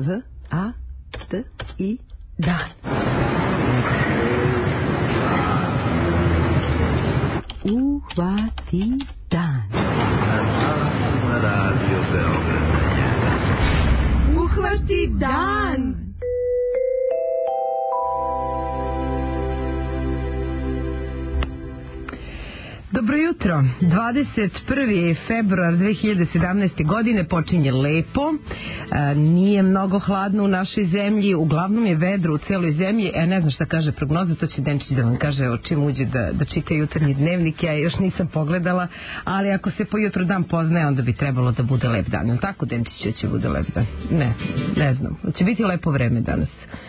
U-V-A-T-I dan. Uhvati dan. Na Radio Beograd. Uhvati dan. Dobro jutro, 21. februar 2017. godine počinje lepo, nije mnogo hladno u našoj zemlji, uglavnom je vedro u celoj zemlji, ne znam šta kaže prognoza, to će Denčić da vam kaže o čim uđe da čita jutarnji dnevnik, ja još nisam pogledala, ali ako se po jutru dan poznaje, onda bi trebalo da bude lep dan, tako Denčić će bude lep dan? Ne znam, će biti lepo vreme danas.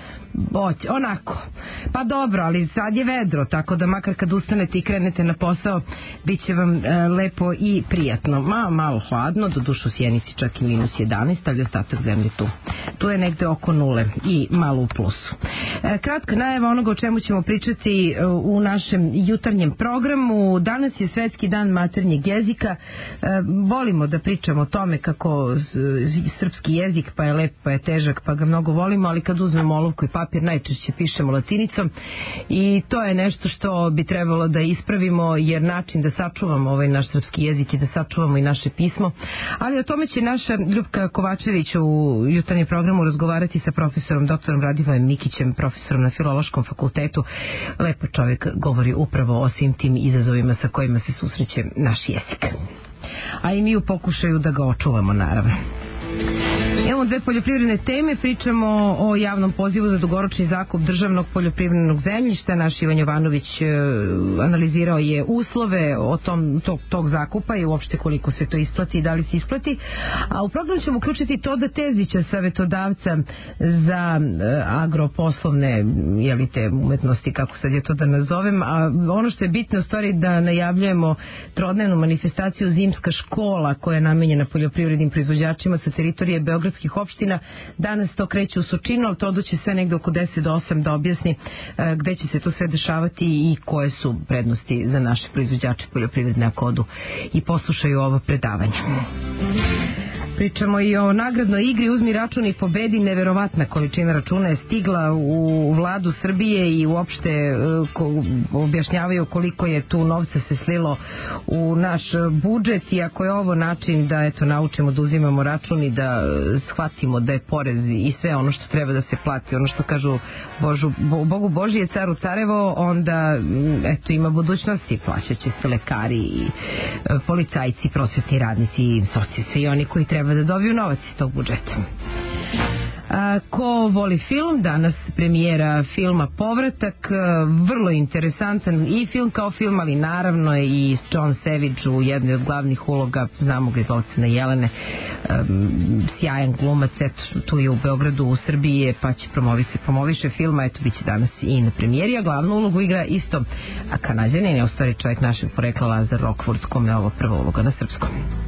Onako, pa dobro, ali sad je vedro, tako da makar kad ustanete i krenete na posao, bit će vam lepo i prijatno. Malo hladno, do duše u Sjenici čak i minus 11, ali ostatak zemlje tu je negde oko nule i malo u plusu. Kratka najava onoga o čemu ćemo pričati u našem jutarnjem programu. Danas je Svetski dan maternjeg jezika. Volimo da pričamo o tome kako srpski jezik pa je lep, pa je težak, pa ga mnogo volimo, ali kad uzmemo olovku i papir najčešće pišemo latinicom i to je nešto što bi trebalo da ispravimo, jer način da sačuvamo ovaj naš srpski jezik i da sačuvamo i naše pismo, ali o tome će naša Ljupka Kovačević u jutarnjem programu razgovarati sa profesorom doktorom Radivojem Mikićem, profesorom na Filološkom fakultetu. Lepo čovjek govori upravo o svim tim izazovima sa kojima se susreće naš jezik, a i mi u pokušaju da ga očuvamo, naravno. Imamo dve poljoprivredne teme, pričamo o javnom pozivu za dugoročni zakup državnog poljoprivrednog zemljišta. Naš Ivan Jovanović analizirao je uslove o tog zakupa i uopšte koliko se to isplati i da li se isplati. A u program ćemo uključiti Toda Terzića, savjetodavca za agroposlovne te umetnosti, kako sad je to da nazovem. A ono što je bitno u stvari da najavljujemo trodnevnu manifestaciju Zimska škola koja je namenjena poljoprivrednim proizvođačima sa teritorije beogradskih opština. Danas to kreće u Surčinu, ali to će sve negde oko 10 do 8 da objasni gde će se to sve dešavati i koje su prednosti za naše proizvođače poljoprivredne ako odu i poslušaju ovo predavanje. Pričamo i o nagradnoj igri Uzmi račun i pobedi. Neverovatna količina računa je stigla u vladu Srbije i uopšte objašnjavaju koliko je tu novca se slilo u naš budžet, i ako je ovo način da naučimo da uzimamo račun i da shvatimo da je porez i sve ono što treba da se plati, ono što kažu Bogu Božije, caru carevo, onda ima budućnosti. Plaćat će se lekari i policajci, prosvetni radnici i svi oni koji treba da dobiju novac iz tog budžeta. Ko voli film, danas premijera filma Povratak, vrlo interesantan i film kao film, ali naravno i John Savage u jednoj od glavnih uloga, znamo ga iz Ocena Jelene, sjajan glumac, tu je u Beogradu, u Srbiji, pa će promoviše filma, bit će danas i na premijeri, a glavnu ulogu igra isto Kanađanin, je u stvari čovjek našeg porekla, Lazar Rockford, kome je ovo prva uloga na srpskom.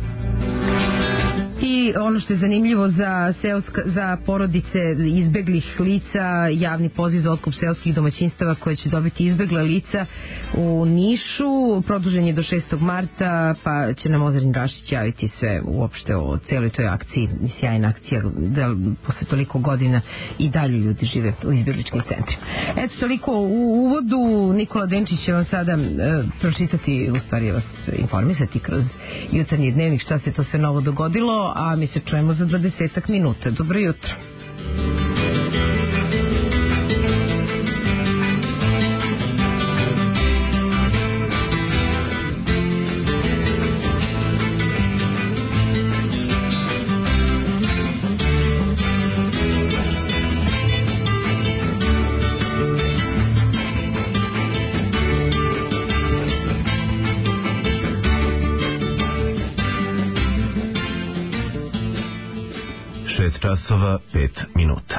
I ono što je zanimljivo za porodice izbeglih lica, javni poziv za otkup seoskih domaćinstava koje će dobiti izbegla lica u Nišu, produžen je do 6. marta, pa će nam Ozarin Rašić javiti sve uopšte o cijeloj toj akciji. Sjajna akcija da posle toliko godina i dalje ljudi žive u izbegličkim centrima. Toliko u uvodu. Nikola Denčić će vam sada pročitati, u stvari vas informisati kroz jutarnji dnevnik šta se to sve novo dogodilo, a mi se čujemo za 20 minuta. Dobro jutro. Časova 5 minuta.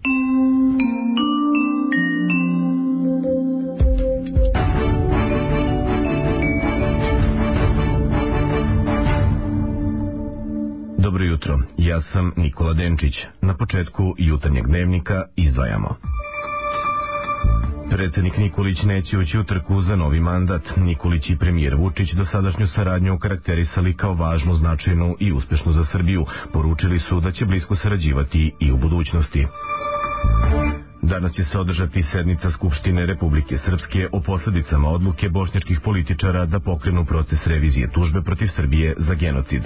Dobro jutro, ja sam Nikola Denčić. Na početku jutarnjeg dnevnika izdvajamo. Predsjednik Nikolić neće ući u trku za novi mandat. Nikolić i premijer Vučić dosadašnju saradnju okarakterisali kao važnu, značajnu i uspešnu za Srbiju. Poručili su da će blisko sarađivati i u budućnosti. Danas će se održati sednica Skupštine Republike Srpske o posljedicama odluke bošnjačkih političara da pokrenu proces revizije tužbe protiv Srbije za genocid.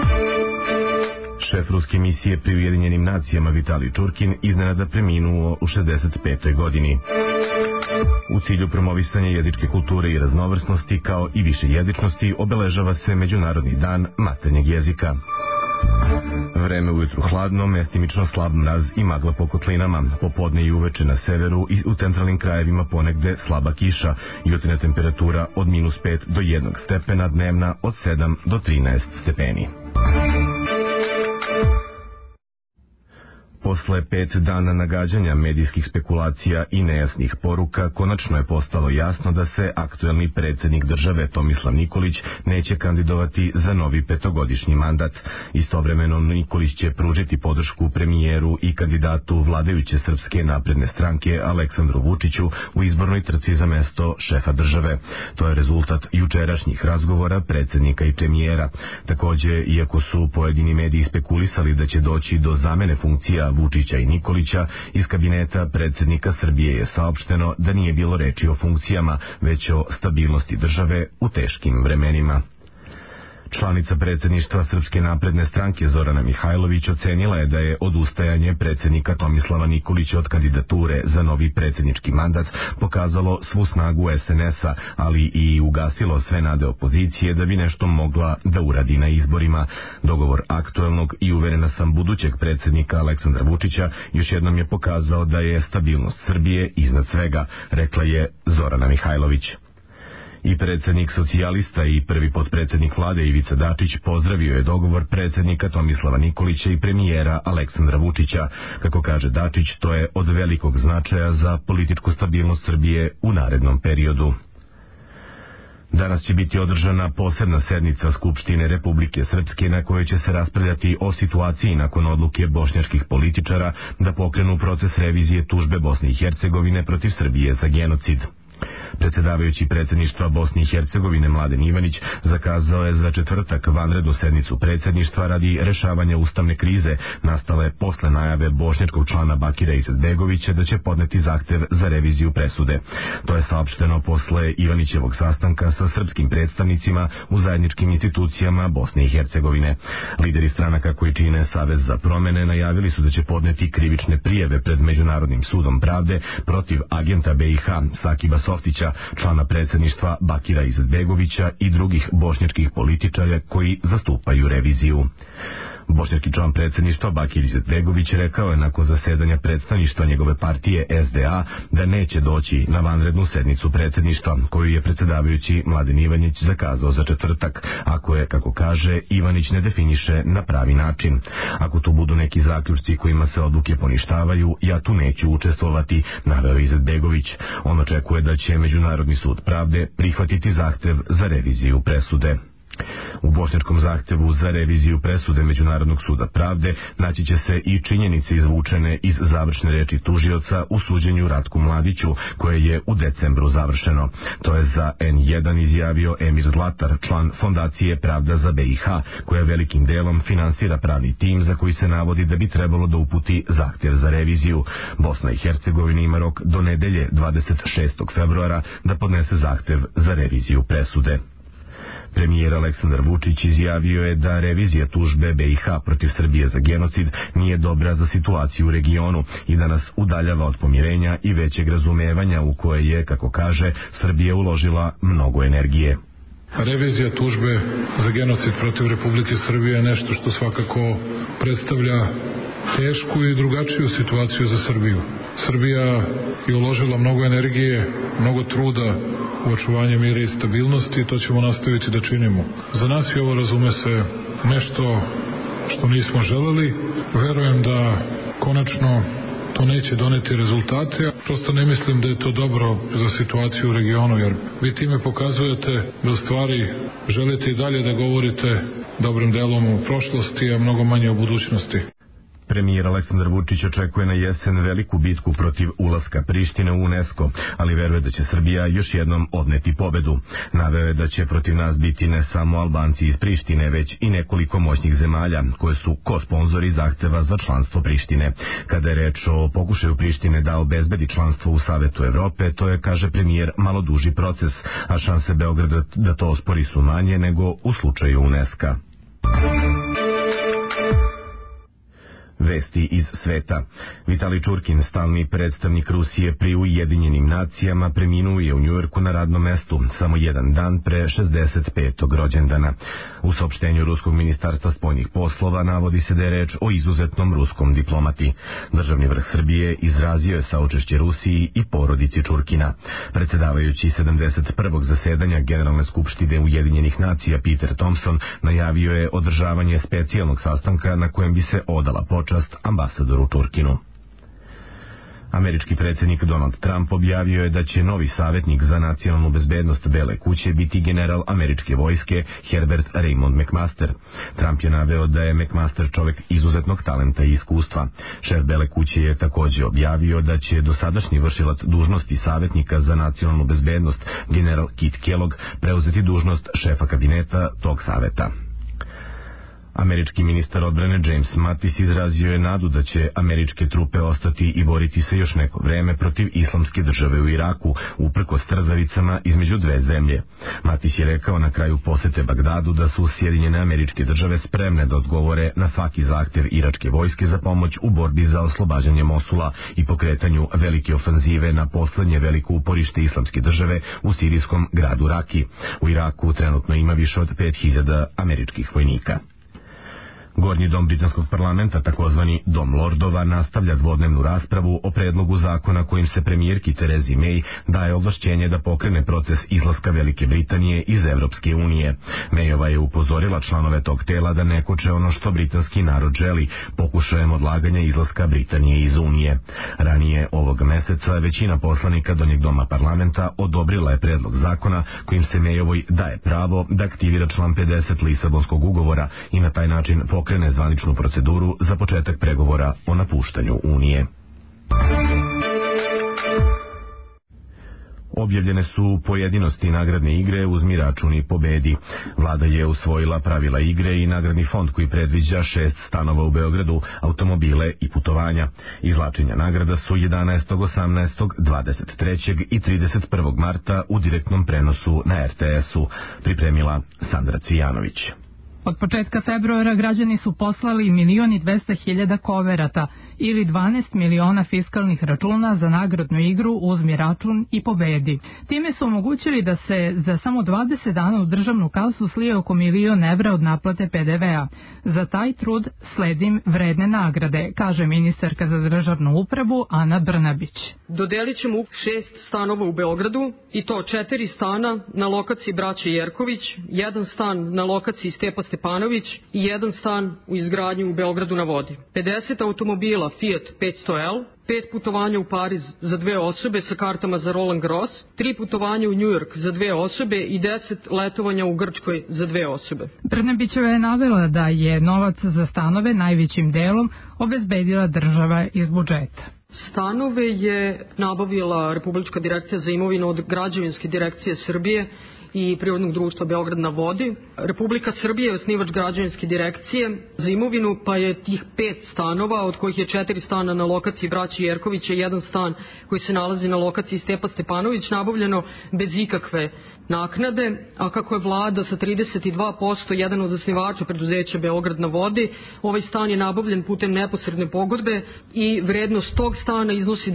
Šef ruske misije pri Ujedinjenim nacijama Vitalij Čurkin iznenada preminuo u 65. godini. U cilju promovisanja jezičke kulture i raznovrsnosti kao i više jezičnosti obeležava se Međunarodni dan maternjeg jezika. Vreme ujutru hladno, mestimično slab mraz i magla po kotlinama. Popodne i uveče na severu i u centralnim krajevima ponegde slaba kiša. Jutarnja temperatura od -5 do 1 stepena, dnevna od 7 do 13 stepeni. Posle 5 dana nagađanja medijskih spekulacija i nejasnih poruka, konačno je postalo jasno da se aktuelni predsjednik države Tomislav Nikolić neće kandidovati za novi 5-godišnji mandat. Istovremeno Nikolić će pružiti podršku premijeru i kandidatu vladajuće Srpske napredne stranke Aleksandru Vučiću u izbornoj trci za mesto šefa države. To je rezultat jučerašnjih razgovora predsjednika i premijera. Takođe, iako su pojedini mediji spekulisali da će doći do zamene funkcija Vučića i Nikolića, iz kabineta predsjednika Srbije je saopšteno da nije bilo reči o funkcijama, već o stabilnosti države u teškim vremenima. Članica predsjedništva Srpske napredne stranke Zorana Mihajlović ocenila je da je odustajanje predsjednika Tomislava Nikolića od kandidature za novi predsjednički mandat pokazalo svu snagu SNS-a, ali i ugasilo sve nade opozicije da bi nešto mogla da uradi na izborima. Dogovor aktuelnog i uverena sam budućeg predsjednika Aleksandra Vučića još jednom je pokazao da je stabilnost Srbije iznad svega, rekla je Zorana Mihajlović. I predsjednik socijalista i prvi potpredsjednik vlade Ivica Dačić pozdravio je dogovor predsjednika Tomislava Nikolića i premijera Aleksandra Vučića. Kako kaže Dačić, to je od velikog značaja za političku stabilnost Srbije u narednom periodu. Danas će biti održana posebna sednica Skupštine Republike Srpske na kojoj će se raspravljati o situaciji nakon odluke bošnjačkih političara da pokrenu proces revizije tužbe Bosne i Hercegovine protiv Srbije za genocid. Predsjedavajući predsjedništva Bosne i Hercegovine Mladen Ivanić zakazao je za četvrtak vanrednu sednicu predsjedništva radi rešavanja ustavne krize nastale posle najave bošnjačkog člana Bakira Izetbegovića da će podneti zahtev za reviziju presude. To je saopšteno posle Ivanićevog sastanka sa srpskim predstavnicima u zajedničkim institucijama Bosne i Hercegovine. Lideri stranaka koji čine Savez za promene najavili su da će podneti krivične prijeve pred Međunarodnim sudom pravde protiv agenta BiH Sakiba Softića, člana predsjedništva Bakira Izetbegovića i drugih bošnjačkih političara koji zastupaju reviziju. Bošnjački član predsjedništva Bakir Izetbegović rekao je nakon zasedanja predstavništva njegove partije SDA da neće doći na vanrednu sednicu predsjedništva koju je predsjedavajući Mladen Ivanić zakazao za četvrtak, ako je, kako kaže, Ivanić ne definiše na pravi način. Ako tu budu neki zaključci kojima se odluke poništavaju, ja tu neću učestvovati, naveo Izetbegović. On očekuje da će Međunarodni sud pravde prihvatiti zahtev za reviziju presude. U bošnjačkom zahtevu za reviziju presude Međunarodnog suda pravde naći će se i činjenice izvučene iz završne reči tužioca u suđenju Ratku Mladiću, koje je u decembru završeno. To je za N1 izjavio Emir Zlatar, član Fondacije Pravda za BiH, koja velikim delom finansira pravni tim za koji se navodi da bi trebalo da uputi zahtev za reviziju. Bosna i Hercegovina ima rok do nedelje 26. februara da podnese zahtev za reviziju presude. Premijer Aleksandar Vučić izjavio je da revizija tužbe BiH protiv Srbije za genocid nije dobra za situaciju u regionu i da nas udaljava od pomirenja i većeg razumevanja u koje je, kako kaže, Srbija uložila mnogo energije. Revizija tužbe za genocid protiv Republike Srbije je nešto što svakako predstavlja tešku i drugačiju situaciju za Srbiju. Srbija je uložila mnogo energije, mnogo truda u očuvanje mira i stabilnosti i to ćemo nastaviti da činimo. Za nas je ovo, razume se, nešto što nismo želeli. Verujem da konačno to neće doneti rezultate. Prosto ne mislim da je to dobro za situaciju u regionu, jer vi time pokazujete da u stvari želite i dalje da govorite dobrim delom u prošlosti, a mnogo manje o budućnosti. Premijer Aleksandar Vučić očekuje na jesen veliku bitku protiv ulaska Prištine u UNESCO, ali veruje da će Srbija još jednom odneti pobedu. Naveo je da će protiv nas biti ne samo Albanci iz Prištine, već i nekoliko moćnih zemalja koje su ko-sponzori zahteva za članstvo Prištine. Kada je reč o pokušaju Prištine da obezbedi članstvo u Savetu Evrope, to je, kaže premijer, malo duži proces, a šanse Beograda da to ospori su manje nego u slučaju UNESCO. Vesti iz sveta. Vitalij Čurkin, stalni predstavnik Rusije pri Ujedinjenim nacijama, preminuo je u Njujorku na radnom mestu, samo jedan dan pre 65. rođendana. U saopštenju Ruskog ministarstva spoljnih poslova navodi se da je reč o izuzetnom ruskom diplomati. Državni vrh Srbije izrazio je saučešće Rusiji i porodici Čurkina. Predsedavajući 71. zasedanja Generalne skupštine Ujedinjenih nacija Peter Thompson najavio je održavanje specijalnog sastanka na kojem bi se odala počast ambasadoru Čurkinu. Američki predsjednik Donald Trump objavio je da će novi savjetnik za nacionalnu bezbednost Bele kuće biti general američke vojske Herbert Raymond McMaster. Trump je naveo da je McMaster čovjek izuzetnog talenta i iskustva. Šef Bele kuće je također objavio da će dosadašnji vršilac dužnosti savjetnika za nacionalnu bezbednost general Kit Kellogg preuzeti dužnost šefa kabineta tog savjeta. Američki ministar odbrane James Mattis izrazio je nadu da će američke trupe ostati i boriti se još neko vreme protiv islamske države u Iraku, uprkos trzavicama između dve zemlje. Mattis je rekao na kraju posete Bagdadu da su Sjedinjene Američke Države spremne da odgovore na svaki zahtjev iračke vojske za pomoć u borbi za oslobađanje Mosula i pokretanju velike ofanzive na poslednje veliko uporište islamske države u sirijskom gradu Raki. U Iraku trenutno ima više od 5000 američkih vojnika. Gornji dom britanskog parlamenta, takozvani Dom Lordova, nastavlja dvodnevnu raspravu o predlogu zakona kojim se premijerki Terezi May daje ovlašćenje da pokrene proces izlaska Velike Britanije iz Evropske unije. Mayova je upozorila članove tog tela da ne koče ono što britanski narod želi, pokušajem odlaganja izlaska Britanije iz Unije. Ranije ovog meseca većina poslanika Donjeg doma parlamenta odobrila je predlog zakona kojim se Mayovoj daje pravo da aktivira član 50 Lisabonskog ugovora i na taj način pokrene zvaničnu proceduru za početak pregovora o napuštanju Unije. Objavljene su pojedinosti nagradne igre Uzmi račun i pobedi. Vlada je usvojila pravila igre i nagradni fond koji predviđa 6 stanova u Beogradu, automobile i putovanja. Izvlačenja nagrada su 11., 18., 23. i 31. marta u direktnom prenosu na RTS-u, pripremila Sandra Cvijanović. Od početka februara građani su poslali 1.200.000 koverata ili 12 miliona fiskalnih računa za nagradnu igru Uzmi račun i pobedi. Time su omogućili da se za samo 20 dana u državnu kasu slije oko 1.000.000 evra od naplate PDV-a. Za taj trud sledim vredne nagrade, kaže ministarka za državnu upravu Ana Brnabić. Dodelit ćemo 6 stanova u Beogradu i to 4 stana na lokaciji Braće Jerković, 1 stan na lokaciji Stepa Stepanović i 1 stan u izgradnji u Beogradu na vodi. 50 automobila Fiat 500L, 5 putovanja u Pariz za 2 osobe sa kartama za Roland Garros, 3 putovanja u New York za 2 osobe i 10 letovanja u Grčkoj za 2 osobe. Brnabićeva je navela da je novac za stanove najvećim delom obezbedila država iz budžeta. Stanove je nabavila Republička direkcija za imovinu od Građevinske direkcije Srbije i Privrednog društva Beograd na vodi. Republika Srbije je osnivač Građevinske direkcije za imovinu, pa je tih 5 stanova, od kojih je 4 stana na lokaciji Braće Jerkovića i 1 stan koji se nalazi na lokaciji Stepa Stepanović, nabavljeno bez ikakve naknade, a kako je vlada sa 32% jedan od osnivača preduzeća Beograd na vodi, ovaj stan je nabavljen putem neposredne pogodbe i vrednost tog stana iznosi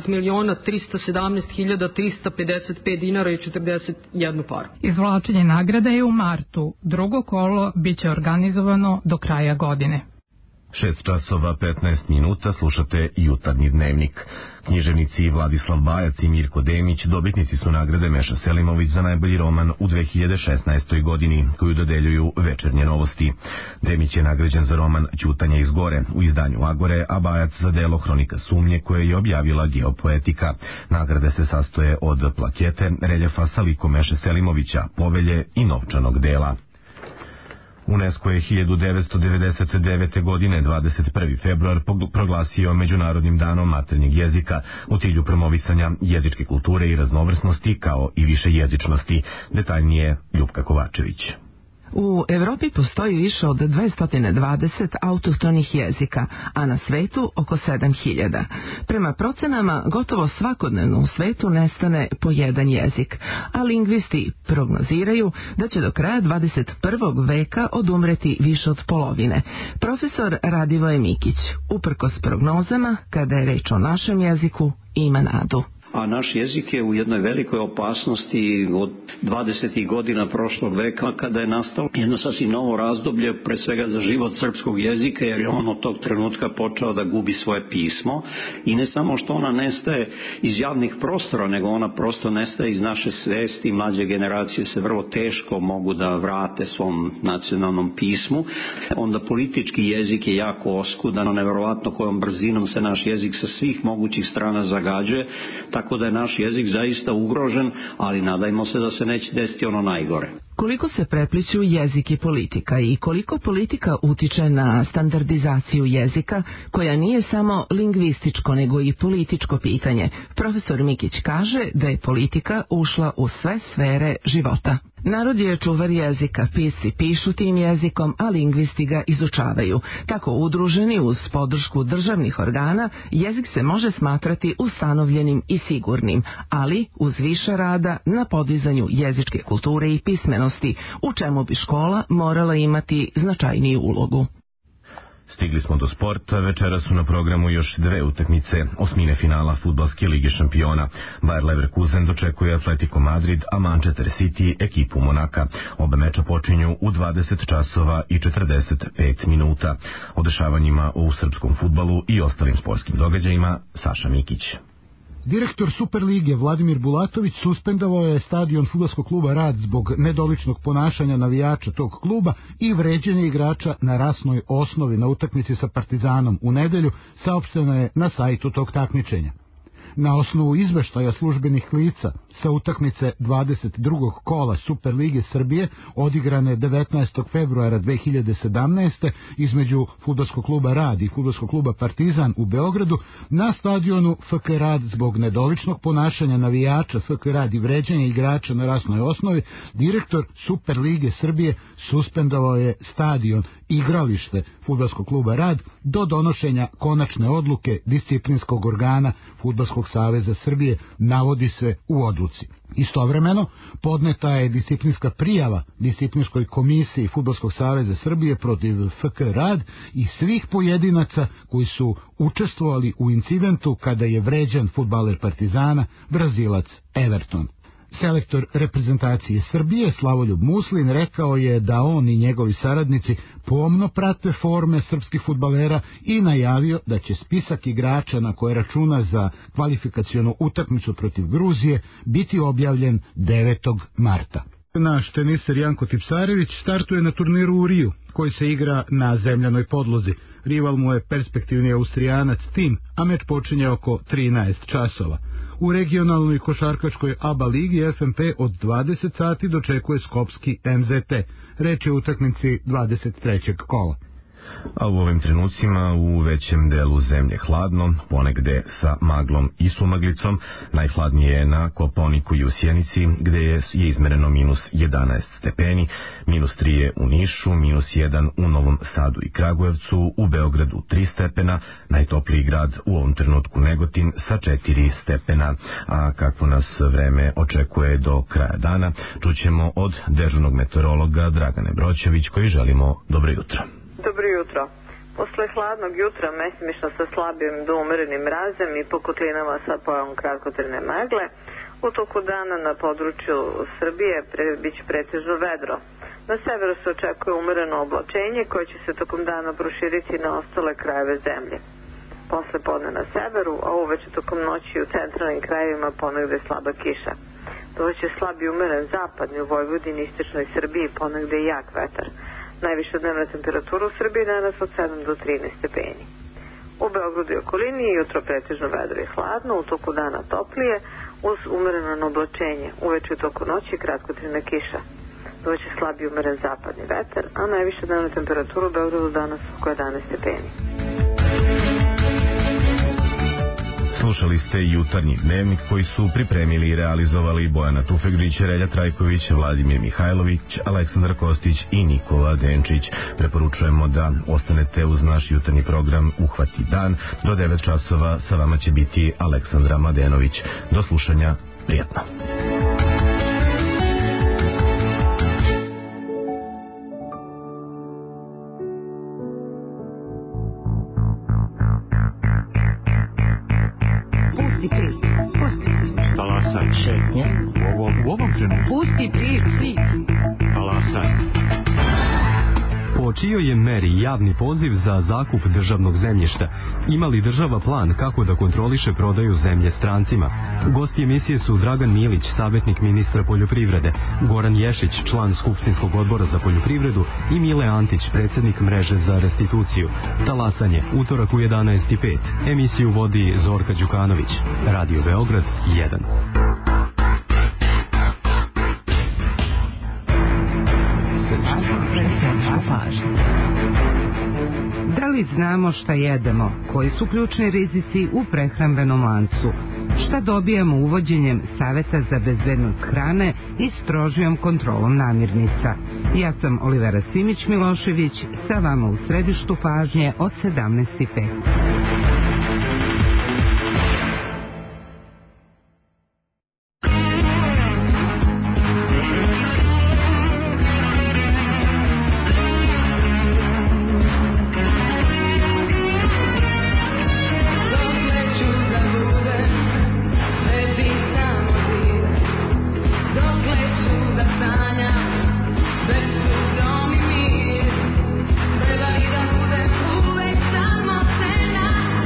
20.317.355 dinara i 41 paru. Izvlačenje nagrade je u martu, drugo kolo biće organizovano do kraja godine. 6 časova 15 minuta, slušate Jutarnji dnevnik. Književnici Vladislav Bajac i Mirko Demić dobitnici su nagrade Meša Selimović za najbolji roman u 2016. godini, koju dodeljuju Večernje novosti. Demić je nagrađen za roman Ćutanje iz gore u izdanju Agore, a Bajac za delo Hronika sumnje koje je objavila Geopoetika. Nagrade se sastoje od plakete, reljefa sa likom Meše Selimovića, povelje i novčanog dela. UNESCO je 1999. godine 21. februar proglasio Međunarodnim danom maternjeg jezika u cilju promovisanja jezičke kulture i raznovrsnosti kao i višejezičnosti. Detaljnije Ljupka Kovačević. U Evropi postoji više od 220 autohtonih jezika, a na svetu oko 7000. Prema procenama, gotovo svakodnevno u svetu nestane po jedan jezik, a lingvisti prognoziraju da će do kraja 21. veka odumreti više od polovine. Profesor Radivoje Mikić, uprkos prognozama, kada je reč o našem jeziku, ima nadu. A naš jezik je u jednoj velikoj opasnosti od 20. godina prošlog veka, kada je nastalo jedno sasvim novo razdoblje, pre svega za život srpskog jezika, jer je on od tog trenutka počeo da gubi svoje pismo i ne samo što ona nestaje iz javnih prostora, nego ona prosto nestaje iz naše svesti. Mlađe generacije se vrlo teško mogu da vrate svom nacionalnom pismu. Onda politički jezik je jako oskudan, neverovatno kojom brzinom se naš jezik sa svih mogućih strana zagađuje, tako da je naš jezik zaista ugrožen, ali nadajmo se da se neće desiti ono najgore. Koliko se prepliću jezik i politika i koliko politika utiče na standardizaciju jezika, koja nije samo lingvističko nego i političko pitanje, profesor Mikić kaže da je politika ušla u sve sfere života. Narod je čuvar jezika, pisci pišu tim jezikom, a lingvisti ga izučavaju. Tako udruženi uz podršku državnih organa, jezik se može smatrati ustanovljenim i sigurnim, ali uz više rada na podizanju jezičke kulture i pismenosti, u čemu bi škola morala imati značajniju ulogu. Stigli smo do sporta, večera su na programu još dve utakmice, osmine finala fudbalske lige šampiona. Bayer Leverkusen dočekuje Atletico Madrid, a Manchester City ekipu Monaka. Obe meča počinju u 20 časova i 45 minuta. O dešavanjima u srpskom fudbalu i ostalim sportskim događajima Saša Mikić. Direktor Superlige Vladimir Bulatović suspendovao je stadion fudbalskog kluba Rad zbog nedoličnog ponašanja navijača tog kluba i vređanja igrača na rasnoj osnovi na utakmici sa Partizanom u nedelju, saopšteno je na sajtu tog takmičenja. Na osnovu izveštaja službenih lica sa utakmice 22. kola Superlige Srbije odigrane 19. februara 2017. između fudbalskog kluba Rad i fudbalskog kluba Partizan u Beogradu, na stadionu FK Rad zbog nedoličnog ponašanja navijača FK Rad i vređanja igrača na rasnoj osnovi, direktor Superlige Srbije suspendovao je stadion i igralište fudbalskog kluba Rad do donošenja konačne odluke disciplinskog organa Fudbalskog saveza Srbije, navodi se u odluci. Istovremeno, podneta je disciplinska prijava disciplinskoj komisiji Fudbalskog saveza Srbije protiv FK Rad i svih pojedinaca koji su učestvovali u incidentu kada je vređan fudbaler Partizana, Brazilac Everton. Selektor reprezentacije Srbije Slavoljub Muslin rekao je da on i njegovi saradnici pomno prate forme srpskih fudbalera i najavio da će spisak igrača na koje računa za kvalifikacionu utakmicu protiv Gruzije biti objavljen 9. marta. Naš teniser Janko Tipsarević startuje na turniru u Riju, koji se igra na zemljanoj podlozi. Rival mu je perspektivni Austrijanac Tim, a meč počinje oko 13 časova. U regionalnoj košarkaškoj ABA ligi FNP od 20 sati dočekuje skopski MZT. Reč je o utakmici 23. kola. A u ovim trenucima u većem delu zemlje hladno, ponegde sa maglom i sumaglicom. Najhladnije je na Kopaoniku i u Sjenici, gde je izmereno minus 11 stepeni, minus 3 je u Nišu, minus 1 u Novom Sadu i Kragujevcu, u Beogradu 3 stepena, najtopliji grad u ovom trenutku Negotin sa 4 stepena. A kakvo nas vreme očekuje do kraja dana, čućemo od dežurnog meteorologa Dragane Broćević, koji želimo dobro jutro. Dobro jutro. Posle hladnog jutra mesimično sa slabim do umerenim mrazem i po kotlinama sa pojavom kratkotrajne magle, u toku dana na području Srbije biće pretežno vedro. Na severu se očekuje umereno oblačenje koje će se tokom dana proširiti na ostale krajeve zemlje. Posle podne na severu, a uveče tokom noći u centralnim krajevima ponegde slaba kiša. Doće slab i umeren zapadni u Vojvodini, istočnoj Srbiji, ponegde i jak vetar. Najviša dnevna temperatura u Srbiji danas od 7 do 13 stepeni. U Beogradu i okolini jutro pretežno vedro i hladno, u toku dana toplije, uz umereno oblačenje, uveče u toku noći kratkotrajna kiša. doći slabiji umeren zapadni vetar, a najviša dnevna temperatura u Beogradu danas oko 11 stepeni. Slušali ste Jutarnji dnevnik koji su pripremili i realizovali Bojana Tufegđić, Relja Trajković, Vladimir Mihajlović, Aleksandar Kostić i Nikola Denčić. Preporučujemo da ostanete uz naš jutarnji program Uhvati dan. Do 9 časova sa vama će biti Aleksandra Mladenović. Do slušanja, prijatno. Po čijoj je meri javni poziv za zakup državnog zemljišta? Ima li država plan kako da kontroliše prodaju zemlje strancima? Gosti emisije su Dragan Milić, savjetnik ministra poljoprivrede, Goran Ješić, član Skupštinskog odbora za poljoprivredu i Mile Antić, predsjednik mreže za restituciju. Talasanje, utorak u 11:05. Emisiju vodi Zorka Đukanović. Radio Beograd 1. Da li znamo šta jedemo? Koji su ključni rizici u prehrambenom lancu? Šta dobijamo uvođenjem Saveta za bezbednost hrane i strožijom kontrolom namirnica? Ja sam Olivera Simić-Milošević, sa vama u središtu pažnje od 17:05. Prevali da budem uvek samo cena.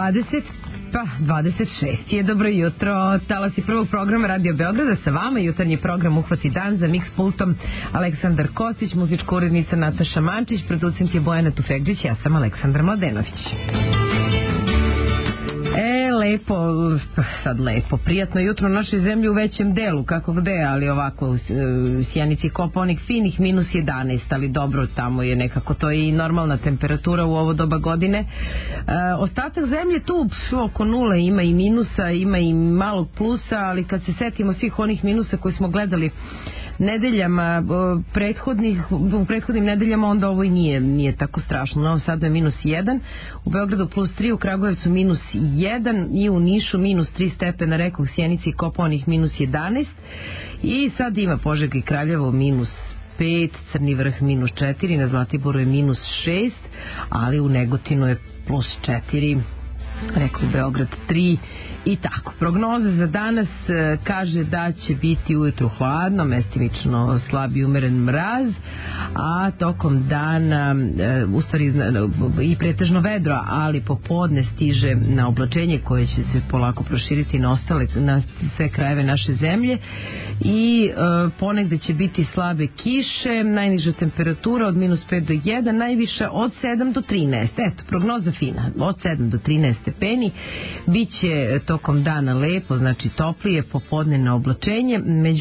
26 je. Dobro jutro, talasi prvog programa Radio Beograda, sa vama jutarnji program Uhvati dan, za mix pultom Aleksandar Kostić, muzička urednica Nataša Mančić, producent je Bojana Tufekđić, ja sam Aleksandra Mladenović. Lepo, prijatno jutro u našoj zemlji u većem delu, kako gde, ali ovako u Sjenici Kopaonik finih minus 11, ali dobro, tamo je nekako, to je i normalna temperatura u ovo doba godine. Ostatak zemlje tu oko nule, ima i minusa, ima i malog plusa, ali kad se setimo svih onih minusa koje smo gledali nedeljama u prethodnim nedeljama, onda ovo i nije tako strašno. U Novom Sadu je minus 1, u Beogradu plus 3, u Kragujevcu minus 1 i u Nišu minus 3 stepena, rekoh, Sjenici i Kopaonik minus 11 i sad ima Požega i Kraljevo minus 5, Crni Vrh minus 4, na Zlatiboru je minus 6, ali u Negotinu je plus 4, rekao Beograd 3 i tako. Prognoza za danas kaže da će biti ujutru hladno, mestimično slabi umeren mraz, a tokom dana u stvari i pretežno vedro, ali popodne stiže na oblačenje koje će se polako proširiti na sve krajeve naše zemlje i ponegde će biti slabe kiše, najniža temperatura od minus 5 do 1, najviša od 7 do 13. Eto, prognoza fina, od 7 do 13 stepeni, biće tokom dana lepo, znači toplije, popodne na oblačenje,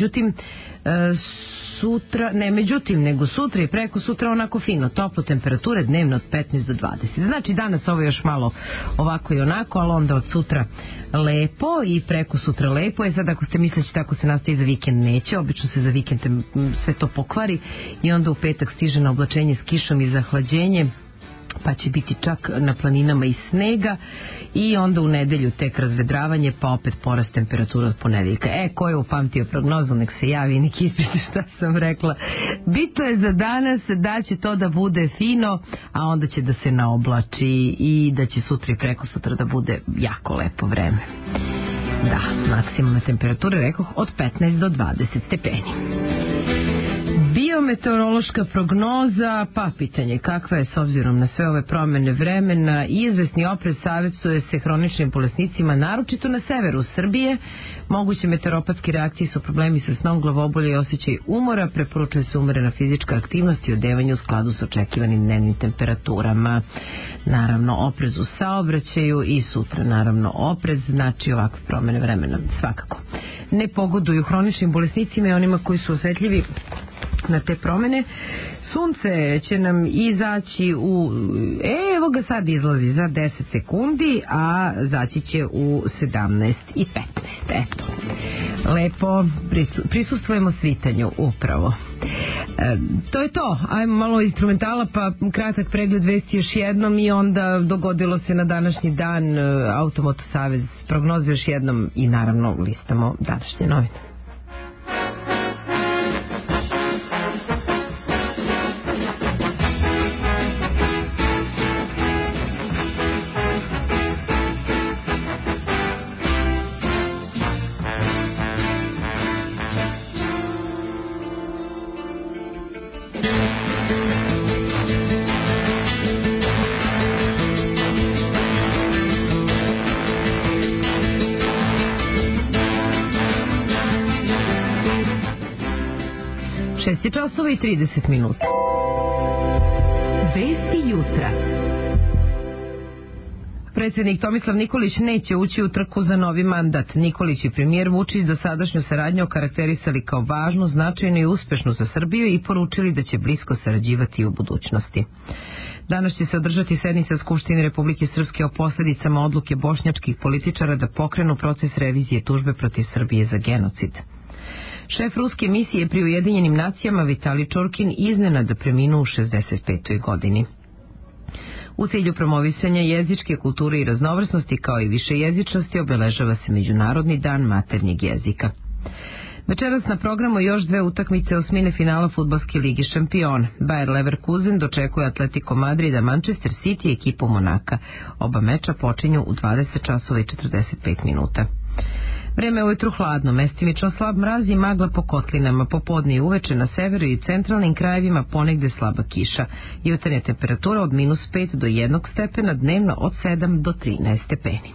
nego sutra i preko sutra onako fino, toplo, temperature dnevno od 15 do 20. Znači danas ovo još malo ovako i onako, ali onda od sutra lepo i preko sutra lepo. Sad ako ste misleći tako se nastavi za vikend, neće, obično se za vikend sve to pokvari i onda u petak stiže na oblačenje s kišom i zahlađenje, pa će biti čak na planinama i snega i onda u nedelju tek razvedravanje, pa opet porast temperatura od ponedeljka. Ko je upamtio prognozu, nek se javi i nek ispiše šta sam rekla. Bitno je za danas da će to da bude fino, a onda će da se naoblači i da će sutra i preko sutra da bude jako lepo vreme. Da, maksimalna temperatura, rekoh, od 15 do 20 stepeni. Biometeorološka prognoza, pa pitanje kakva je s obzirom na sve ove promene vremena. Izvesni oprez savjetuje se hroničnim bolesnicima, naročito na severu Srbije. Moguće meteoropatske reakcije su problemi sa snom, glavobolje i osjećaj umora. Preporučuje se umerena fizička aktivnost i odevanje u skladu s očekivanim dnevnim temperaturama. Naravno, oprez u saobraćaju i sutra naravno oprez, znači ovakve promene vremena svakako ne pogoduju hroničnim bolesnicima i onima koji su osjetljivi na te promene. Sunce će nam izaći evo ga sad izlazi za 10 sekundi, a zaći će u 17 i 15. Eto, lepo prisustvujemo svitanju upravo. To je to, ajmo malo instrumentala, pa kratak pregled vesti još jednom i onda dogodilo se na današnji dan. Automoto savez prognoze još jednom i naravno listamo današnje novine. Časova i 30 minuta. Vesti jutra. Predsjednik Tomislav Nikolić neće ući u trku za novi mandat. Nikolić i premijer Vučić dosadašnju saradnju okarakterisali kao važnu, značajnu i uspešnu za Srbiju i poručili da će blisko sarađivati u budućnosti. Danas će se održati sednica Skupštine Republike Srpske o posledicama odluke bošnjačkih političara da pokrenu proces revizije tužbe protiv Srbije za genocid. Šef ruske misije pri Ujedinjenim nacijama Vitali Čurkin iznenada preminuo u 65. godini. U cilju promovisanja jezičke kulture i raznovrsnosti kao i višejezičnosti obeležava se Međunarodni dan maternjeg jezika. Večeras na programu još dve utakmice osmine finala fudbalske ligi šampiona. Bayer Leverkusen dočekuje Atletico Madrid, a Manchester City ekipu Monaka. Oba meča počinju u 20 časova i 45 minuta. Vreme ujutru hladno, mestimično slab mraz i magla po kotlinama, popodne i uveče na severu i centralnim krajevima ponegde slaba kiša. Jutarnja temperatura od -5 do 1 stepena, dnevno od 7 do 13 stepeni.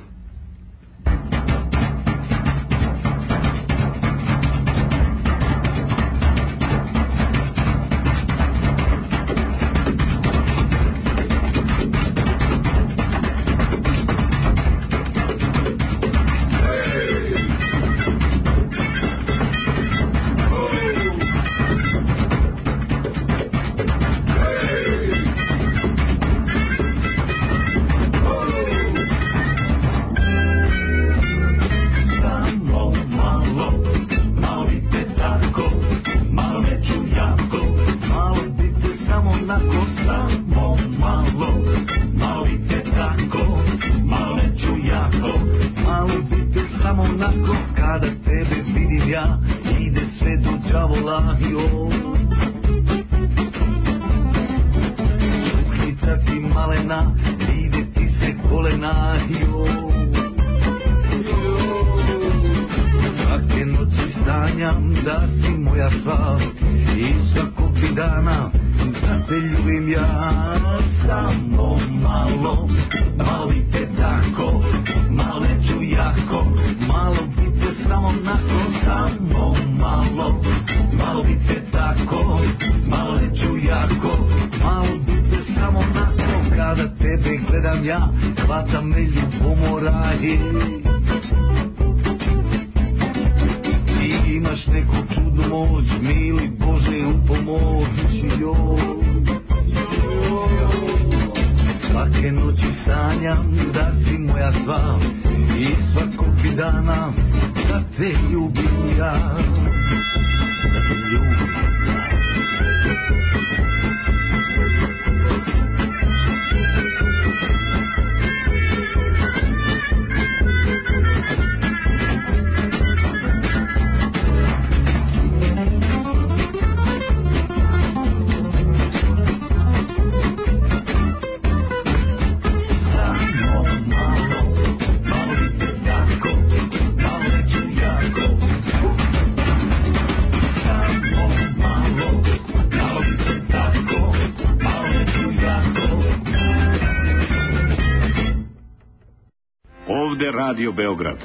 Radio Beograd. 3, 2, 1,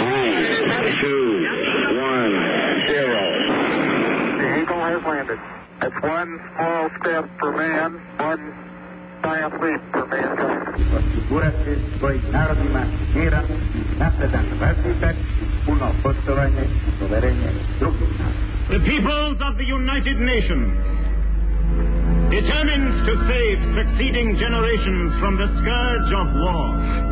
0. The Eagle has landed. That's one small step for man, one giant leap for mankind. Osigurati svojim narodima mira i napredan razvitak, puno poštovanje i poverenje drugih naroda. The peoples of the United Nations, determined to save succeeding generations from the scourge of war.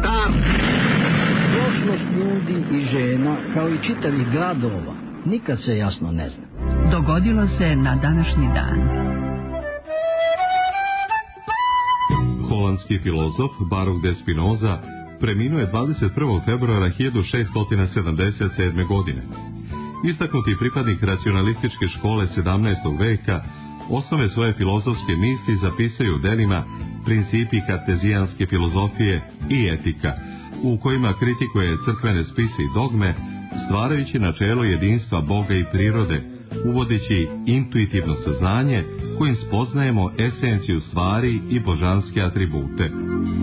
Prošlost ljudi i žena, kao i čitavih gradova, nikad se jasno ne zna. Dogodilo se na današnji dan. Holandski filozof Baruch de Spinoza preminuo je 21. februara 1677. godine. Istaknuti pripadnik racionalističke škole 17. veka osnove svoje filozofske misli zapisaju u delima Principi kartezijanske filozofije i etika, u kojima kritikuje crkvene spise i dogme, stvarajući načelo jedinstva Boga i prirode, uvodeći intuitivno saznanje kojim spoznajemo esenciju stvari i božanske atribute.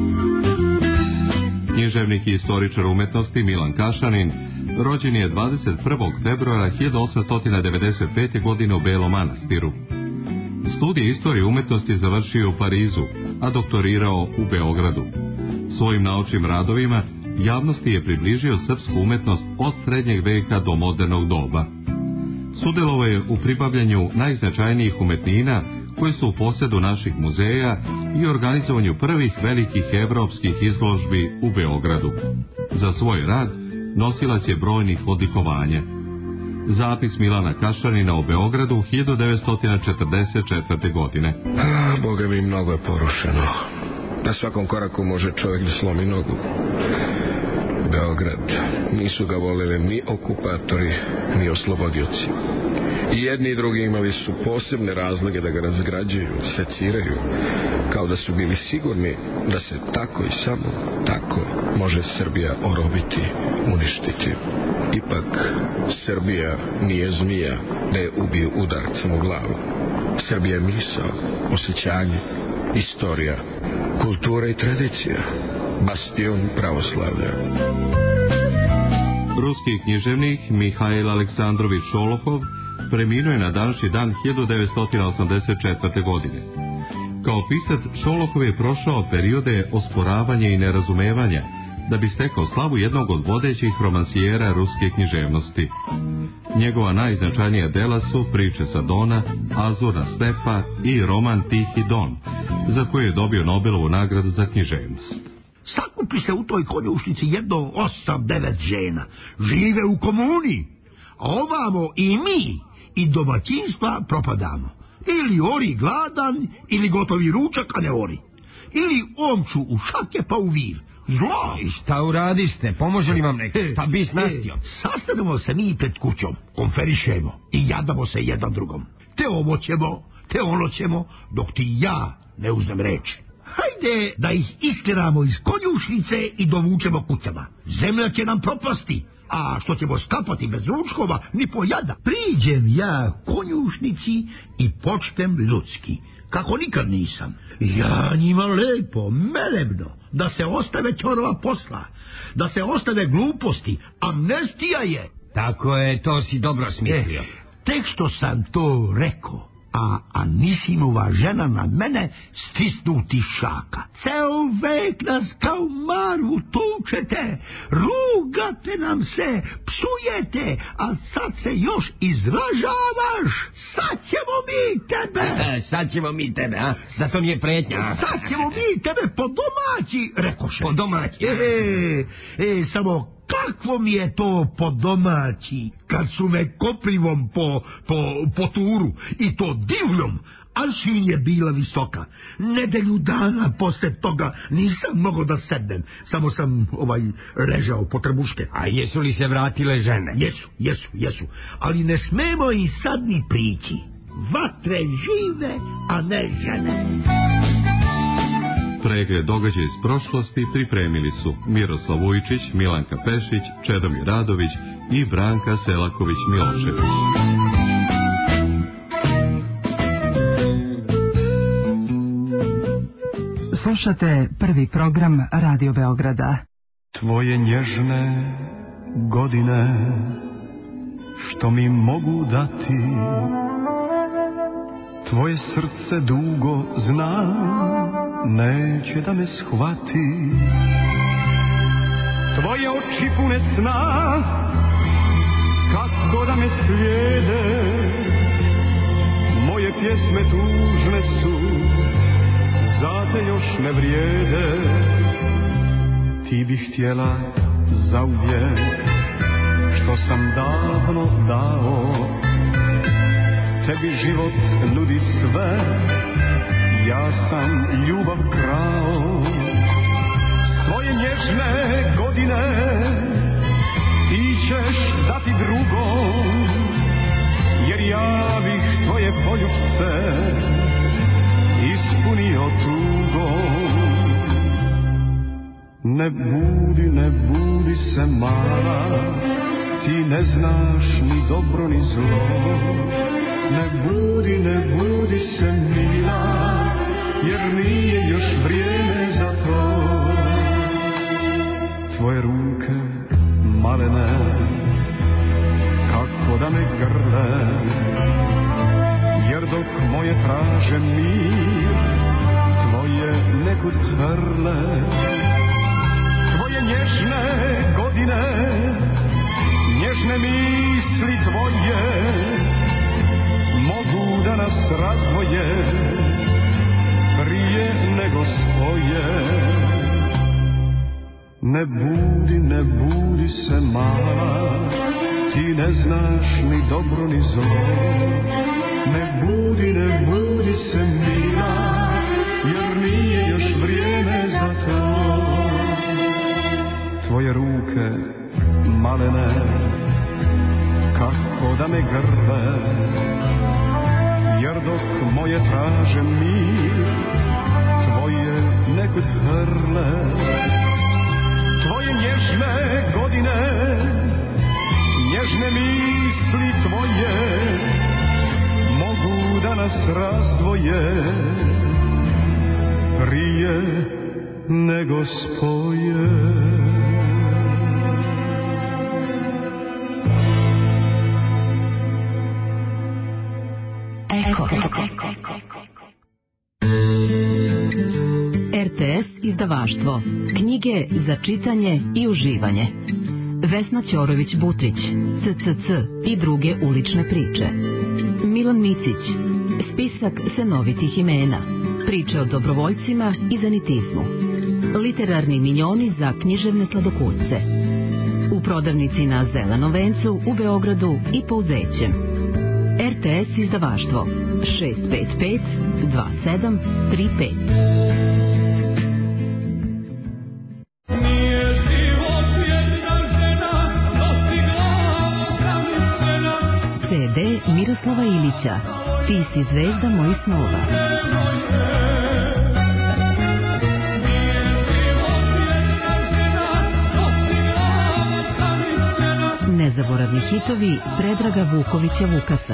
Književnik i istoričar umetnosti Milan Kašanin rođen je 21. februara 1895. godine u Belom Manastiru. Studije istorije umetnosti završio u Parizu, a doktorirao u Beogradu. Svojim naučnim radovima javnosti je približio srpsku umetnost od srednjeg veka do modernog doba. Sudjelovao je u pribavljanju najznačajnijih umetnina koje su u posjedu naših muzeja i organizovanju prvih velikih evropskih izložbi u Beogradu. Za svoj rad nosilac je brojnih odlikovanja. Zapis Milana Kašanina o Beogradu 1944. godine. Boga mi, mnogo je porušeno. Na svakom koraku može čovjek da slomi nogu. Beograd. Nisu ga voleli ni okupatori, ni oslobodioci. I jedni i drugi imali su posebne razloge da ga razgrađuju, seciraju, kao da su bili sigurni da se tako i samo tako može Srbija orobiti, uništiti. Ipak, Srbija nije zmija da je ubiju udarcem u glavu. Srbija je misao, osjećanje, istorija, kultura i tradicija, bastion pravoslavlja. Ruski književnik Mihail Aleksandrović Šolohov preminuo je na današnji dan 1984. godine. Kao pisac, Šolohov je prošao periode osporavanja i nerazumevanja da bi stekao slavu jednog od vodećih romansijera ruske književnosti. Njegova najznačajnija dela su Priče sa Dona, Azurna stepa i roman Tihi Don, za koji je dobio Nobelovu nagradu za književnost. Sakupi se u toj konjušnici jedno 8-9 žena. Žive u komuni. A ovamo i mi i domaćinstva propadamo. Ili ori gladan, ili gotovi ručak, a ne ori. Ili omču u šake pa u vir. Zlo! I šta uradiste? Pomože li vam neko? Šta bi snastio? Sastanemo se mi pred kućom, konferišemo i jadamo se jedan drugom. Te ovo ćemo, te ono ćemo, dok ti ja ne uzmem reč. Hajde da ih istjeramo iz konjušnice i dovučemo kućama. Zemlja će nam propasti, a što ćemo skapati bez ručkova, ni po jada. Priđem ja konjušnici i počnem ljudski, kako nikad nisam. Ja njima lepo, melebno, da se ostave čorova posla, da se ostave gluposti, amnestija je. Tako je, to si dobro smislio. Tek što sam to rekao, a Anisimova žena na mene stisnuti šaka. Ceo vek nas kao marvu tučete, rugate nam se, psujete, a sad se još izražavaš. Sad ćemo mi tebe. Sad ćemo mi tebe, a? Zato mi je pretnja. Sad ćemo mi tebe po domaći, rekoše. Po domaći? Samo kakvo mi je to po domaći, kad su me koprivom po turu, i to divljom, aršin je bila visoka. Nedelju dana posle toga nisam mogao da sednem, samo sam ležao po trbuške. A jesu li se vratile žene? Jesu, ali ne smemo i sad ni prići. Vatre žive, a ne žene. Pregled događaja iz prošlosti pripremili su Miroslav Vujčić, Milanka Pešić, Čedomir Radović i Branka Selaković-Milošević. Slušate prvi program Radio Beograda. Tvoje nježne godine što mi mogu dati, tvoje srce dugo zna, neće da me shvati. Tvoje oči pune sna, kako da me slijede. Moje pjesme tužne su, za te još ne vrijede. Ti bi htjela zauvijek, što sam davno dao. Tebi život nudi sve, ja sam ljubav krao. Svoje nježne godine ti ćeš dati drugom, jer ja bih tvoje poljubce ispunio tugom. Ne budi se mala, ti ne znaš ni dobro ni zlo. Ne budi se mila, jer nije još vrijeme za to. Tvoje ruke malene, kako da me grle, jer dok moje traže mir, tvoje nekud hrle. Tvoje nježne godine, nježne misli tvoje, mogu da nas razdvoje prije nego spoje. Ne budi se mala, ti ne znaš ni dobro ni zlo. Ne budi se mila, jer nije još vrijeme grle, jer dok moje traže mir, tvoje nekud hrle. Tvoje nježne godine, nježne misli tvoje, mogu da nas razdvoje prije nego spoje. RTS izdavaštvo. Knjige za čitanje i uživanje. Vesna Ćorović-Butrić, CCC i druge ulične priče. Milan Micić, spisak senovitih imena. Priče o dobrovoljcima i zanitizmu. Literarni minjoni za književne sladokusce. U prodavnici na Zelenom vencu u Beogradu i Pouzećem. RTS izdavaštvo 655 2735. CD Miroslava Ilića. Ti si zvezda mojih snova. Nezaboravni hitovi Predraga Vukovića Vukasa.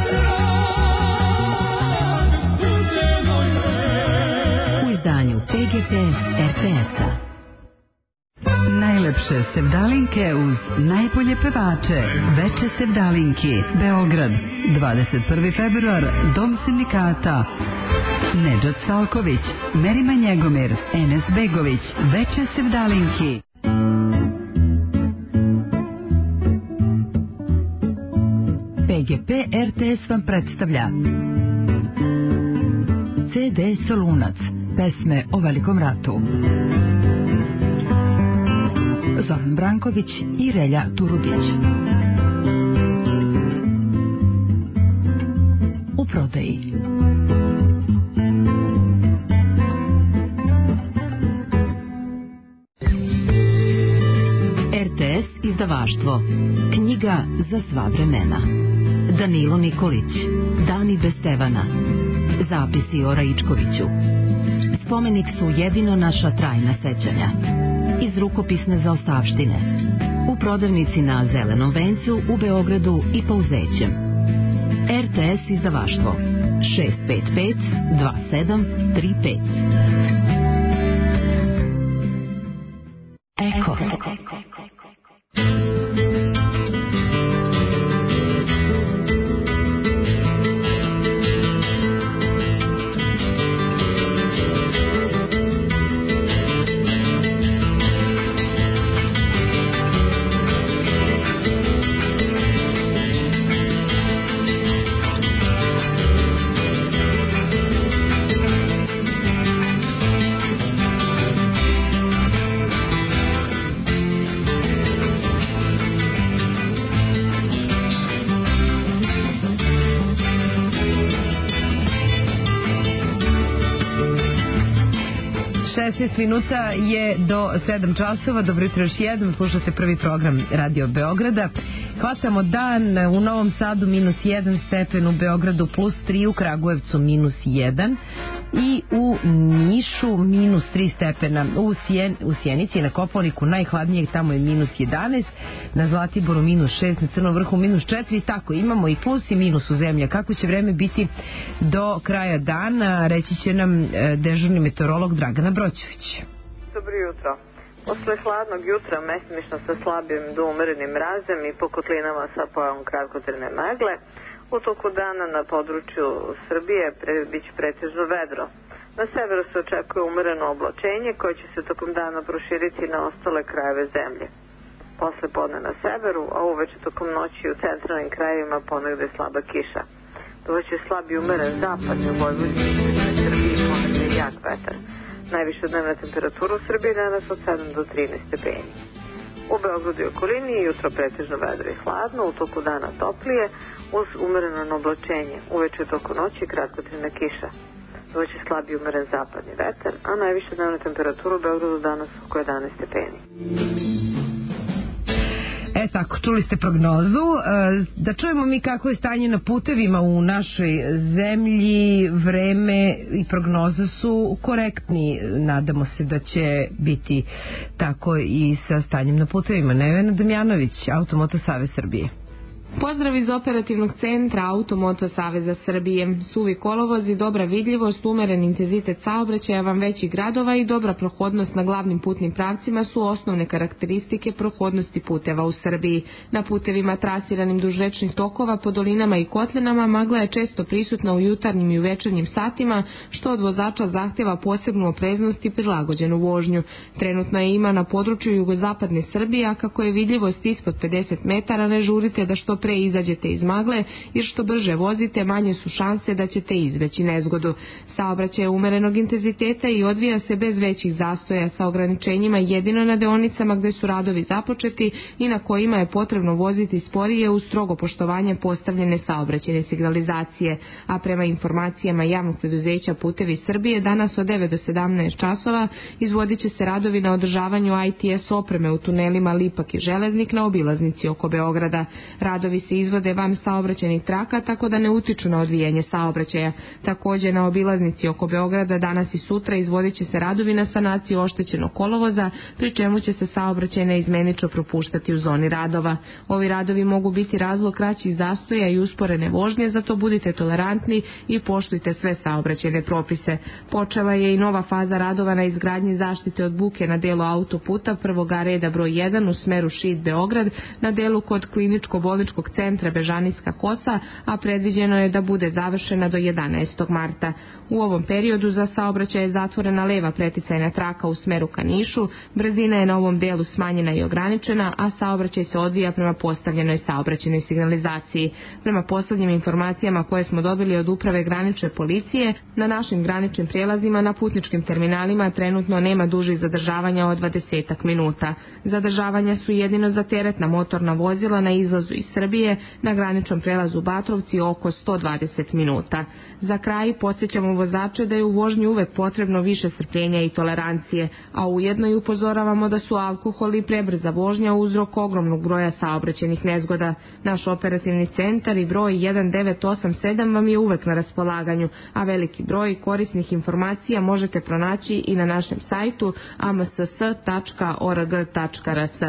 U izdanju TGP RTS-a. Najlepše sevdalinke uz najbolje pevače. Veče sevdalinki. Beograd. 21. februar. Dom sindikata. Nedžad Salković, Merima Njegomir, Enes Begović. Veče sevdalinki. PGP RTS vam predstavlja CD Solunac. Pesme o Velikom ratu. Zoran Branković i Relja Turugić. U prodaji. RTS izdavaštvo. Knjiga za sva vremena. Danilo Nikolić. Dani bez Stevana. Zapisi o Raičkoviću. Spomenik su jedino naša trajna sećanja. Iz rukopisne zaostavštine. U prodavnici na Zelenom vencu u Beogradu i Pouzećem. RTS izdavaštvo 655 2735. Eko. Minuta je do 7 časova. Dobro jutro još jednom. Slušate prvi program Radio Beograda. Hvatamo dan u Novom Sadu -1 stepen, u Beogradu +3, u Kragujevcu -1 i u Nišu -3 stepena. U Sjenici na Kopaoniku najhladnije, tamo je -11, na Zlatiboru -6, na Crnom Vrhu -4. Tako imamo i plus i minus u zemlji. Kako će vreme biti do kraja dana, reći će nam dežurni meteorolog Dragana Broćević. Dobro jutro. Posle hladnog jutra mestimično sa slabim do umerenim mrazem i po kotlinama sa pojavom kratkotrajne magle, u toku dana na području Srbije biće pretežno vedro. Na severu se očekuje umereno oblačenje koje će se tokom dana proširiti na ostale krajeve zemlje. Posle podne na severu, a uveče tokom noći u centralnim krajevima ponegde slaba kiša. Dovoće slab i umeren zapadni u Vojvodini i Srbiji ponegde jak vetar. Najviša dnevna temperatura u Srbiji danas od 7 do 13 stepeni. U Beogradu i okolini jutro pretežno vedro i hladno, u toku dana toplije uz umereno oblačenje. Uveče toku noći kratkotrajna kiša. Dovoće slab i umeren zapadni vetar, a najviša dnevna temperatura u Beogradu danas oko 11 stepeni. Tako, čuli ste prognozu. Da čujemo mi kako je stanje na putevima u našoj zemlji. Vreme i prognoza su korektni. Nadamo se da će biti tako i sa stanjem na putevima. Nevena Damjanović, Automoto Savez Srbije. Pozdrav iz operativnog centra Automoto Saveza Srbije. Suvi kolovozi, dobra vidljivost, umeren intenzitet saobraćaja van većih gradova i dobra prohodnost na glavnim putnim pravcima su osnovne karakteristike prohodnosti puteva u Srbiji. Na putevima trasiranim duž rečnih tokova, po dolinama i kotlinama magla je često prisutna u jutarnjim i u večernjim satima, što od vozača zahteva posebnu opreznost i prilagođenu vožnju. Trenutno je ima na području jugozapadne Srbije, a kako je vidljivost ispod 50 metara, ne žurite da što pre izađete iz magle, jer što brže vozite, manje su šanse da ćete izbeći nezgodu. Saobraćaj je umerenog intenziteta i odvija se bez većih zastoja, sa ograničenjima jedino na deonicama gde su radovi započeti i na kojima je potrebno voziti sporije uz strogo poštovanje postavljene saobraćajne signalizacije. A prema informacijama javnog preduzeća Putevi Srbije, danas od 9 do 17 časova izvodit će se radovi na održavanju ITS opreme u tunelima Lipak i Železnik na obilaznici oko Beograda. Radovi se izvode van saobraćajnih traka, tako da ne utiču na odvijanje saobraćaja. Takođe, na obilaznici oko Beograda danas i sutra izvodit će se radovi na sanaciju oštećenog kolovoza, pri čemu će se saobraćaj neizmenično propuštati u zoni radova. Ovi radovi mogu biti razlog kraćih zastoja i usporene vožnje, zato budite tolerantni i poštujte sve saobraćajne propise. Počela je i nova faza radova na izgradnji zaštite od buke na delu autoputa prvoga reda broj 1 u smeru Šid-Beograd, na delu kod kliničko-bolničkog centra Bežanijska Kosa, a predviđeno je da bude završena do 11. marta. U ovom periodu za saobraćaj je zatvorena leva preticajna traka u smeru ka Nišu, brzina je na ovom delu smanjena i ograničena, a saobraćaj se odvija prema postavljenoj saobraćajnoj signalizaciji. Prema poslednjim informacijama koje smo dobili od Uprave granične policije, na našim graničnim prijelazima na putničkim terminalima trenutno nema dužih zadržavanja od 20 minuta. Zadržavanja su jedino za teretna motorna vozila na izlazu iz Srbije, na graničnom prelazu Batrovci oko 120 minuta. Za kraj podsjećamo vozače da je u vožnji uvek potrebno više strpljenja i tolerancije, a ujedno i upozoravamo da su alkohol i prebrza vožnja uzrok ogromnog broja saobraćajnih nezgoda. Naš operativni centar i broj 1987 vam je uvek na raspolaganju, a veliki broj korisnih informacija možete pronaći i na našem sajtu amss.org.rs.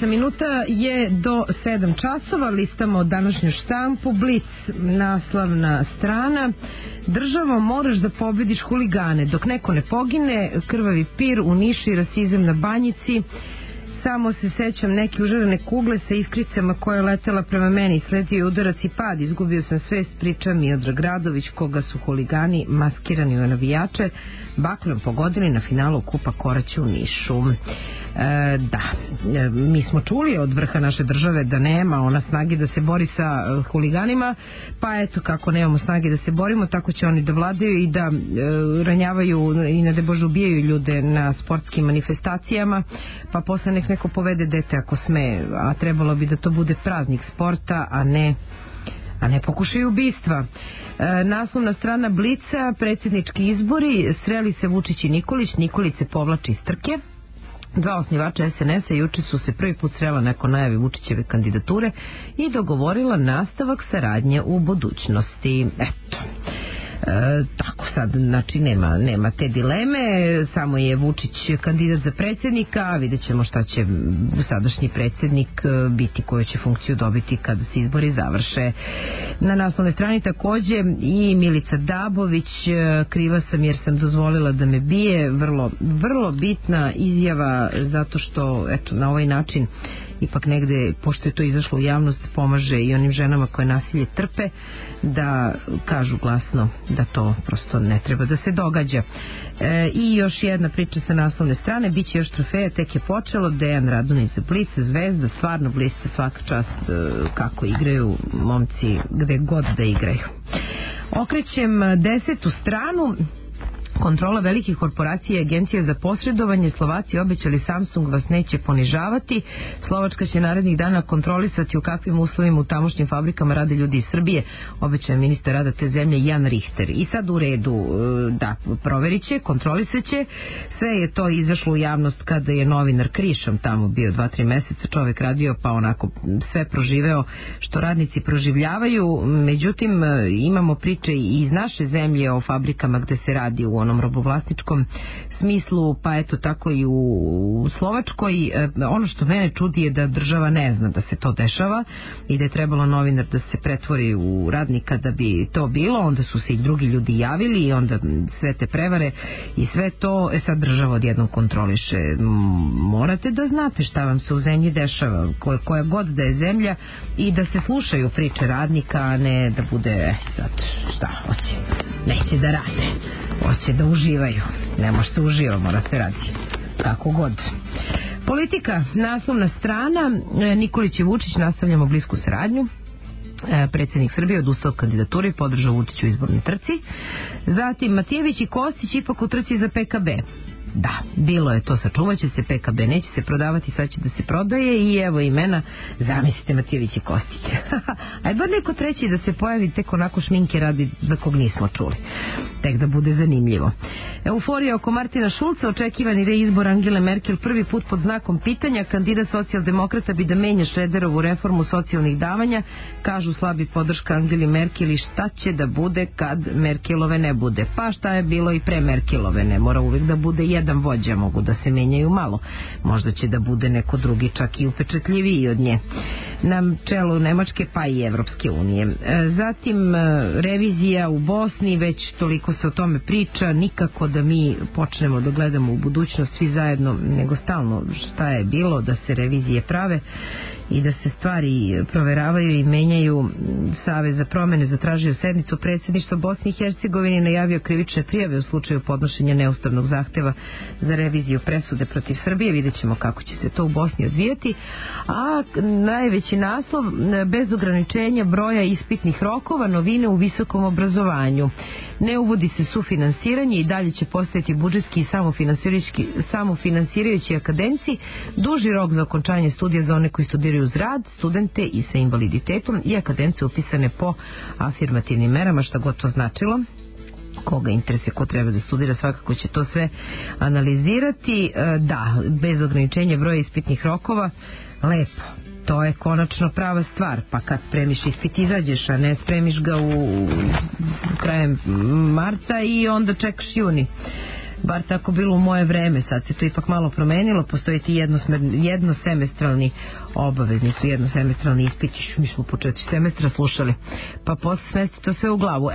8 minuta je do 7 časova. Listamo današnju štampu. Blic, naslovna strana. Državo, moraš da pobediš huligane. Dok neko ne pogine, krvavi pir u Nišu i rasizam na Banjici. Samo se sećam neke užarene kugle sa iskricama koja je letela prema meni. Sledio je udarac i pad. Izgubio sam svest, priča Miodrag Radović, koga su huligani maskirani u navijače baklom pogodili na finalu Kupa Koraća u Nišu. Mi smo čuli od vrha naše države da nema ona snage da se bori sa huliganima, pa eto, kako nemamo snage da se borimo, tako će oni da vladaju i da ranjavaju i ne da Bože ubijaju ljude na sportskim manifestacijama, pa posle nek neko povede dete ako sme, a trebalo bi da to bude praznik sporta, a ne pokušaju ubistva. Naslovna strana Blica, predsjednički izbori, sreli se Vučić i Nikolić, Nikolić se povlači iz trke. Dva osnivača SNS-a juče su se prvi put srela nakon najave Vučićeve kandidature i dogovorila nastavak saradnje u budućnosti. Eto. Tako sad, znači nema te dileme, samo je Vučić kandidat za predsjednika, a vidjet ćemo šta će sadašnji predsjednik biti, koju će funkciju dobiti kada se izbori završe. Na naslovnoj strani takođe i Milica Dabović, kriva sam jer sam dozvolila da me bije, vrlo bitna izjava, zato što eto, na ovaj način ipak negde, pošto je to izašlo u javnost, pomaže i onim ženama koje nasilje trpe da kažu glasno da to prosto ne treba da se događa. I još jedna priča sa naslovne strane, bit će još trofeja, tek je počelo. Dejan Radonjić za Blic, Zvezda, stvarno Blic, svaka čast kako igraju momci gde god da igraju. Okrećem 10. stranu. Kontrola velikih korporacija i agencija za posredovanje. Slovaci obećali Samsung vas neće ponižavati. Slovačka će narednih dana kontrolisati u kakvim uslovima u tamošnjim fabrikama rade ljudi iz Srbije, obećao ministar rada te zemlje Jan Richter. I sad u redu, da, proverit će, kontrolisat će. Sve je to izašlo u javnost kada je novinar Krišom tamo bio 2-3 meseca, čovek radio pa onako sve proživeo što radnici proživljavaju. Međutim, imamo priče i iz naše zemlje o fabrikama gde se radi u onom robovlasničkom smislu, pa eto tako i u Slovačkoj. Ono što mene čudi je da država ne zna da se to dešava i da je trebalo novinar da se pretvori u radnika da bi to bilo, onda su se i drugi ljudi javili i onda sve te prevare i sve to, sad država odjednom kontroliše. Morate da znate šta vam se u zemlji dešava, koja god da je zemlja, i da se slušaju priče radnika, a ne da bude sad šta hoće, neće da rade, hoće da uživaju. Ne može se uživa, mora se radi kako god. Politika, naslovna strana. Nikolić i Vučić nastavljamo blisku saradnju. Predsjednik Srbije odustao od kandidature i podržao Vučiću u izbornoj trci. Zatim Matijević i Kostić ipak u trci za PKB. Da, bilo je to, sačuvat će se PKB, neće se prodavati, sad će da se prodaje i evo imena, zamislite Matijević i Kostić. Ajde bar neko treći da se pojavi, tek onako šminke radi za kog nismo čuli. Tek da bude zanimljivo. Euforija oko Martina Šulca, očekivani reizbor Angele Merkel prvi put pod znakom pitanja. Kandidat socijaldemokrata bi da menja Šrederovu reformu socijalnih davanja, kažu slabi podrška Angeli Merkel i šta će da bude kad Merkelove ne bude. Pa šta je bilo i pre Merkelove, ne mora uvek da bude jedan vođa, mogu da se menjaju malo. Možda će da bude neko drugi čak i upečatljiviji od nje. Na čelu Nemačke pa i Evropske unije. Zatim revizija u Bosni, već toliko se o tome priča, nikako da mi počnemo da gledamo u budućnost svi zajedno, nego stalno šta je bilo, da se revizije prave i da se stvari proveravaju i menjaju. Savez za promene zatražio sednicu predsjedništva Bosne i Hercegovine i najavio krivične prijave u slučaju podnošenja neustavnog zahteva za reviziju presude protiv Srbije. Vidjet ćemo kako će se to u Bosni odvijeti. A najveći naslov, bez ograničenja broja ispitnih rokova, novine u visokom obrazovanju. Ne uvodi se sufinansiranje i dalje će postojati budžetski i samofinansirajući akademci, duži rok za okončanje studija za one koji studiraju uz rad, studente i sa invaliditetom i akademce upisane po afirmativnim merama, šta god to značilo. Koga interese, ko treba da studira, svakako će to sve analizirati. Da, bez ograničenja broja ispitnih rokova, lepo. To je konačno prava stvar, pa kad spremiš ispit izađeš, a ne spremiš ga u krajem marta i onda čekaš juni bar tako bilo u moje vreme, sad se to ipak malo promenilo, postoji ti jednosemestralni obavezni su jednosemestralni ispiti, mi smo po 4 semestra slušali, pa posle smesti to sve u glavu.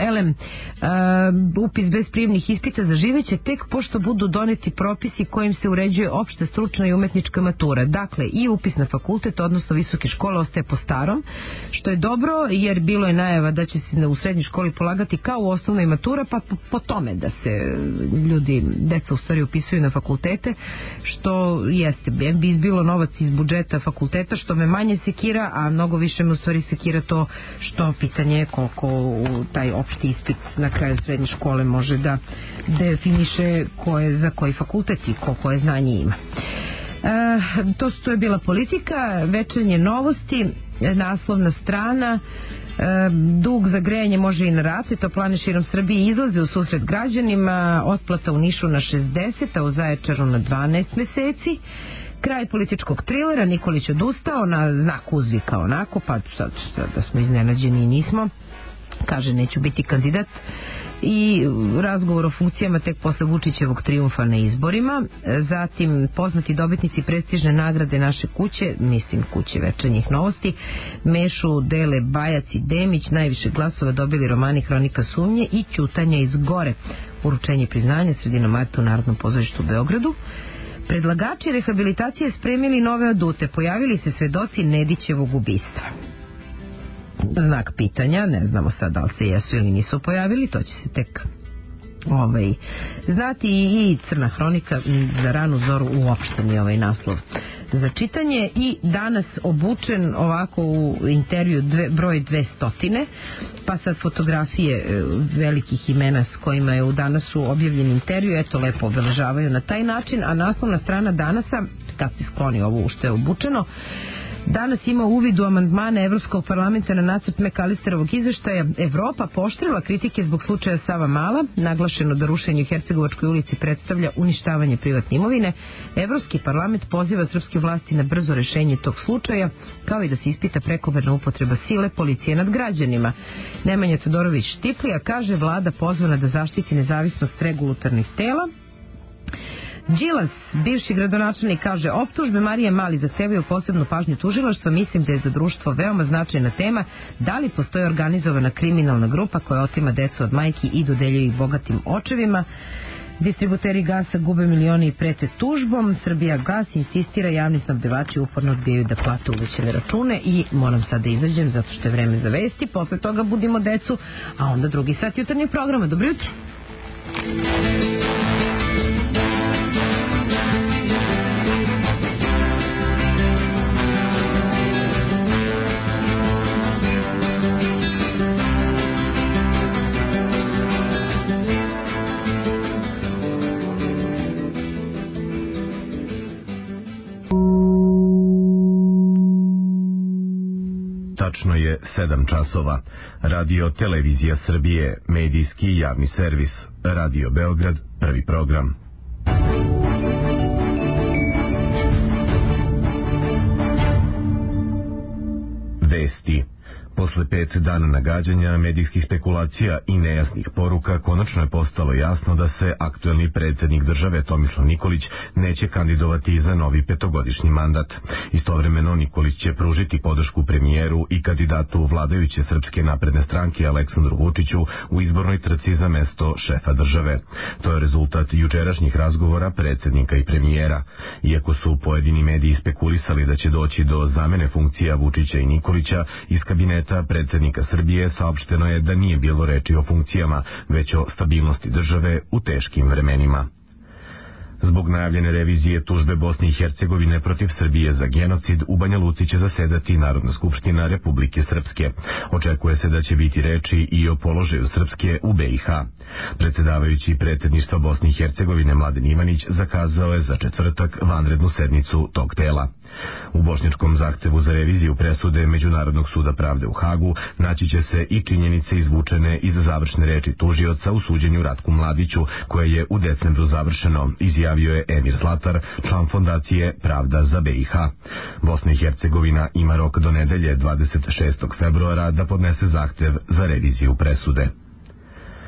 Upis bez prijemnih ispita zaživeće tek pošto budu doneti propisi kojim se uređuje opšta stručna i umetnička matura. Dakle, i upis na fakultet, odnosno visoke škole, ostaje po starom, što je dobro, jer bilo je najava da će se u srednjoj školi polagati kao u osnovnoj matura, pa po tome da se deca u stvari upisuju na fakultete, što jeste, bi izbilo novac iz budžeta fakulteta, što me manje sekira, a mnogo više me u stvari sekira to što pitanje je koliko taj opšti ispit na kraju srednje škole može da definiše za koji fakultet i koje znanje ima. To je bila politika, večernje novosti, naslovna strana. Dug za grejanje može i narasti, toplane širom Srbije izlaze u susret građanima, otplata u Nišu na 60, a u Zaječaru na 12 meseci. Kraj političkog trilera, Nikolić odustao, na znak uzvika onako, pa sad da smo iznenađeni i nismo, kaže neću biti kandidat, i razgovor o funkcijama tek posle Vučićevog trijumfa na izborima. Zatim poznati dobitnici prestižne nagrade naše kuće, mislim kuće večernjih novosti, mešu dele Bajac i Demić, najviše glasova dobili romani Hronika sumnje i Ćutanja iz gore. Uručenje priznanja sredinom marta u Narodnom pozorištu u Beogradu. Predlagači rehabilitacije spremili nove adute, pojavili se svedoci Nedićevog ubistva. Znak pitanja, ne znamo sad da li se jesu ili nisu pojavili, to će se tek znati. I Crna hronika za ranu zoru, uopšte mi ovaj naslov za čitanje. I danas obučen ovako u intervju broj 200, pa sad fotografije velikih imena s kojima je u Danasu objavljen intervju, eto lepo obeležavaju na taj način, a naslovna strana Danasa, kad se skloni ovo što je obučeno, danas ima uvid u amandmane Evropskog parlamenta na nacrt Mekalisterovog izveštaja. Evropa pooštrila kritike zbog slučaja Savamala, naglašeno da rušenje u Hercegovačkoj ulici predstavlja uništavanje privatne imovine. Evropski parlament poziva srpske vlasti na brzo rešenje tog slučaja, kao i da se ispita prekomerna upotreba sile policije nad građanima. Nemanja Todorović Štiplija kaže vlada pozvana da zaštiti nezavisnost regulatornih tela. Đilas, bivši gradonačelnik, kaže optužbe Marije Mali zahtevaju posebnu pažnju tužilaštva. Mislim da je za društvo veoma značajna tema da li postoji organizovana kriminalna grupa koja otima decu od majki i dodeljuje ih bogatim očevima. Distributeri gasa gube milioni i prete tužbom. Srbija gas insistira, javni snabdevači uporno odbijaju da plate uvećane račune. I moram sad da izađem zato što je vreme za vesti, posle toga budimo decu, a onda drugi sat jutarnjeg programa. Dobro jutro. Tačno je 7 časova. Radio Televizija Srbije, medijski javni servis. Radio Beograd, prvi program. Vesti. Posle 5 dana nagađanja, medijskih spekulacija i nejasnih poruka, konačno je postalo jasno da se aktuelni predsjednik države Tomislav Nikolić neće kandidovati za novi 5-godišnji mandat. Istovremeno Nikolić će pružiti podršku premijeru i kandidatu vladajuće Srpske napredne stranke Aleksandru Vučiću u izbornoj trci za mesto šefa države. To je rezultat jučerašnjih razgovora predsjednika i premijera. Iako su pojedini mediji spekulisali da će doći do zamene funkcija Vučića i Nikolića, iz kabineta predsjednika Srbije saopšteno je da nije bilo reči o funkcijama, već o stabilnosti države u teškim vremenima. Zbog najavljene revizije tužbe Bosne i Hercegovine protiv Srbije za genocid, u Banja Luci će zasedati Narodna skupština Republike Srpske. Očekuje se da će biti reči i o položaju Srpske u BiH. Predsjedavajući predsjedništva Bosne i Hercegovine Mladen Ivanić zakazao je za četvrtak vanrednu sednicu tog tela. U bošnjačkom zahtevu za reviziju presude Međunarodnog suda pravde u Hagu naći će se i činjenice izvučene iz završne reči tužioca u suđenju Ratku Mladiću, koje je u decembru završeno, izjavio je Emir Zlatar, član fondacije Pravda za BiH. Bosna i Hercegovina ima rok do nedelje 26. februara da podnese zahtev za reviziju presude.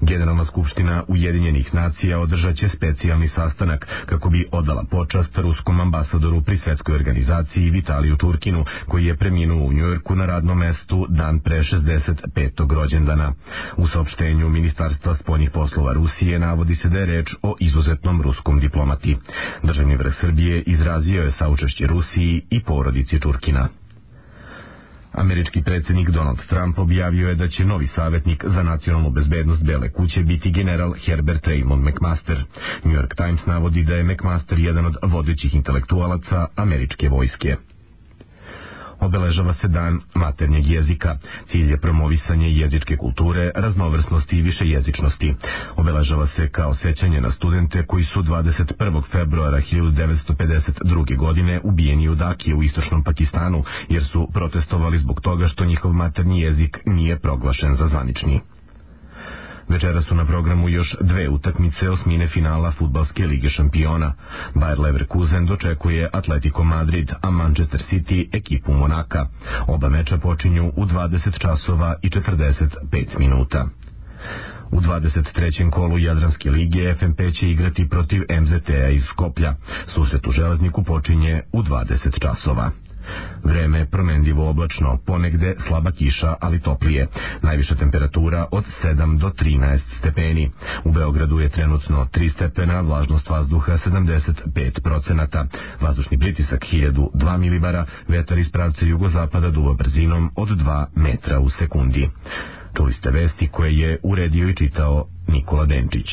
Generalna skupština Ujedinjenih nacija održat će specijalni sastanak kako bi odala počast ruskom ambasadoru pri svetskoj organizaciji Vitaliju Čurkinu, koji je preminuo u Njujorku na radnom mestu dan pre 65. rođendana. U saopštenju Ministarstva spoljnih poslova Rusije navodi se da je reč o izuzetnom ruskom diplomati. Državni vrh Srbije izrazio je saučešće Rusiji i porodici Čurkina. Američki predsjednik Donald Trump objavio je da će novi savjetnik za nacionalnu bezbednost Bele kuće biti general Herbert Raymond McMaster. New York Times navodi da je McMaster jedan od vodećih intelektualaca američke vojske. Obeležava se dan maternjeg jezika. Cilj je promovisanje jezičke kulture, raznovrsnosti i višejezičnosti. Obeležava se kao sećanje na studente koji su 21. februara 1952. godine ubijeni u Daki u istočnom Pakistanu, jer su protestovali zbog toga što njihov maternji jezik nije proglašen za zvanični. Večera su na programu još dve utakmice osmine finala fudbalske lige šampiona. Bayer Leverkusen dočekuje Atletico Madrid, a Manchester City ekipu Monaka. Oba meča počinju u 20 časova i 45 minuta. U 23. kolu Jadranske lige FNP će igrati protiv MZT-a iz Skoplja. Susret u Železniku počinje u 20 časova. Vreme promenljivo oblačno, ponegde slaba kiša, ali toplije. Najviša temperatura od 7 do 13 stepeni. U Beogradu je trenutno 3 stepena, vlažnost vazduha 75%, vazdušni pritisak 1002 milibara, vetar iz pravca jugozapada duva brzinom od 2 metra u sekundi. Čuli ste vesti koje je uredio i čitao Nikola Denčić.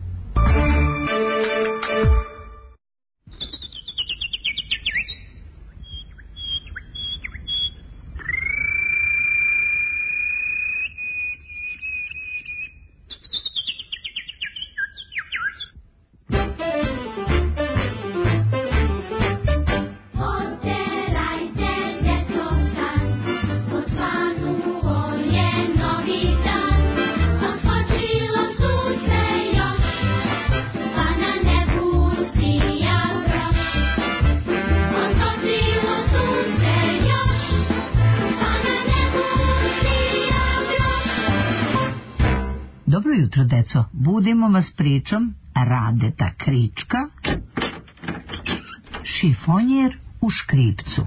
Dobro jutro, deco. Budimo vas pričom Radeta Krička, šifonjer u škripcu.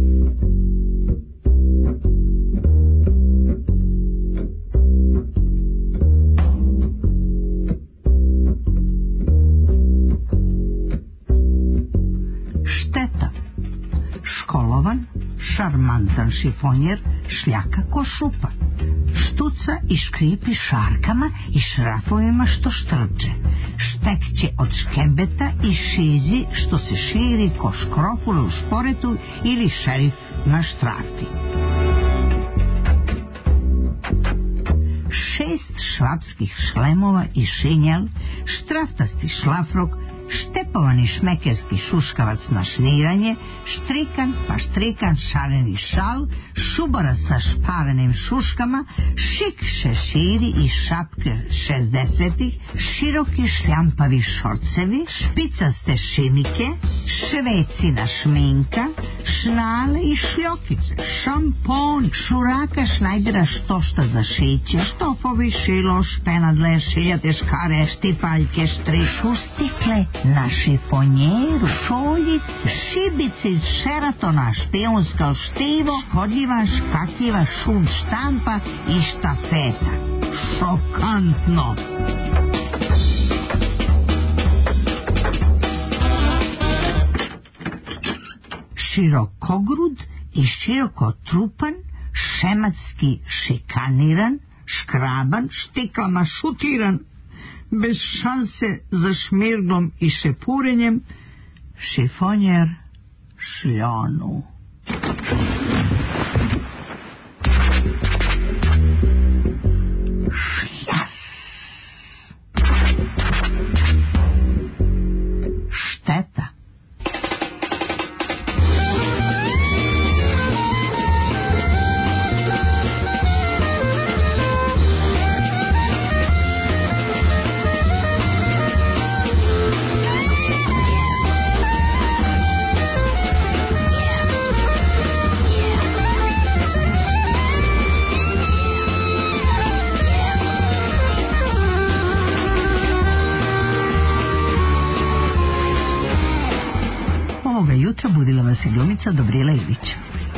Šteta. Školovan, šarmantan šifonjer šljaka ko šupa. Štuca i škripi šarkama i šrafovima što štrče. Štekće od škebeta i šizi što se širi ko škrofula u šporetu ili šerif na štrafti. 6 švapskih šlemova i šinjel, štraftasti šlafrok, štepovani šmekerski šuškavac na šniranje, štrikan pa štrikan šareni šal, šubara sa šparenim šuškama, šik šeširi i šapke 60-ih, široki šljampavi šorcevi, špicaste šimike, švecina šminka, šnale i šljokice, šampon, šuraka šnajdera štošta za šiće, štofovi, šilo, špenadle, šiljate škare, štipaljke, štриšu, stikle, na šifonjeru, šoljice, šibice iz Šeratona, špijunska štivo, škodljiva, škakljiva, šum štampa i štafeta. Šokantno! Širokogrud i širokotrupan, šematski šikaniran, škraban, štiklama šutiran, bez šanse za šmirdom i šepurenjem, šifonjer šljonu. Šljas. Šteta. urednica Dobrila Ilić.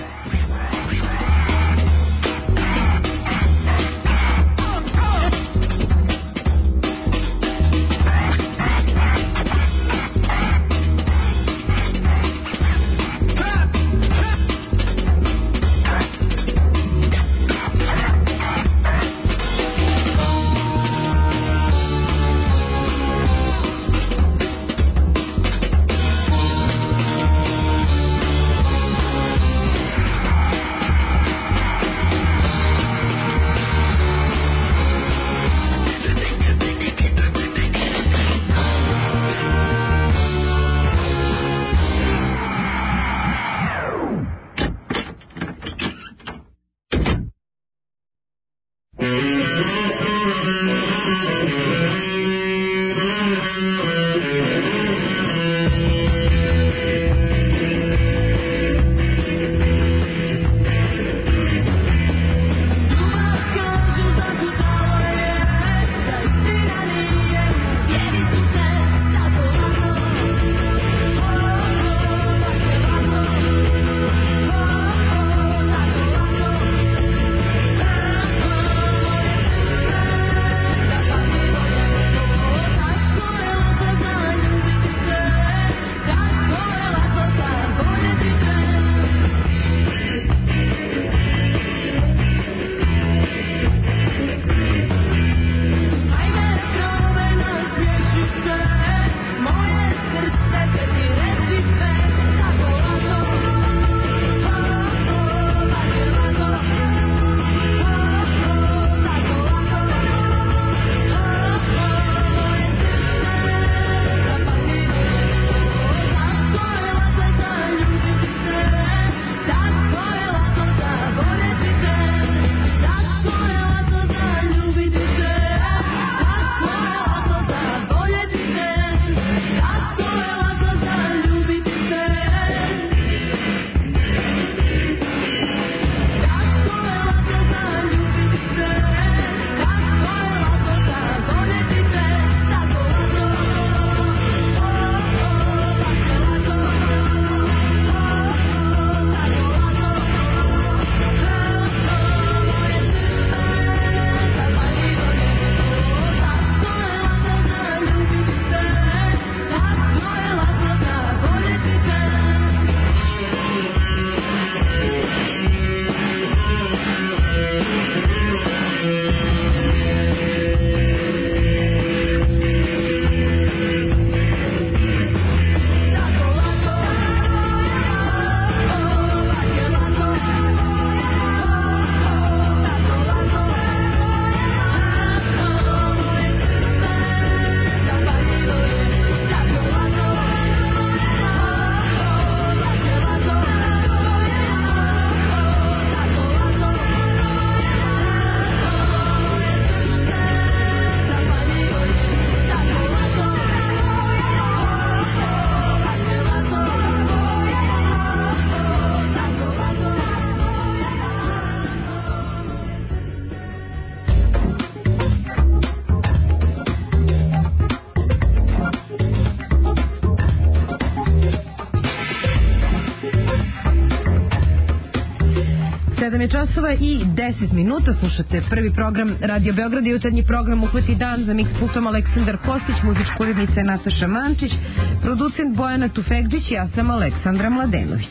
Časova i 10 minuta, slušate prvi program Radio Beograd, jutarnji program Uhvati dan, za mix pultom Aleksandar Kostić, muzička urednica je Nataša Mančić, producent Bojana Tufekđić, ja sam Aleksandra Mladenović.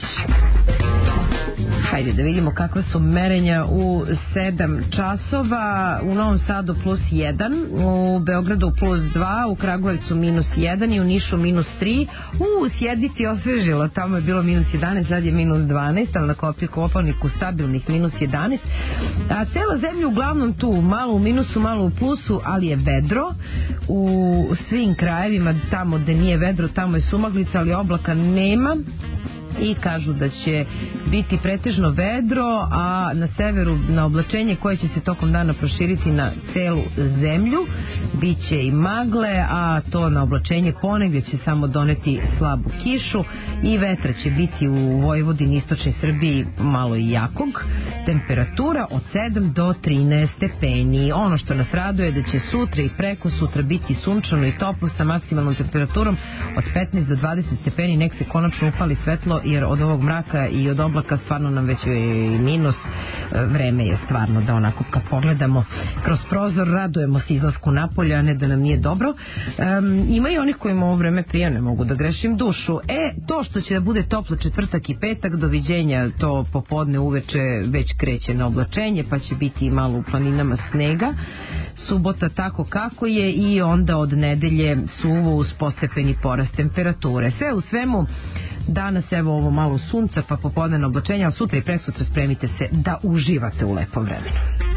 Hajde da vidimo kakva su merenja u 7 časova. U Novom Sadu plus 1, u Beogradu plus 2, u Kragujevcu minus 1 i u Nišu minus 3. U Sjedici osvežilo, tamo je bilo minus 11, sad je minus 12, ali na Kopaoniku stabilnih minus 11. A cela zemlja uglavnom tu, malo u minusu, malo u plusu, ali je vedro. U svim krajevima, tamo gde nije vedro, tamo je sumaglica, ali oblaka nema. I kažu da će biti pretežno vedro, a na severu na oblačenje koje će se tokom dana proširiti na celu zemlju. Biće i magle, a to na oblačenje ponegdje će samo doneti slabu kišu i vetra će biti u Vojvodini, istočnoj Srbiji malo i jakog. Temperatura od 7 do 13 stepeni. Ono što nas raduje je da će sutra i preko sutra biti sunčano i toplo sa maksimalnom temperaturom od 15 do 20 stepeni. Nek se konačno upali svetlo jer od ovog mraka i od oblaka stvarno nam već je minus. Vreme je stvarno da onako kad pogledamo kroz prozor radujemo se izlasku napolja, a ne da nam nije dobro. Ima i onih kojima ovo vreme prija, ne mogu da grešim dušu. To što će da bude toplo četvrtak i petak, doviđenja, to popodne uveče već kreće na oblačenje, pa će biti i malo u planinama snega. Subota tako kako je i onda od nedelje suvo uz postepeni porast temperature. Sve u svemu, danas evo ovo malo sunca pa popodne oblačenja, a sutra i presutra spremite se da uživate u lepom vremenu.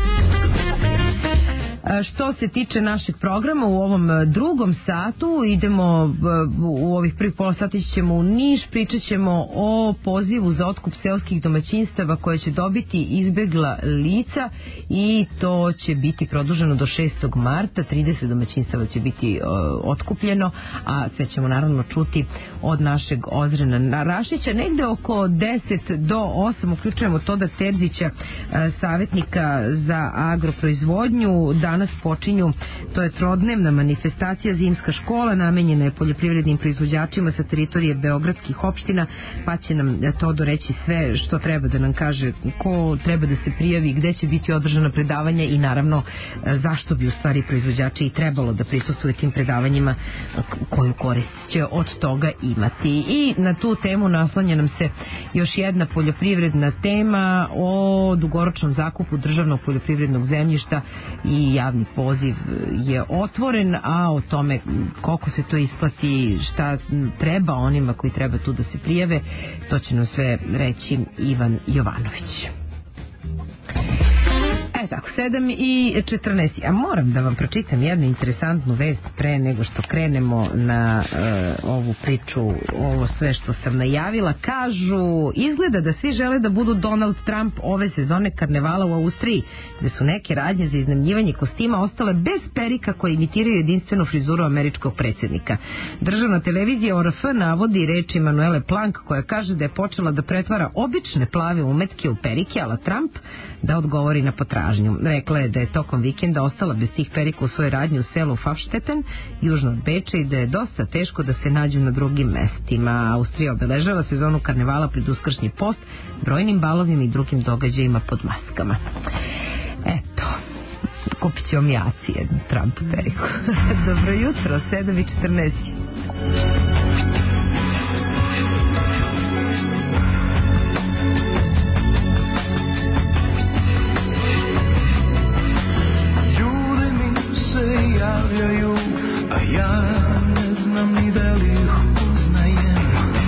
Što se tiče našeg programa u ovom drugom satu, idemo u ovih prvih pola sati ćemo u Niš, pričat ćemo o pozivu za otkup seoskih domaćinstava koje će dobiti izbegla lica i to će biti produženo do 6. marta, 30 domaćinstava će biti otkupljeno, a sve ćemo naravno čuti od našeg Ozrena Rašića. Negde oko 10 do 8 uključujemo Toda Terzića, savjetnika za agroproizvodnju. Danas počinju, to je trodnevna manifestacija, zimska škola, namenjena je poljoprivrednim proizvođačima sa teritorije beogradskih opština, pa će nam Todo reći sve što treba da nam kaže, ko treba da se prijavi, gde će biti održana predavanja i naravno zašto bi u stvari proizvođači i trebalo da prisustvuju tim predavanjima, koju korist će od toga imati. I na tu temu naslanja nam se još jedna poljoprivredna tema o dugoročnom zakupu državnog poljoprivrednog zemljišta i javni poziv je otvoren, a o tome koliko se to isplati, šta treba onima koji treba tu da se prijave, to će nam sve reći Ivan Jovanović. Tako, 7:14. A moram da vam pročitam jednu interesantnu vest pre nego što krenemo na ovu priču, ovo sve što sam najavila. Kažu, izgleda da svi žele da budu Donald Trump ove sezone karnevala u Austriji, gde su neke radnje za iznajmljivanje kostima ostale bez perika koje imitiraju jedinstvenu frizuru američkog predsjednika. Državna televizija ORF navodi reči Manuele Plank, koja kaže da je počela da pretvara obične plave umetke u perike, ala Trump da odgovori na potražnju. Rekla je da je tokom vikenda ostala bez tih perika u svojoj radnji u selu Pfaffstetten, južno od Beča, i da je dosta teško da se nađu na drugim mestima. Austrija obeležava sezonu karnevala pred Uskršnji post brojnim balovima i drugim događajima pod maskama. Eto, kupit ću omijaci jednu Trump periku. Dobro jutro, 7:14. Javljaju, a ja ne znam ni da li ih poznajem.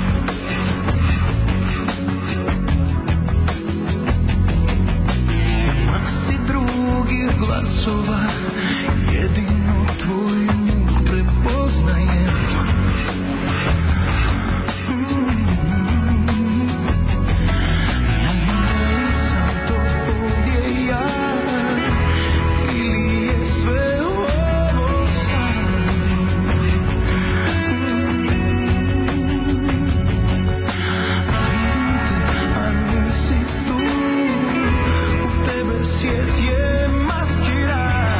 Masi drugih glasova, jedino tvoj muk prepoznajem. Yes, yeah, maschera.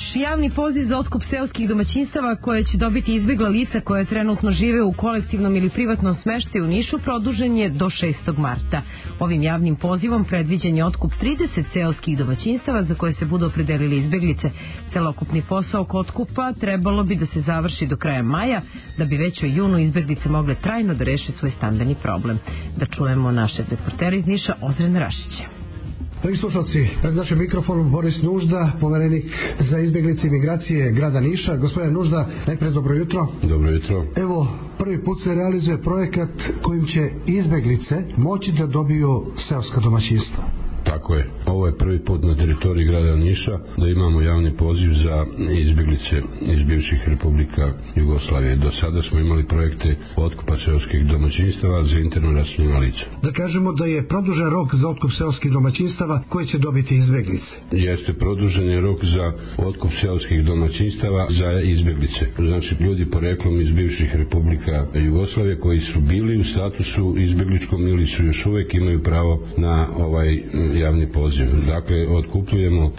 javni poziv za otkup seoskih domaćinstava koje će dobiti izbjegla lica koje trenutno žive u kolektivnom ili privatnom smeštaju u Nišu produžen je do 6. marta. Ovim javnim pozivom predviđen je otkup 30 seoskih domaćinstava za koje se budu opredelili izbjeglice. Celokupni posao oko otkupa trebalo bi da se završi do kraja maja, da bi već u junu izbjeglice mogle trajno da reše svoj stambeni problem. Da čujemo naše reportera iz Niša, Ozren Rašića. Dragi slušalci, pred našim mikrofonom Boris Nužda, poverenik za izbjeglice i migracije grada Niša. Gospodine Nužda, najprej dobro jutro. Dobro jutro. Evo, prvi put se realizuje projekat kojim će izbjeglice moći da dobiju seoska domaćinstva. Tako je. Ovo je prvi put na teritoriji grada Niša da imamo javni poziv za izbjeglice iz bivših republika Jugoslavije. Do sada smo imali projekte otkupa seoskih domaćinstava za interno raseljena lica. Da kažemo da je produžen rok za otkup seoskih domaćinstava koje će dobiti izbjeglice. Jeste, produžen je rok za otkup seoskih domaćinstava za izbjeglice. Znači, ljudi poreklom iz bivših republika Jugoslavije koji su bili u statusu izbjegličkom ili su još uvijek imaju pravo na ovaj javni poziv. Dakle, otkupljujemo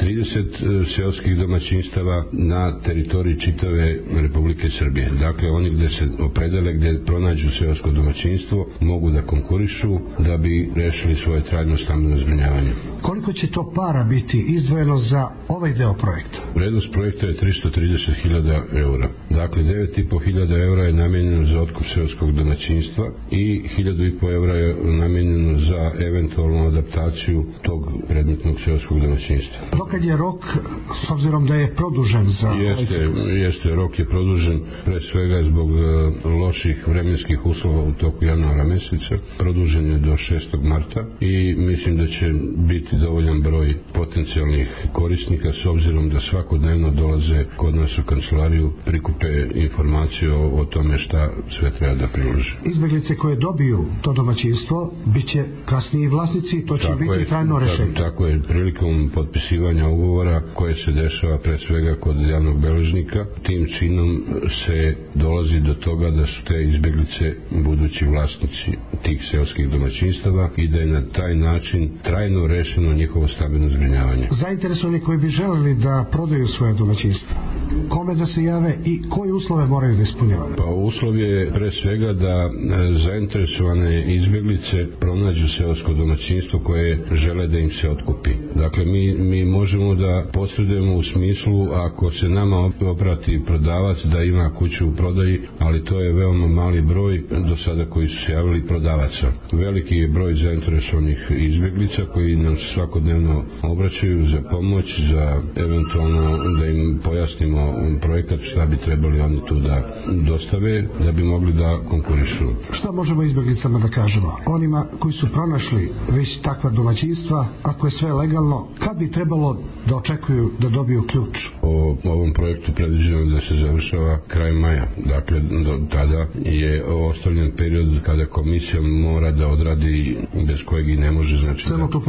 30 seoskih domaćinstava na teritoriji čitave Republike Srbije. Dakle, oni gdje se opredele, gdje pronađu seosko domaćinstvo, mogu da konkurišu da bi rešili svoje trajno stambeno zbrinjavanje. Koliko će to para biti izdvojeno za ovaj deo projekta? Vrednost projekta je 330.000 eura. Dakle, 9.500 eura je namijenjeno za otkup seoskog domaćinstva i 1.500 eura je namijenjeno za eventualnu adaptaciju tog predmetnog seoskog domaćinstva. Dokad je rok, s obzirom da je produžen za... Jeste, rok je produžen pre svega zbog loših vremenskih uslova u toku januara meseca. Produžen je do 6. marta i mislim da će biti dovoljan broj potencijalnih korisnika s obzirom da svakodnevno dolaze kod nas u kancelariju, prikupe informacije o tome šta sve treba da prilože. Izbjeglice koje dobiju to domaćinstvo bit će kasniji vlasnici, to će biti trajno rešenje. Tako je, prilikom potpisivanja ugovora koje se dešava pre svega kod javnog beležnika, tim činom se dolazi do toga da su te izbjeglice budući vlasnici tih seoskih domaćinstava i da je na taj način trajno rešeno njihovo stambeno zbrinjavanje. Zainteresovani koji bi želeli da prodaju svoje domaćinstvo, kome da se jave i koje uslove moraju da ispunjavaju? Pa uslov je pre svega da zainteresovane izbjeglice pronađu seosko domaćinstvo koje žele da im se otkupi. Dakle, mi možemo da posredujemo u smislu ako se nama obrati prodavac da ima kuću u prodaji, ali to je veoma mali broj do sada koji su se javili prodavaca. Veliki je broj zainteresovanih izbjeglica koji nam se svakodnevno obraćaju za pomoć, za eventualno da im pojasnimo projekat šta bi trebali oni tu da dostave da bi mogli da konkurišu. Šta možemo izbjeglicama da kažemo? Onima koji su pronašli već takva domaćinstva, ako je sve legalno, kad bi trebalo da očekuju da dobiju ključ? O ovom projektu predviđeno da se završava kraj maja. Dakle, do tada je ostavljen period kada komisija mora da odradi, bez kojeg i ne može, znači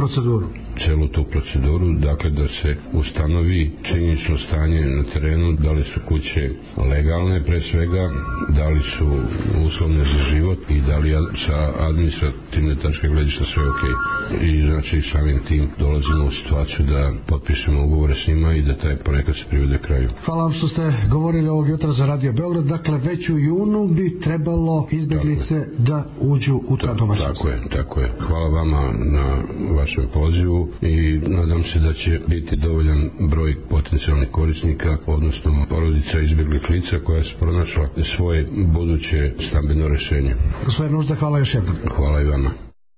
celu tu proceduru, dakle da se ustanovi činjenično stanje na terenu, da li su kuće legalne pre svega, da li su uslovne za život i da li sa administrativne tačke gledišta sve ok. I znači samim tim dolazimo u situaciju da potpišemo ugovore s njima i da taj projekat se privede kraju. Hvala vam što ste govorili ovog jutra za Radio Beograd. Dakle, već u junu bi trebalo izbjeglice da uđu u ta domaćinstva. Tako je. Hvala vama na vašem pozivu i nadam se da će biti dovoljan broj potencijalnih korisnika, odnosno porodica izbjeglih lica koja su pronašla svoje buduće stambeno rešenje. Gospodin Nužda, hvala još jednom. Hvala i vama.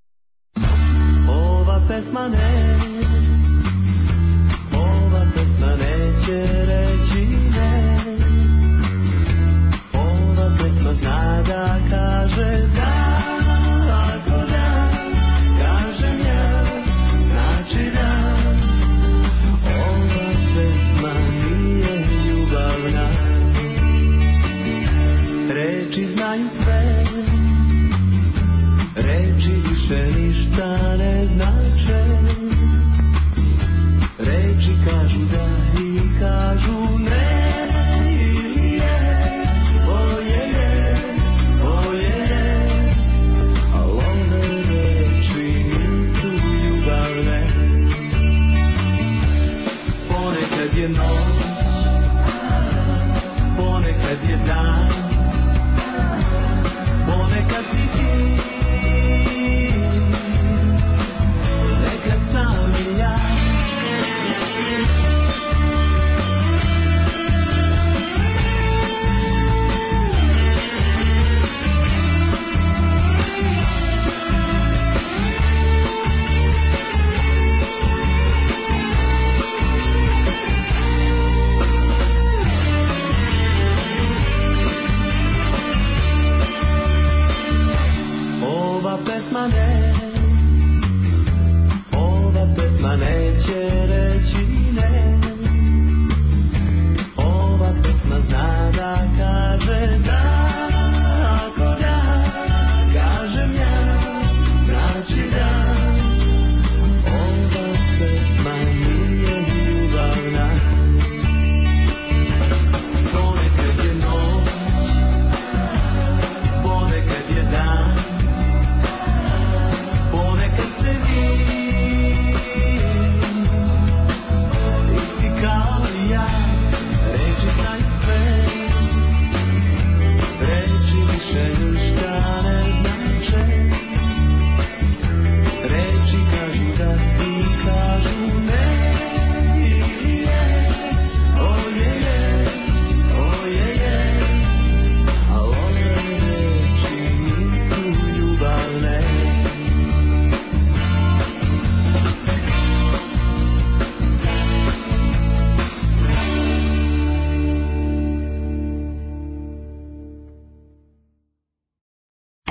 Ova pesma neće reći ne. Ova pesma zna da kaže da. Ako da, kažem ja, znači da. Ova pesma nije ljubavna. Reči znaju sve, reči više ništa ne znače. Reči kažu da i kažu ne. Ili je, bolje je, a ove reči nisu ljubavne. Ponekad je noć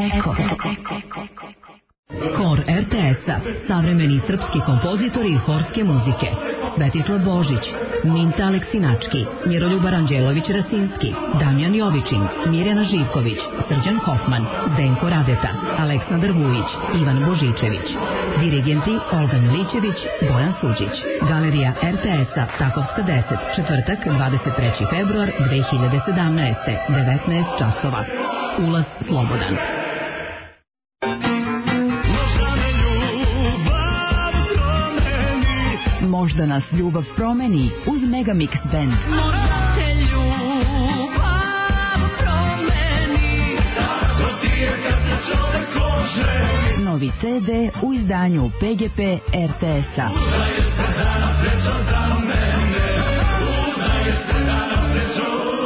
Eko. Hor RTS-a, savremeni srpski kompozitori horske muzike. Svetislav Božić, Minta Aleksinački, Miroljub Aranđelović-Rasinski, Damjan Jovičin, Mirjana Živković, Srđan Hofman, Zdenko Radeta, Aleksandar Vujić, Ivan Božičević. Dirigenti Olga Milićević, Bojan Suđić. Galerija RTS-a, Takovska 10, četvrtak, 23. februar 2017. 19 časova. Ulaz slobodan. Možda nas ljubav promeni uz Megamix Band. Možda te ljubav promeni. To ti je kad se čovek oženi. Novi CD u izdanju PGP RTS-a. Udaje se dana srećo za mene. Udaje se dana srećo.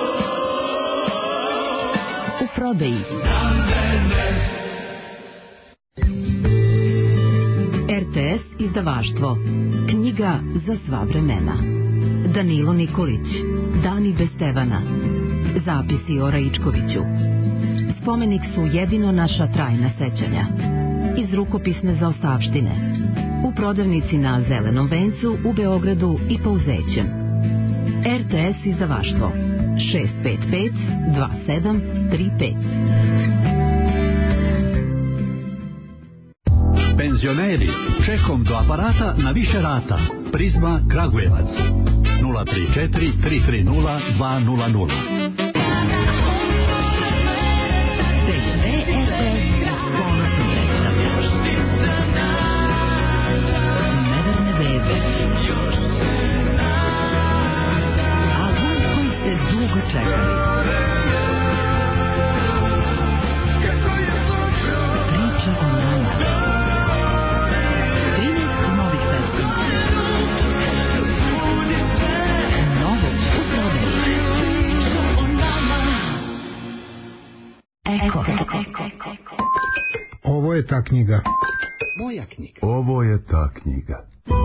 U prodaji. Za mene. RTS izdavaštvo. Knjiga za sva vremena. Danilo Nikolić. Dani bez Stevana. Zapisi o Raičkoviću. Spomenik su jedino naša trajna sećanja. Iz rukopisne zaostavštine. U prodavnici na Zelenom vencu u Beogradu i Pouzećem. RTS izdavaštvo. 655 2735. Penzioneri, čekom do aparata na više rata. Prizma Kragujevac 034 330 200. Neverne bebe. Album koji ste dugo čekali. Priča o nama. Ovo je ta knjiga. Moja knjiga. Ovo je ta knjiga.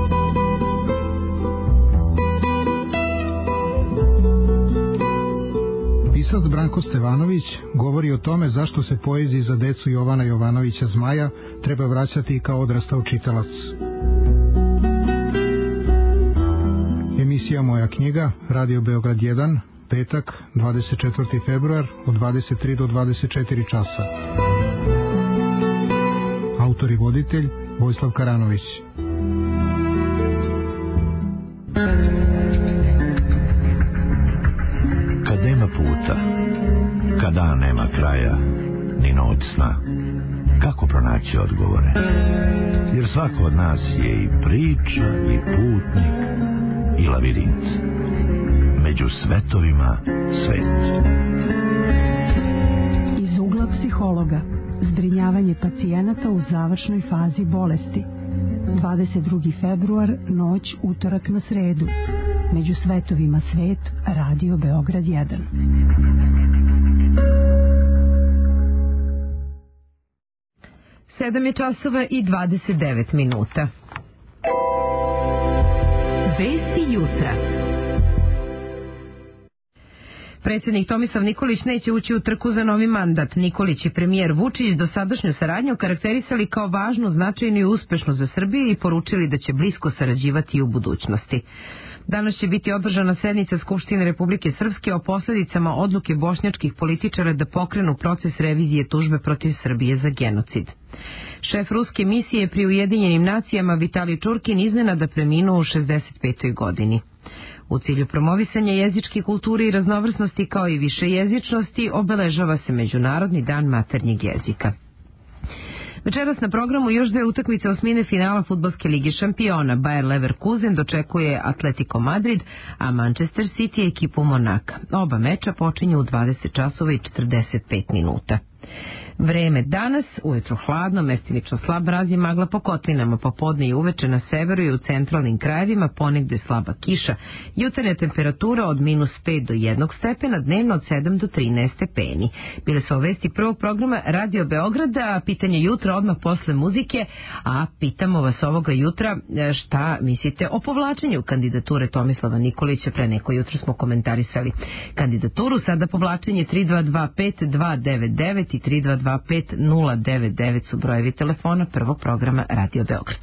Pisac Branko Stevanović govori o tome zašto se poeziji za decu Jovana Jovanovića Zmaja treba vraćati kao odrastao čitalac. Emisija Moja knjiga, Radio Beograd 1, petak, 24. februar, od 23 do 24 časa. Autor i voditelj Vojislav Karanović. Kad nema puta, kad dan nema kraja, ni noć sna, kako pronaći odgovore? Jer svako od nas je i priča, i putnik, i lavirint. Među svetovima svet. Iz ugla psihologa. Zbrinjavanje pacijenata u završnoj fazi bolesti. 22. februar, noć, utorak na sredu. Među svetovima svet, Radio Beograd 1. Sedam je časova i 29 minuta. Vesti jutra. Predsjednik Tomislav Nikolić neće ući u trku za novi mandat. Nikolić i premijer Vučić dosadašnju saradnju karakterisali kao važnu, značajnu i uspešnu za Srbiju i poručili da će blisko sarađivati i u budućnosti. Danas će biti održana sednica Skupštine Republike Srpske o posljedicama odluke bošnjačkih političara da pokrenu proces revizije tužbe protiv Srbije za genocid. Šef ruske misije pri Ujedinjenim nacijama Vitalij Čurkin iznenada preminuo u 65. godini. U cilju promovisanja jezičke kulture i raznovrsnosti kao i višejezičnosti obeležava se Međunarodni dan maternjeg jezika. Večeras na programu još dve utakmice osmine finala Fudbalske lige šampiona. Bayer Leverkusen dočekuje Atletico Madrid, a Manchester City ekipu Monaka. Oba meča počinju u 20 časova i 45 minuta. Vreme danas, ujutro hladno, mestimično slab mraz i magla po kotlinama, popodne i uveče na severu i u centralnim krajevima, ponegde slaba kiša. Jutarnja temperatura od -5 do 1 stepena, dnevno od 7 do 13 stepeni. Bile su vesti prvog programa Radio Beograda, pitanje jutra odmah posle muzike, a pitamo vas ovoga jutra šta mislite o povlačenju kandidature Tomislava Nikolića. Pre neko jutro smo komentarisali kandidaturu, sada povlačenje 3225299 i 322 3225 099 su brojevi telefona prvog programa Radio Beograda.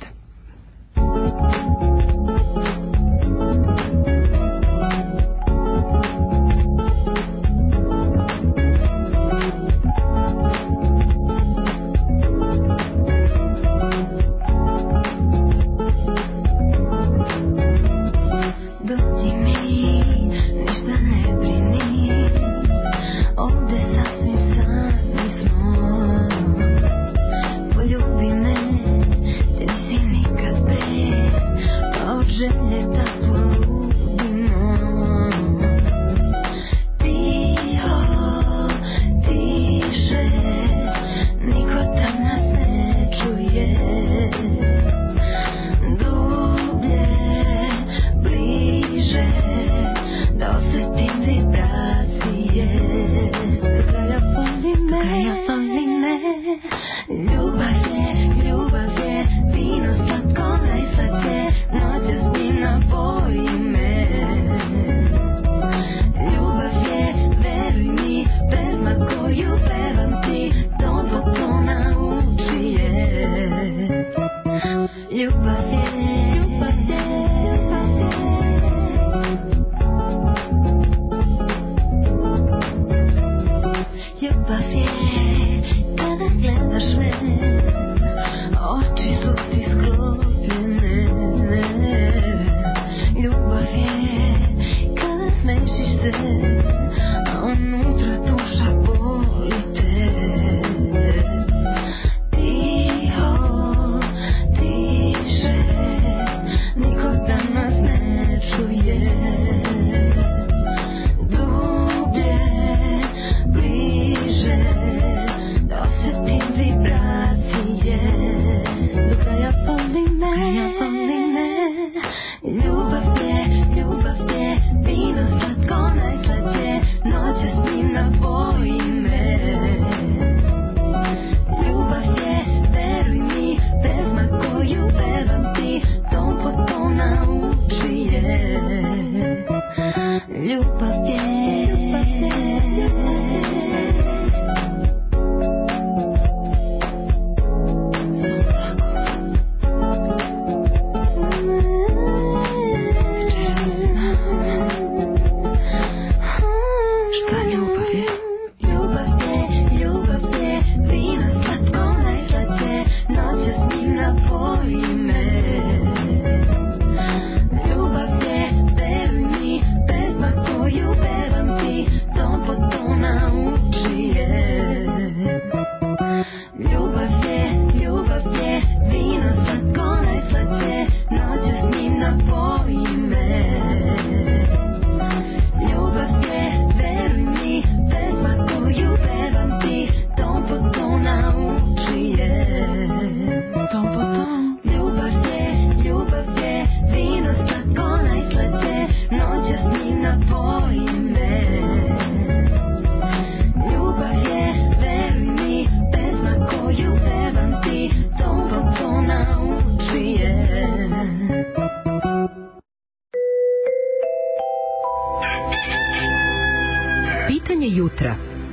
Pitanje jutra.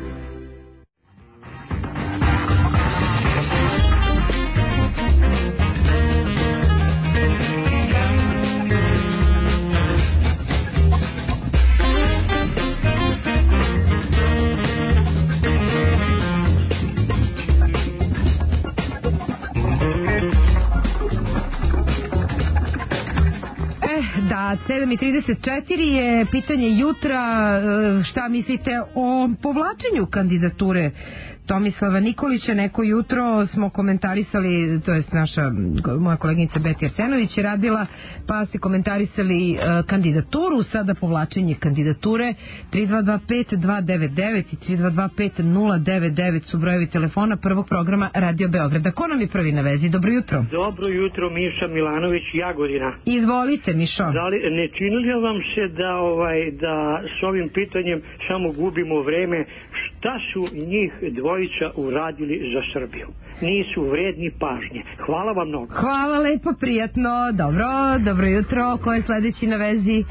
Da, 7:34 je pitanje jutra. Šta mislite o povlačenju kandidature Tomislava Nikolića? Neko jutro smo komentarisali, to jest moja koleginica Beti Arsenović je radila, pa ste komentarisali kandidaturu, sada povlačenje kandidature. 3225-299 i 3225-099 su brojevi telefona prvog programa Radio Beograda. Ko nam je prvi na vezi? Dobro jutro. Dobro jutro, Miša Milanović, Jagodina. Izvolite, Mišo. Da li ne čini li vam se da s ovim pitanjem samo gubimo vreme? Šta su njih dvojica uradili za Srbiju? Nisu vredni pažnje. Hvala vam mnogo. Hvala lepo, prijatno. Dobro jutro. Ko je sledeći na vezi?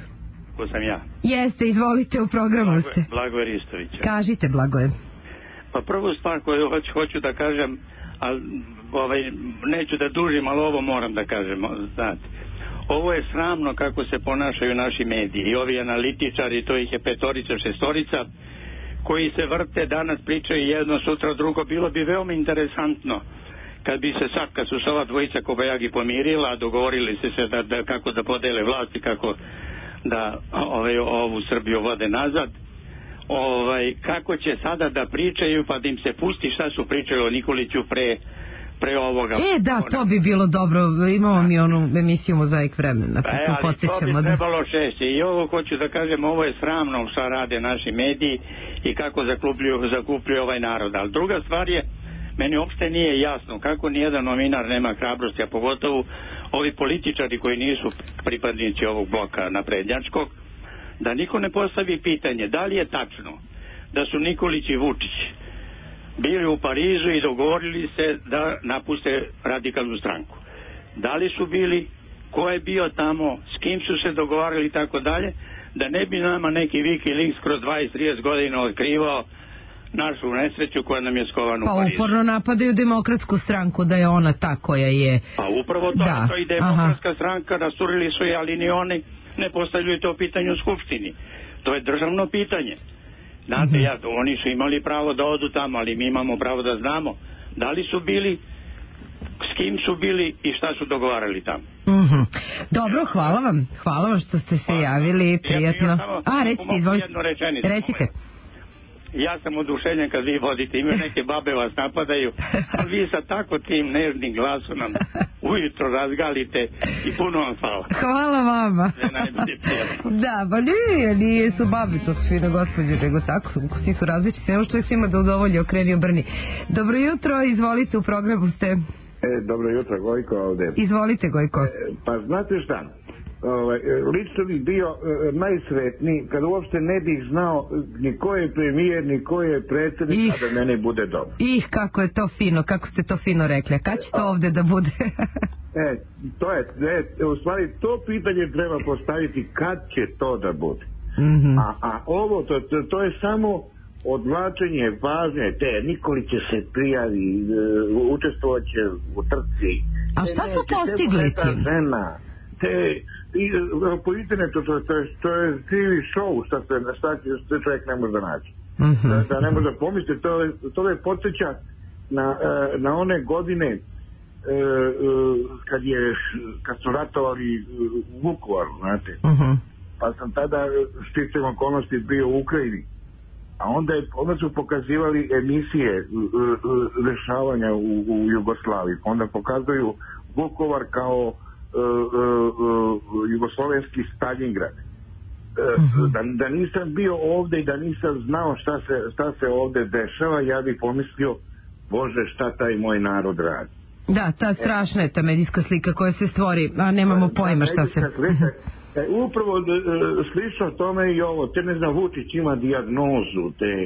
Ko sam ja? Jeste, izvolite, u programu ste. Blagoje Ristovića. Kažite, Blagoje. Pa prvu stvar koju hoću da kažem, ali neću da dužim, ali ovo moram da kažem, znate. Ovo je sramno kako se ponašaju naši mediji i ovi analitičari, to ih je 5, 6, koji se vrte, danas pričaju jedno, sutra drugo. Bilo bi veoma interesantno kad bi se sad, kad su se ova dvojica kobajagi pomirila, dogovorili se da kako da podele vlasti, kako da ovu Srbiju vode nazad, kako će sada da pričaju, pa da im se pusti šta su pričali o Nikoliću pre ovoga. Da, to bi bilo dobro. Imamo mi onu emisiju Mozaik vremena. Ali to bi trebalo šeće. I ovo hoću da kažem, ovo je sramno šta rade naši mediji i kako zakupljuju ovaj narod. Ali druga stvar je, meni uopšte nije jasno kako nijedan novinar nema hrabrosti, a pogotovo ovi političari koji nisu pripadnici ovog bloka naprednjačkog, da niko ne postavi pitanje da li je tačno da su Nikolić i Vučić bili u Parizu i dogovorili se da napuste radikalnu stranku. Da li su bili, ko je bio tamo, s kim su se dogovarali i tako dalje, da ne bi nama neki Wikileaks kroz 20-30 godina otkrivao našu nesreću koja nam je skovana u Parizu. Pa uporno napadaju Demokratsku stranku da je ona ta koja je... Pa upravo to, da. To i Demokratska stranka, rasturili su je, ali ni oni ne postavljaju to pitanje u Skupštini. To je državno pitanje. Znate, oni su imali pravo da odu tamo, ali mi imamo pravo da znamo da li su bili, s kim su bili i šta su dogovarali tamo. Dobro, hvala vam što ste se javili, prijatno. Recite, izvolite. Recite. Ja sam oduševljen kad vi vodite, imaju neke babe vas napadaju, ali vi sa tako tim nežnim glasom nam ujutro razgalite i puno vam hvala. Hvala vama. Da, pa nije su babe, to su fine gospođe, nego tako, svi su različiti, ne može čovjek svima da udovolji, okreni obrni. Dobro jutro, izvolite, u programu ste. Dobro jutro, Gojko ovde. Izvolite, Gojko. Pa znate šta? Lično bih bio najsretniji kada uopšte ne bih znao ni ko je premijer, ni ko je predsjednik, a da mene bude dobro. Kako je to fino, kako ste to fino rekli. Kad će to ovde da bude? To je, u stvari to pitanje treba postaviti, kad će to da bude. A ovo, to je samo odvlačenje pažnje, Nikolić će se prijavi, učestvovaće u trci. A šta su postigli tim? Po internetu to je TV show, šta se čovjek ne može da naći. Da ne može da pomisli, to je podsjeća na one godine kad su ratovali u Vukovaru, znate. Pa sam tada sticajem okolnosti bio u Ukrajini. A onda su pokazivali emisije dešavanja u Jugoslaviji. Onda pokazuju Vukovar kao jugoslovenski Stalingrad. Da nisam bio ovde i da nisam znao šta se ovde dešava, ja bih pomislio, Bože, šta taj moj narod radi. Da, ta strašna je ta medijska slika koja se stvori, a nemamo pojma šta se... Upravo slično tome i ovo, ne znam, Vučić ima dijagnozu,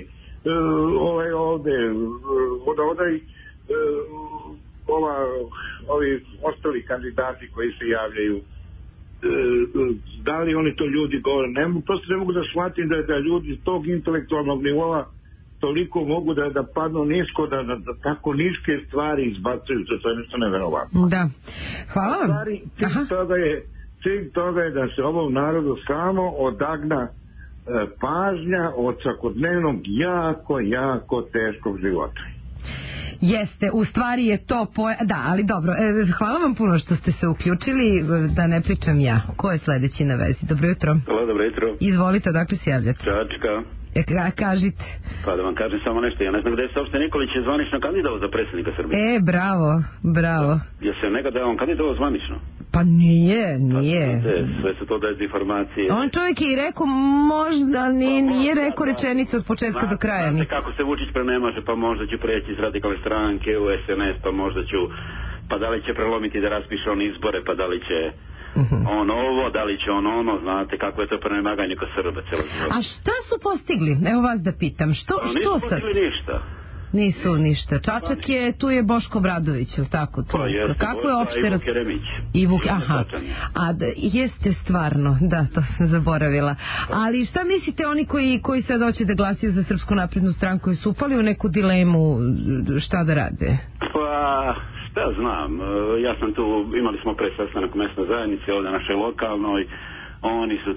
ovi ostali kandidati koji se javljaju, da li oni to ljudi govore, prosto ne mogu da shvatim da ljudi tog intelektualnog nivoa toliko mogu da padnu nisko, da tako niske stvari izbacuju, to je nešto neverovatno. Da, hvala vam. Cilj toga je da se ovom narodu samo odagna pažnja od svakodnevnog jako teškog života. Jeste, u stvari je to da, ali dobro, hvala vam puno što ste se uključili, da ne pričam ja. Ko je sledeći na vezi? Dobro jutro. Hvala, dobro jutro. Izvolite, odakle se javljate? Čačka. Kažite. Pa da vam kažem samo nešto, ja ne znam gde se uopšte Nikolić je zvanično kandidovao za predsjednika Srbije. Bravo. Je se nekada on kandidovao zvanično? Pa nije. Sve su to dezinformacije. On čovjek je i rekao, možda nije rekao rečenicu od početka do kraja. Znate kako se Vučić prenemaže, pa možda ću preći iz radikalne stranke u SNS, pa možda ću, pa da li će prelomiti da raspiše on izbore, pa da li će on ovo, da li će on ono, znate kako je to prenemaganje kod Srba celo život. A šta su postigli? Evo vas da pitam, što sad? Nisu postigli ništa. Nisu ništa. Čačak je, tu je Boško Obradović, ili tako? Tu. Kako je opšte... I Vuk Jeremić. I Vuk, aha. Jeste stvarno, da, to sam zaboravila. Ali šta mislite oni koji sad hoće da glasaju za Srpsku naprednu stranku i su upali u neku dilemu šta da rade? Pa, šta znam, ja sam tu, imali smo sastanak u mesnoj zajednici, ovdje našoj lokalnoj, oni su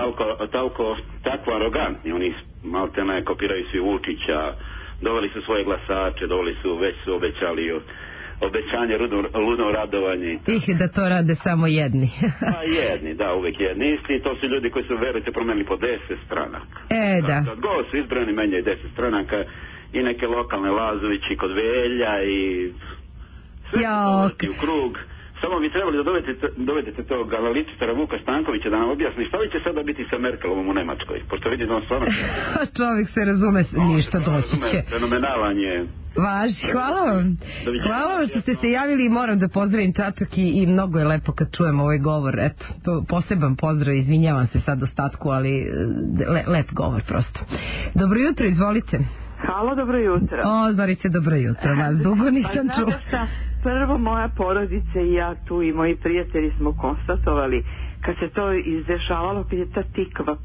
tako arogantni, oni maltene kopiraju svi Vučića, doveli su svoje glasače, već su obećanje ludno radovanje. Ih da to rade samo jedni. Pa jedni, da, uvek jedni isti, to su ljudi koji su, verujte, promenili po 10 stranaka. Da. Kad god su izbrani, menjaju 10 stranaka i neke lokalne Lazovići kod Velja i sve su u krug. Samo bi trebali da dovedete tog analitičara Vuka Stankovića da nam objasni šta li će sada biti sa Merkelovom u Nemačkoj, pošto vidi da on stvarno... Čovjek se razume ništa, doći će. Fenomenalan je. Važi, hvala vam. Hvala vam što ste se javili i moram da pozdravim Čačak i mnogo je lepo kad čujem ovaj govor. Eto, poseban pozdrav, izvinjavam se sad ostatku, ali lep govor prosto. Dobro jutro, izvolite. Halo, dobro jutro. Zorice, dobro jutro. Vas dugo nisam čula. Prvo, moja porodica i ja tu i moji prijatelji smo konstatovali kad se to izdešavalo, kad je ta tikva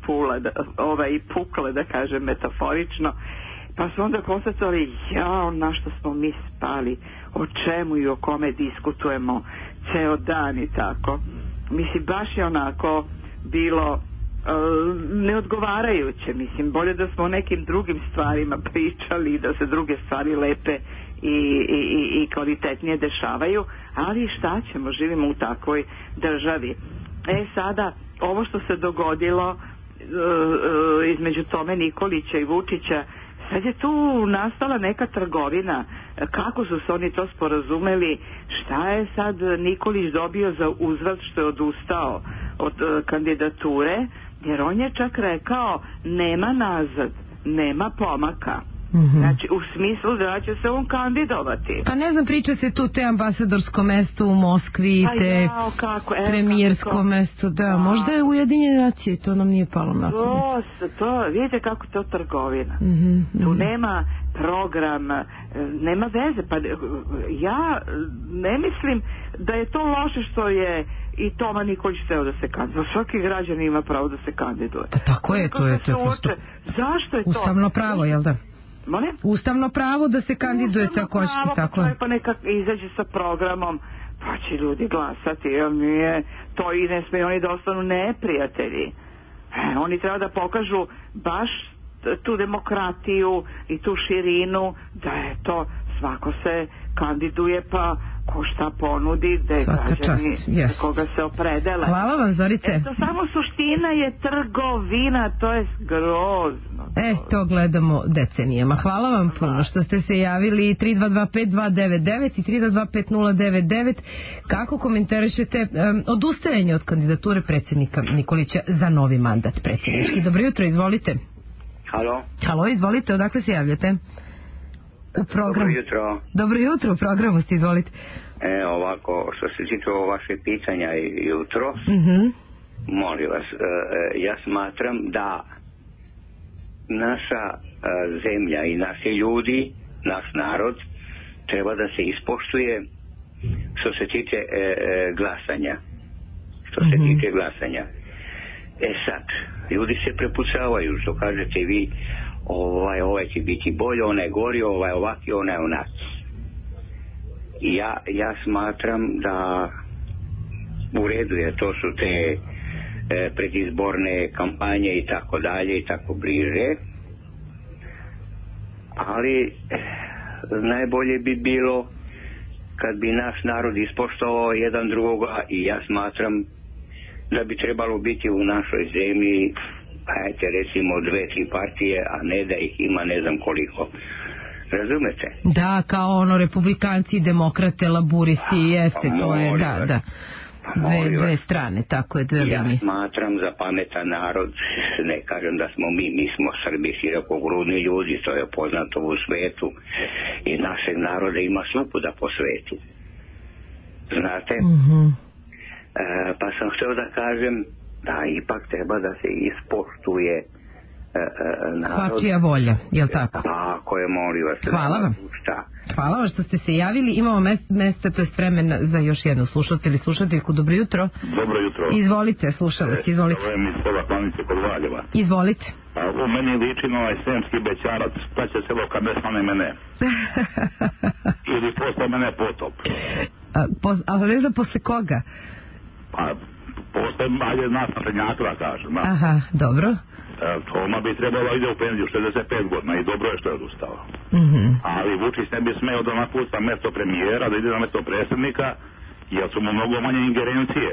pukla, da kažem metaforično, pa smo onda konstatovali, na što smo mi spali, o čemu i o kome diskutujemo ceo dan i tako. Mislim, baš je onako bilo neodgovarajuće, mislim, bolje da smo o nekim drugim stvarima pričali, da se druge stvari lepe i kvalitetnije dešavaju, ali šta ćemo, živimo u takvoj državi. Sada, ovo što se dogodilo između Tome Nikolića i Vučića, sad je tu nastala neka trgovina, kako su se oni to sporazumeli, šta je sad Nikolić dobio za uzvrat što je odustao od kandidature, jer on je čak rekao nema nazad, nema pomaka. Znači, u smislu da će se on kandidovati. Pa ne znam, priča se tu te ambasadorsko mesto u Moskvi, te premijersko mesto, da, možda je Ujedinjene nacije, to nam nije palo na pamet. Vidite kako to trgovina. Tu nema program, nema veze, pa ja ne mislim da je to loše što je i Toma Nikolić hteo da se kandiduje. Svaki građan ima pravo da se kandiduje. Pa tako je, to je prosto. Zašto je to? Ustavno pravo, jel da? Molim? Ustavno pravo da se kandidujete ako hoćete, tako je. Pa neka izađe sa programom, pa će ljudi glasati, jer nije to i ne smije oni da ostanu neprijatelji. Oni treba da pokažu baš tu demokratiju i tu širinu, da je to svako se kandiduje, pa ko šta ponudi, da je građani koga se opredele. Hvala vam, Zorice. To samo suština je trgovina, to je grozno. To gledamo decenijama. Hvala vam puno što ste se javili. 3225-299 i 3225-099. Kako komentarišete odustajanje od kandidature predsjednika Nikolića za novi mandat predsjednički? Dobro jutro, izvolite. Halo, izvolite, odakle se javljate? Dobro jutro. Dobro jutro, u programu ste, izvolite. Ovako, što se tiče vaše pitanja jutro, molim vas, ja smatram da naša zemlja i naši ljudi, naš narod, treba da se ispoštuje što se tiče glasanja. Sad, ljudi se prepucavaju, što kažete vi, ovaj će biti bolje, onaj gori, ovaj ovaki, onaj onaki. Ja smatram da u redu je, to su te predizborne kampanje i tako dalje i tako bliže, ali najbolje bi bilo kad bi naš narod ispoštovao jedan drugoga, i ja smatram da bi trebalo biti u našoj zemlji, recimo 2-3 partije, a ne da ih ima ne znam koliko. Razumete? Da, kao ono republikanci, demokrate, laburisti, jeste, to je, da. Dve strane, tako je, dve linije. Ja smatram za pametan narod, ne kažem da smo mi smo Srbi širokogrudni ljudi, to je poznato u svetu, i našeg naroda ima svukuda po svetu. Znate? Pa sam htio da kažem da ipak treba da se ispoštuje narod. Svačija volja, je li tako? Tako je, molim vas. Hvala vam. Hvala vam što ste se javili. Imamo mesta, to je vremena za još jednu slušatelj ili slušateljku. Dobro jutro. Dobro jutro. Izvolite, slušam vas, izvolite. Ovo je mi Sela Klanice kod Valjeva. Izvolite. U meni liči na ovaj sremski bećarac, šta će selo kad ne stane mene? Ili posle mene potop. Ali ne znam posle koga? Pa, posle, ajde nas naprednjaka da kažem. Aha, dobro. Toma bi trebalo ide u penziju 65 godina i dobro je što je odustao. Ali Vučić ne bi smeo da napusta mesto premijera, da ide na mesto predsjednika, jer su mu mnogo manje ingerencije.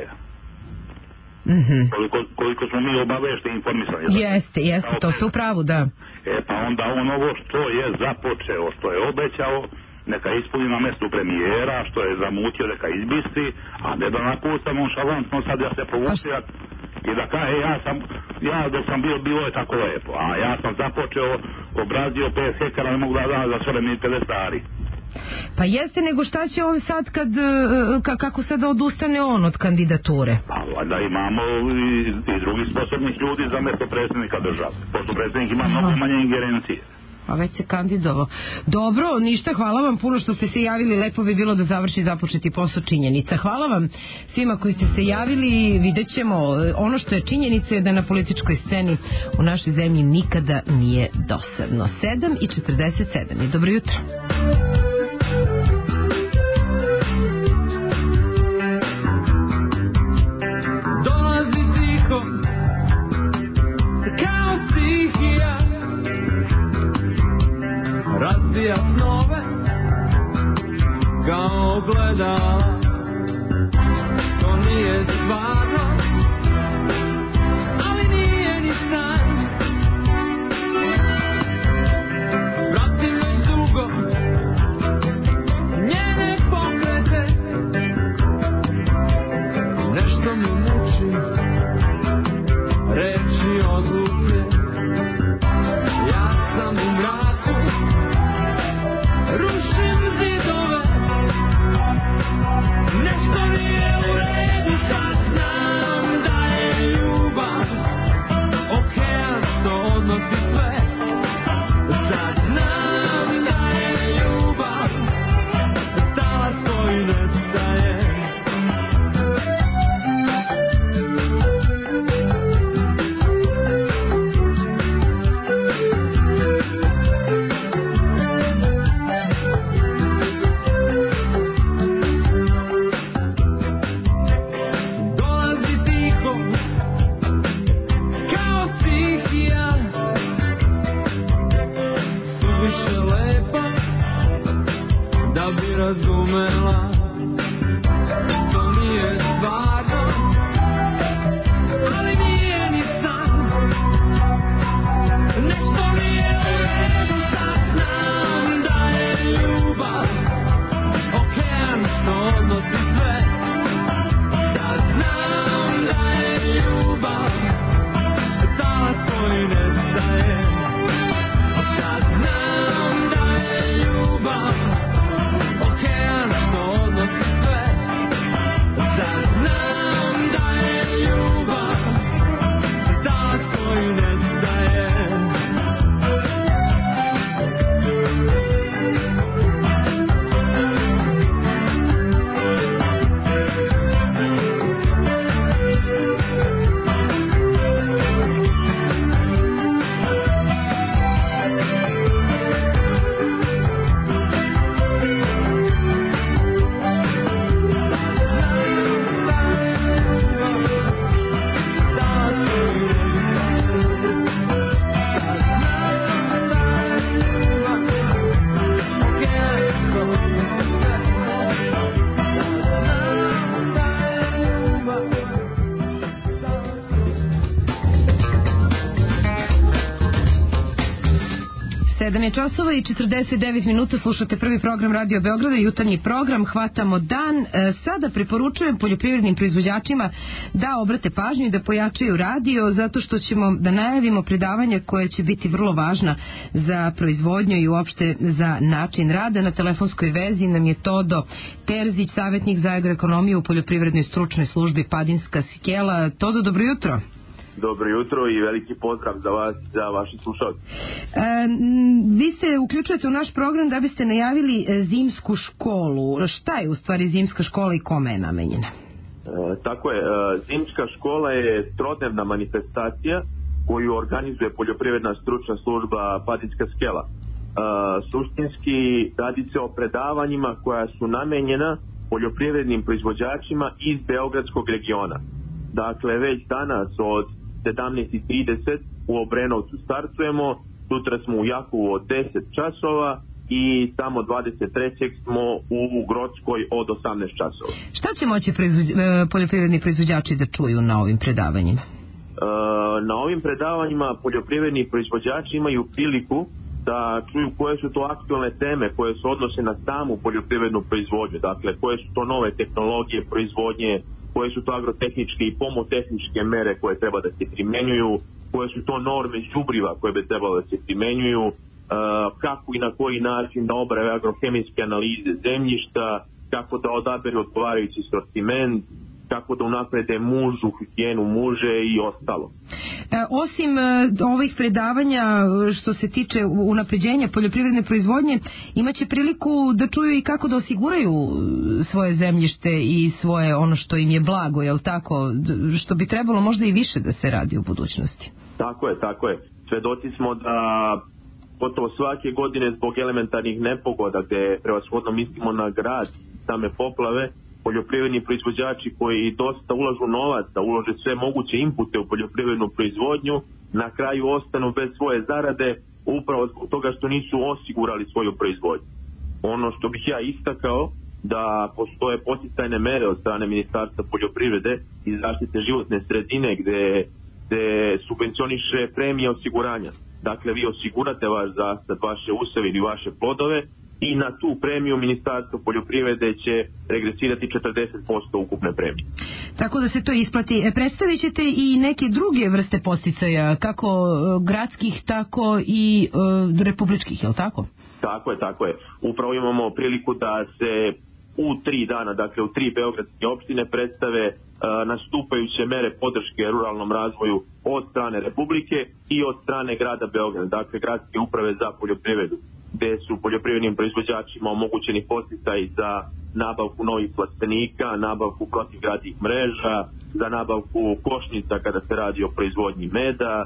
Koliko smo mi obavešteni i informisani. Jeste, to ste u pravu, da. Pa onda on ovo što je započeo, što je obećao, neka ispuni na mestu premijera, što je zamutio, neka izbisti, a ne da napusta nonšalantno sad ja se povučio i da kaže ja dok sam bilo je tako lepo, a ja sam započeo, obrazio 5 hektara, ne mogu da dam za sve mi 50 stari. Pa jeste, nego šta će on sad kako sada odustane on od kandidature? Pa valjda imamo i drugih sposobnih ljudi za mesto predsjednika države, pošto predsjednik ima mnogo manje ingerencije. A već se kandidovao. Dobro, ništa, hvala vam puno što ste se javili, lepo bi bilo da završi započeti posao činjenica. Hvala vam svima koji ste se javili i vidjet ćemo. Ono što je činjenica je da na političkoj sceni u našoj zemlji nikada nije dosadno. 7:47 i dobro jutro. Dolazi tiho kao stihija, razbija snove kao ogledala. To nije stvarno, ali nije ni san. Vrati me dugo njene pokrete, nešto mi muči reči odluke. Ja sam u mraku, rušim zidove, nešto nije u redu, sad znam da je ljubav okean što odnosi sve. Sad znam da je ljubav talas koji nestaje. Dolazi tiho kao stihija, suviše lepa da bi razumela. To nije stvarno, ali nije ni san. Nešto nije u redu, sad znam da je ljubav okean što odnosi sve. Sad znam da je ljubav talas koji nestaje. Sad znam da je ljubav okean što odnosi sve. Sad znam da je ljubav talas koji nestaje. Sedam je časova i 49 minuta, slušate prvi program Radio Beograda, jutarnji program Hvatamo dan. Sada preporučujem poljoprivrednim proizvođačima da obrate pažnju i da pojačaju radio, zato što ćemo da najavimo predavanja koje će biti vrlo važna za proizvodnju i uopšte za način rada. Na telefonskoj vezi nam je Todo Terzić, savjetnik za agroekonomiju u poljoprivrednoj stručnoj službi Padinska Skela. Todo, dobro jutro. Dobro jutro i veliki pozdrav za vas, za vaše slušalce. Vi se uključujete u naš program da biste najavili zimsku školu. Šta je u stvari zimska škola i kome je namenjena? Tako je, zimska škola je trodnevna manifestacija koju organizuje poljoprivredna stručna služba Padinska skela. Suštinski radi se o predavanjima koja su namenjena poljoprivrednim proizvođačima iz Beogradskog regiona. Dakle, već danas od 17:30 u Obrenovcu startujemo, sutra smo u Jakovu od 10 časova i tamo 23. smo u Grockoj od 18 časova. Šta će moći poljoprivredni proizvođači da čuju na ovim predavanjima? Na ovim predavanjima poljoprivredni proizvođači imaju priliku da čuju koje su to aktualne teme koje se odnose na samu poljoprivrednu proizvodnju, dakle koje su to nove tehnologije proizvodnje, koje su to agrotehničke i pomotehničke mere koje treba da se primenjuju, koje su to norme đubriva koje bi trebalo da se primenjuju, kako i na koji način da obrave agrohemijske analize zemljišta, kako da odaberu odgovarajući sortiment, kako da unaprede mužu, higijenu muže i ostalo. Osim ovih predavanja što se tiče unapređenja poljoprivredne proizvodnje, imaće priliku da čuju i kako da osiguraju svoje zemljište i svoje ono što im je blago, jel tako? Što bi trebalo možda i više da se radi u budućnosti. Tako je. Svedoci smo da gotovo svake godine zbog elementarnih nepogoda, gde prevashodno mislimo na grad, same poplave, poljoprivredni proizvođači koji dosta ulažu novac, da ulože sve moguće inpute u poljoprivrednu proizvodnju, na kraju ostanu bez svoje zarade upravo zbog toga što nisu osigurali svoju proizvodnju. Ono što bih ja istakao, da postoje podsticajne mere od strane Ministarstva poljoprivrede i zaštite životne sredine gde subvencioniše premije osiguranja. Dakle, vi osigurate vaš zasad, vaše useve ili vaše plodove i na tu premiju Ministarstvo poljoprivrede će regresirati 40% ukupne premije. Tako da se to isplati. Predstavit ćete i neke druge vrste podsticaja, kako gradskih, tako i republičkih, je li tako? Tako je. Upravo imamo priliku da se u 3 dana, dakle u 3 beogradske opštine predstave nastupajuće mere podrške ruralnom razvoju od strane Republike i od strane grada Beograda, dakle gradske uprave za poljoprivredu, gde su poljoprivrednim proizvođačima omogućeni podsticaji za nabavku novih plastenika, nabavku protivgradnih mreža, za nabavku košnica kada se radi o proizvodnji meda.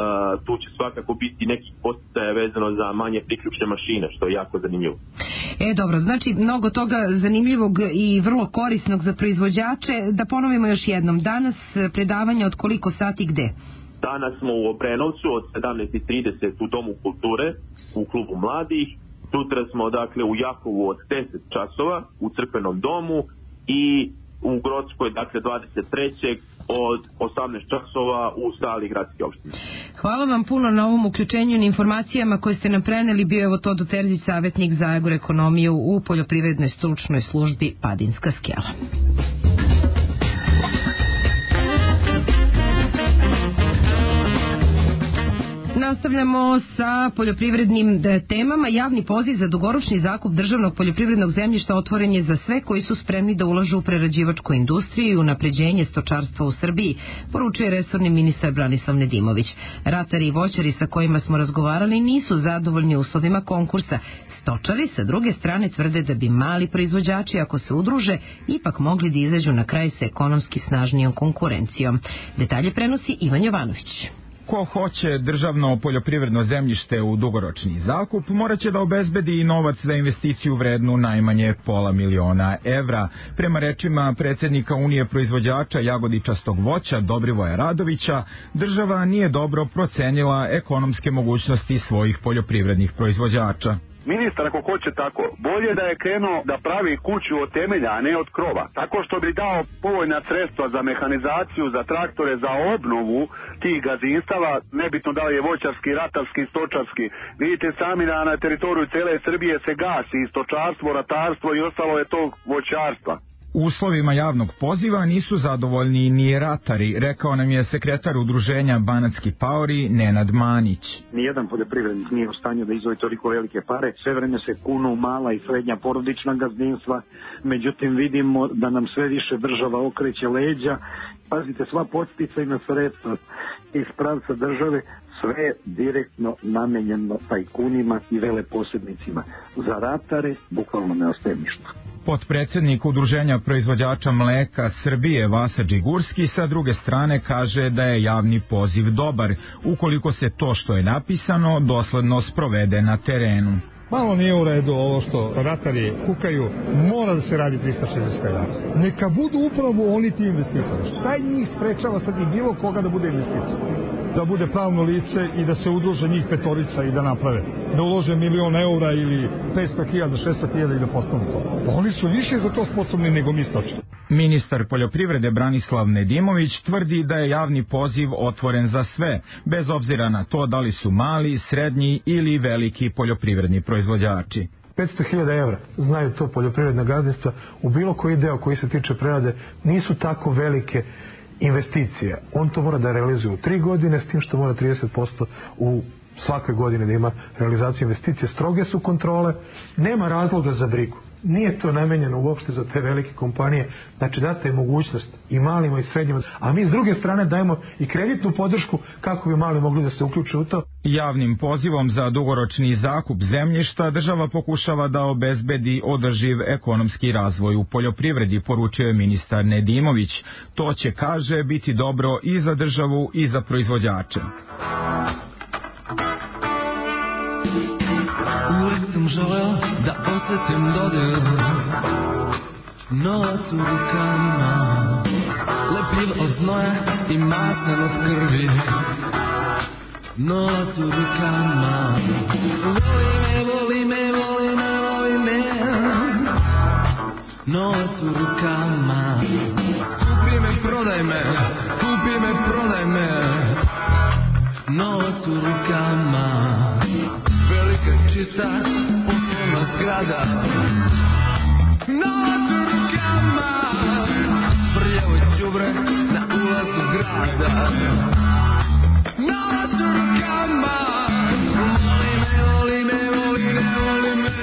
Tu će svakako biti nekih podsticaja vezano za manje priključne mašine, što je jako zanimljivo. Dobro, znači mnogo toga zanimljivog i vrlo korisnog za proizvođače. Da ponovimo još jednom, danas predavanje od koliko sati gde? Danas smo u Obrenovcu od 17:30 u Domu kulture, u klubu mladih. Sutra smo dakle u Jakovu od 10 časova u crkvenom domu i u Grockoj dakle 23. od 18 časova u sali gradske opštine. Hvala vam puno na ovom uključenju i informacijama koje ste nam preneli. Bio je ovo Todo Terzić, savjetnik za agroekonomiju u poljoprivrednoj stručnoj službi Padinska skela. Nastavljamo sa poljoprivrednim temama. Javni poziv za dugoročni zakup državnog poljoprivrednog zemljišta otvoren je za sve koji su spremni da ulažu u prerađivačku industriju i unapređenje stočarstva u Srbiji, poručuje resorni ministar Branislav Nedimović. Ratari i voćari sa kojima smo razgovarali nisu zadovoljni uslovima konkursa. Stočari sa druge strane tvrde da bi mali proizvođači, ako se udruže, ipak mogli da izađu na kraj sa ekonomski snažnijom konkurencijom. Detalje prenosi Ivan Jovanović. Ko hoće državno poljoprivredno zemljište u dugoročni zakup, moraće da obezbedi i novac za investiciju vrednu najmanje $500.000 evra. Prema rečima predsjednika Unije proizvođača jagodičastog voća Dobrivoja Radovića, država nije dobro procenila ekonomske mogućnosti svojih poljoprivrednih proizvođača. Ministar, ako hoće tako, bolje da je krenuo da pravi kuću od temelja, a ne od krova. Tako što bi dao povoljna sredstva za mehanizaciju, za traktore, za obnovu tih gazdinstava, nebitno da li je voćarski, ratarski, stočarski. Vidite sami da na teritoriju cele Srbije se gasi i stočarstvo, ratarstvo i ostalo je tog voćarstva. Uslovima javnog poziva nisu zadovoljni ni ratari, rekao nam je sekretar udruženja Banatski paori Nenad Manić. Nijedan poljoprivrednik nije u stanju da izdvoji toliko velike pare, sve vreme se kunu mala i srednja porodična gazdinstva, međutim vidimo da nam sve više država okreće leđa. Pazite, sva podsticajna sredstva iz pravca države sve direktno namenjeno tajkunima i veleposjednicima. Za ratare bukvalno ne ostaje ništa. Potpredsednik Udruženja proizvođača mleka Srbije Vasa Đigurski sa druge strane kaže da je javni poziv dobar, ukoliko se to što je napisano dosledno sprovede na terenu. Malo nije u redu ovo što ratari kukaju, mora da se radi 365 dana. Neka budu upravo oni ti investitori. Šta njih sprečava sad i bilo koga da bude investitor? Da bude pravno lice i da se udruže njih petorica i da naprave. Da ulože 1.000.000 eura ili 500.000, 600.000 i da postanu to. Pa oni su više za to sposobni nego mi stočni. Ministar poljoprivrede Branislav Nedimović tvrdi da je javni poziv otvoren za sve, bez obzira na to da li su mali, srednji ili veliki poljoprivredni proizvođači. 500.000 evra, znaju to poljoprivredna gazdinstva, u bilo koji deo koji se tiče prerade nisu tako velike investicije. On to mora da realizuje u 3 godine, s tim što mora 30% u svakoj godini da ima realizaciju investicije. Stroge su kontrole, nema razloga za brigu. Nije to namenjeno uopšte za te velike kompanije, znači data je mogućnost i malima i srednjima, a mi s druge strane dajemo i kreditnu podršku kako bi mali mogli da se uključe u to. Javnim pozivom za dugoročni zakup zemljišta država pokušava da obezbedi održiv ekonomski razvoj u poljoprivredi, poručio je ministar Nedimović. To će, kaže, biti dobro i za državu i za proizvođače. Uvijek sam želeo da osjetim dodir, novac u rukama, lepil od znoja i matnen od krvi, novac u rukama. Voli me, voli me, voli me, voli me, novac u rukama. Kupi me, prodaj me, kupi me, prodaj me, novac u rukama. Velika čista poslovna zgrada, novac u rukama, prljavo ćubre na ulazu grada, novac u rukama. Voli me, voli me, voli me, voli me,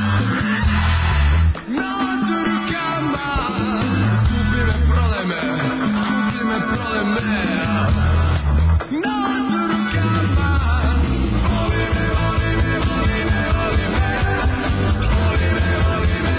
novac u rukama. Kupi me, prodaj me, kupi me, prodaj me, novac u rukama. Voli me, voli me, voli me, voli me, voli me, voli me.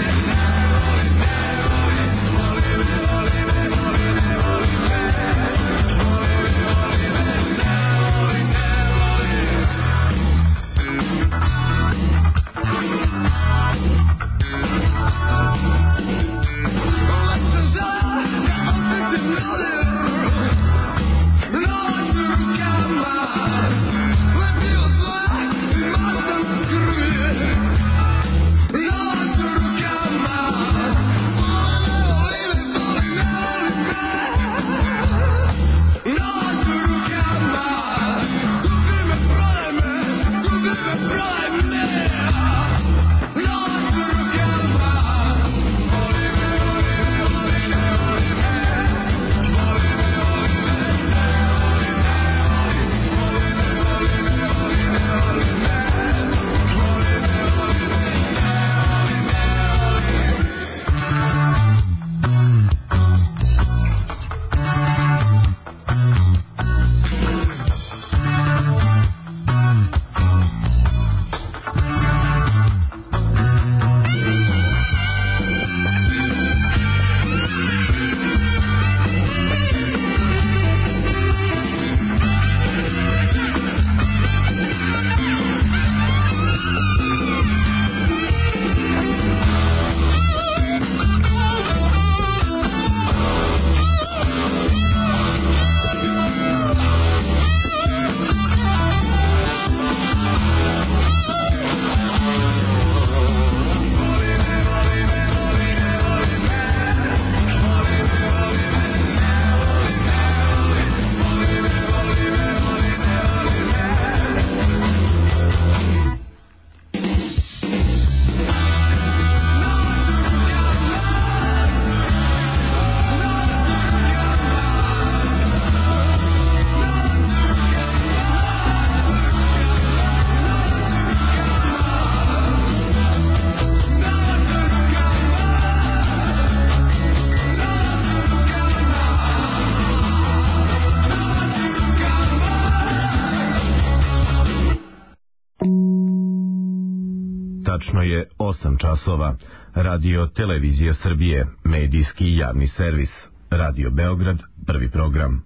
Tačno je 8 časova. Radio Televizija Srbije, medijski javni servis. Radio Beograd, prvi program.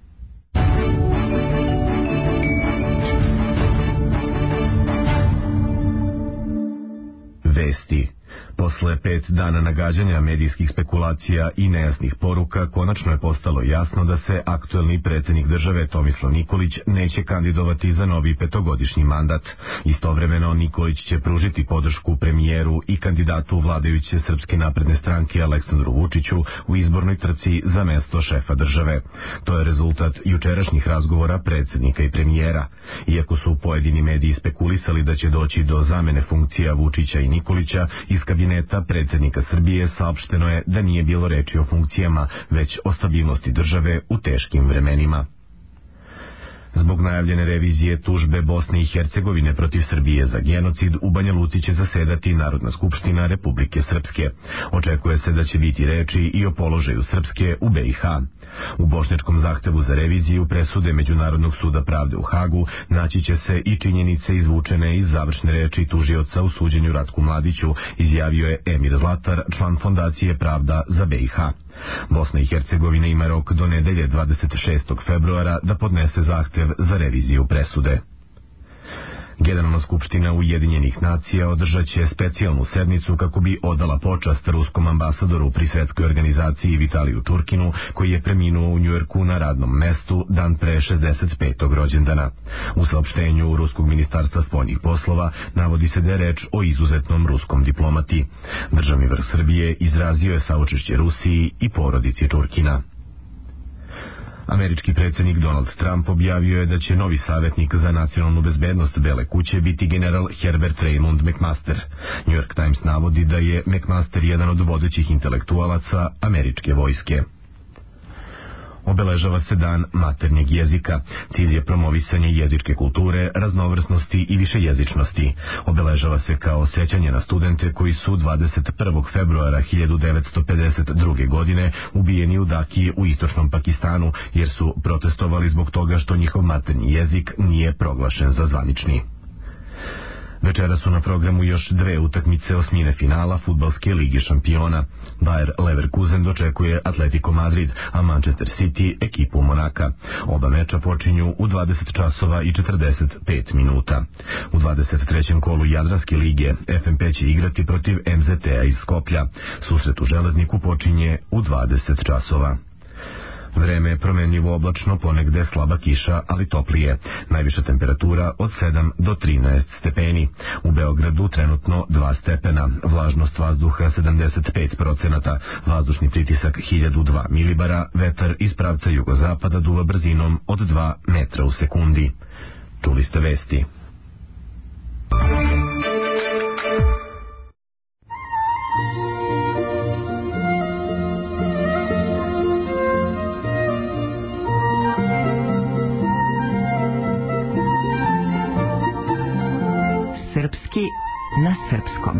Vesti. Posle 5 dana nagađanja medijskih spekulacija i nejasnih poruka, konačno je postalo jasno da se aktuelni predsjednik države Tomislav Nikolić neće kandidovati za novi 5-godišnji mandat. Istovremeno Nikolić će pružiti podršku premijeru i kandidatu vladajuće Srpske napredne stranke Aleksandru Vučiću u izbornoj trci za mesto šefa države. To je rezultat jučerašnjih razgovora predsjednika i premijera. Iako su pojedini mediji spekulisali da će doći do zamene funkcija Vučića i Nikolića, iz kabineta predsjednika Srbije saopšteno je da nije bilo reči o funkcijama, već o stabilnosti države u teškim vremenima. Zbog najavljene revizije tužbe Bosne i Hercegovine protiv Srbije za genocid, u Banja Luci će zasedati Narodna skupština Republike Srpske. Očekuje se da će biti reči i o položaju Srpske u BiH. U bošnjačkom zahtevu za reviziju presude Međunarodnog suda pravde u Hagu naći će se i činjenice izvučene iz završne reči tužioca u suđenju Ratku Mladiću, izjavio je Emir Zlatar, član Fondacije Pravda za BiH. Bosna i Hercegovina ima rok do nedelje 26. februara da podnese zahtev za reviziju presude. Generalna skupština Ujedinjenih nacija održat će specijalnu sednicu kako bi odala počast ruskom ambasadoru pri Svetskoj organizaciji Vitaliju Čurkinu, koji je preminuo u Njujorku na radnom mestu dan pre 65. rođendana. U saopštenju Ruskog ministarstva spoljnih poslova navodi se da je reč o izuzetnom ruskom diplomati. Državni vrh Srbije izrazio je saučešće Rusiji i porodici Čurkina. Američki predsjednik Donald Trump objavio je da će novi savjetnik za nacionalnu bezbednost Bele kuće biti general Herbert Raymond McMaster. New York Times navodi da je McMaster jedan od vodećih intelektualaca američke vojske. Obeležava se dan maternjeg jezika. Cilj je promovisanje jezičke kulture, raznovrsnosti i višejezičnosti. Obeležava se kao sećanje na studente koji su 21. februara 1952. godine ubijeni u Daki u istočnom Pakistanu, jer su protestovali zbog toga što njihov maternji jezik nije proglašen za zvanični. Večera su na programu još 2 utakmice osmine finala Fudbalske lige šampiona. Bayer Leverkusen dočekuje Atletico Madrid, a Manchester City ekipu Monaka. Oba meča počinju u 20 časova i 45 minuta. U 23. kolu Jadranske lige FNP će igrati protiv MZT-a iz Skoplja. Susret u Železniku počinje u 20 časova. Vreme je promenljivo oblačno, ponegde slaba kiša, ali toplije. Najviša temperatura od 7 do 13 stepeni. U Beogradu trenutno 2 stepena, vlažnost vazduha 75%, vazdušni pritisak 1002 milibara, vetar iz pravca jugozapada duva brzinom od 2 metra u sekundi. Čuli ste vesti. Srpski na srpskom.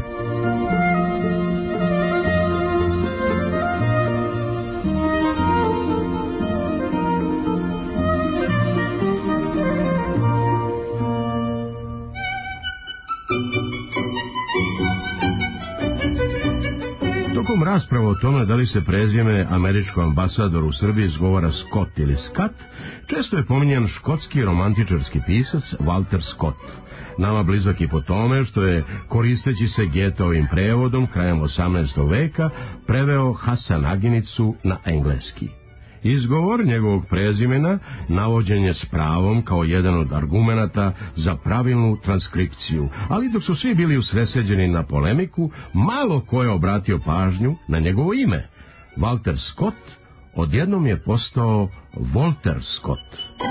Tokom rasprava o tome da li se prezime američkom ambasadoru u Srbiji izgovara Scott ili Scott, često je pominjan škotski romantičarski pisac Walter Scott. Nama blizak i po tome što je, koristeći se Getovim prevodom krajem 18. veka, preveo Hasanaginicu na engleski. Izgovor njegovog prezimena navođen je s pravom kao jedan od argumenata za pravilnu transkripciju, ali dok su svi bili usredsređeni na polemiku, malo ko je obratio pažnju na njegovo ime. Walter Scott odjednom je postao Walter Scott.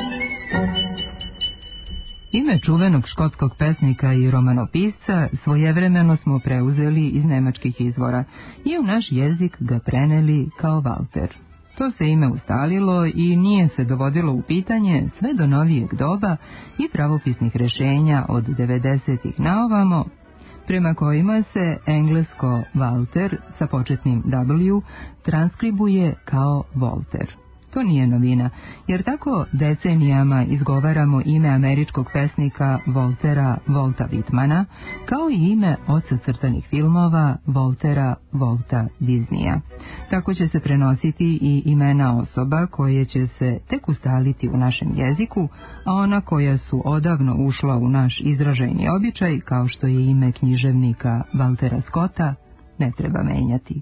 Ime čuvenog škotskog pesnika i romanopisca svojevremeno smo preuzeli iz nemačkih izvora i u naš jezik ga preneli kao Walter. To se ime ustalilo i nije se dovodilo u pitanje sve do novijeg doba i pravopisnih rešenja od 90-ih naovamo, prema kojima se englesko Walter sa početnim W transkribuje kao Volter. To nije novina, jer tako decenijama izgovaramo ime američkog pesnika Waltera Walta Whitmana, kao i ime oca crtanih filmova Waltera Walta Disneya. Tako će se prenositi i imena osoba koje će se tek ustaliti u našem jeziku, a ona koja su odavno ušla u naš izražajni običaj, kao što je ime književnika Valtera Scotta, ne treba menjati.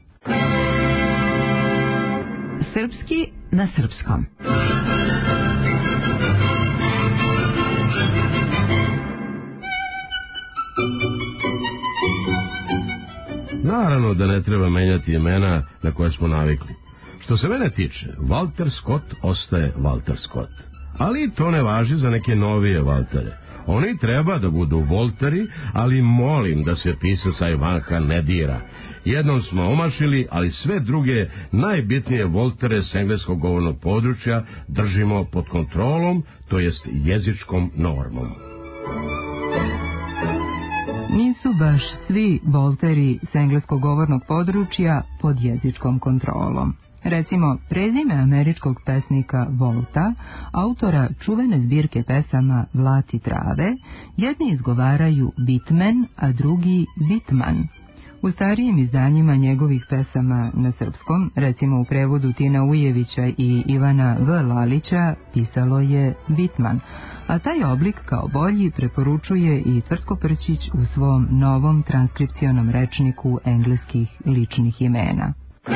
Srpski na srpskom. Naravno da ne treba menjati imena na koje smo navikli. Što se mene tiče, Walter Scott ostaje Walter Scott. Ali to ne važi za neke novije Valtere. Oni treba da budu Volteri, ali molim da se pisac Ajvanha ne dira. Jednom smo omašili, ali sve druge najbitnije Voltere s engleskog govornog područja držimo pod kontrolom, to jest jezičkom normom. Nisu baš svi Volteri s engleskog govornog područja pod jezičkom kontrolom. Recimo, prezime američkog pesnika Volta, autora čuvene zbirke pesama Vlati trave, jedni izgovaraju Bitmen, a drugi Bitman. U starijim izdanjima njegovih pesama na srpskom, recimo u prevodu Tina Ujevića i Ivana V. Lalića, pisalo je Bitman, a taj oblik kao bolji preporučuje i Tvrtko Prćić u svom novom transkripcionom rečniku engleskih ličnih imena.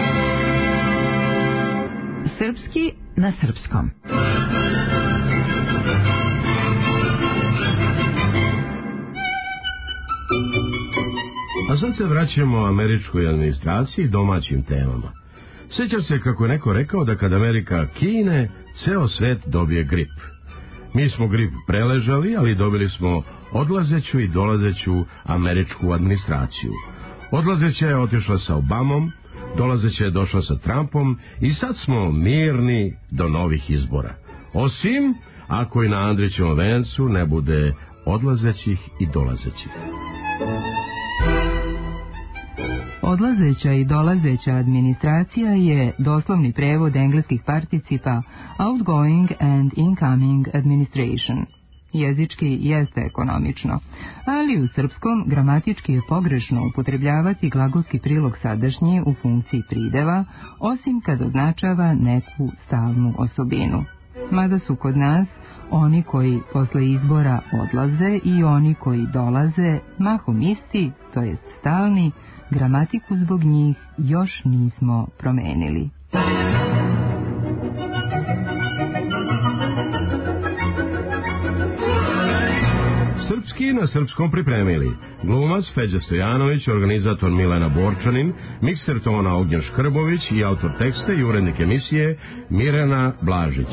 Srpski na srpskom. A sad se vraćamo američkoj administraciji i domaćim temama. Sjećam se kako je neko rekao da kad Amerika kine, ceo svet dobije grip. Mi smo grip preležali, ali dobili smo odlazeću i dolazeću američku administraciju. Odlazeća je otišla sa Obamom, dolazeća je došla sa Trumpom i sad smo mirni do novih izbora. Osim ako i na Andrićevom vencu ne bude odlazećih i dolazećih. Odlazeća i dolazeća administracija je doslovni prevod engleskih participa outgoing and incoming administration. Jezički jeste ekonomično, ali u srpskom gramatički je pogrešno upotrebljavati glagolski prilog sadašnji u funkciji prideva, osim kad označava neku stalnu osobinu. Mada su kod nas oni koji posle izbora odlaze i oni koji dolaze mahom isti, to jest stalni, gramatiku zbog njih još nismo promenili. Srpski na srpskom pripremili glumac Feđa Stojanović, organizator Milena Borčanin, mikser tona Ognjen Škrbović i autor teksta i urednik emisije Mirjana Blažić.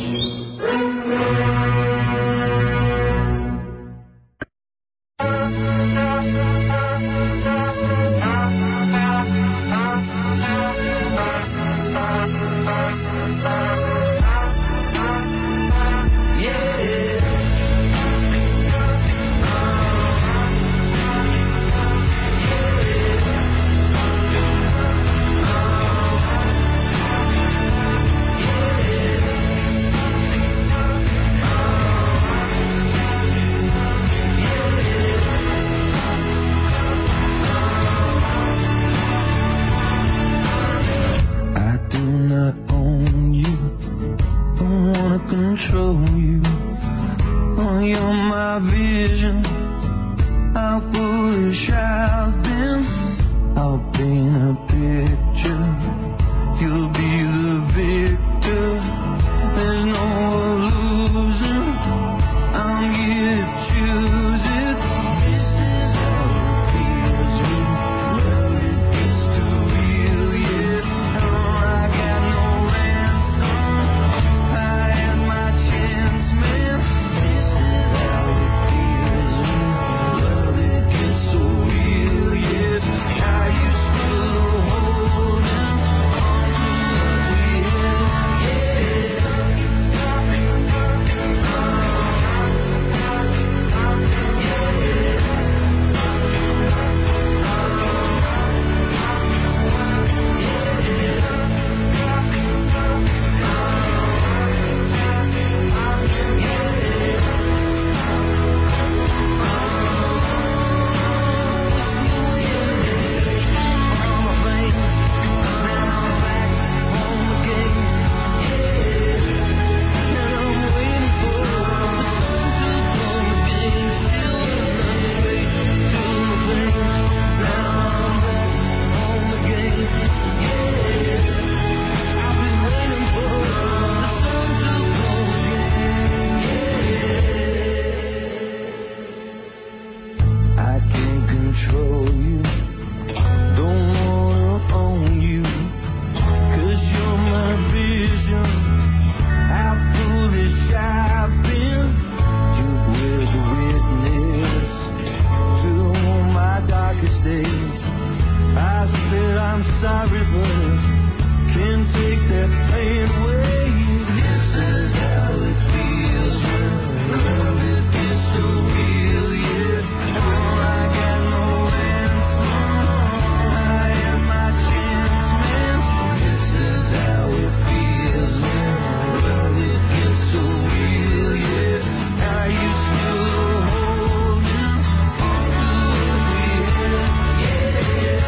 dry river can take that pain away. This is how it feels when love it gets so real, yeah. Oh, I got no answer, I am my chance, man. This is how it feels when love it gets so real, yeah. Are you still holding on to what we had, yeah.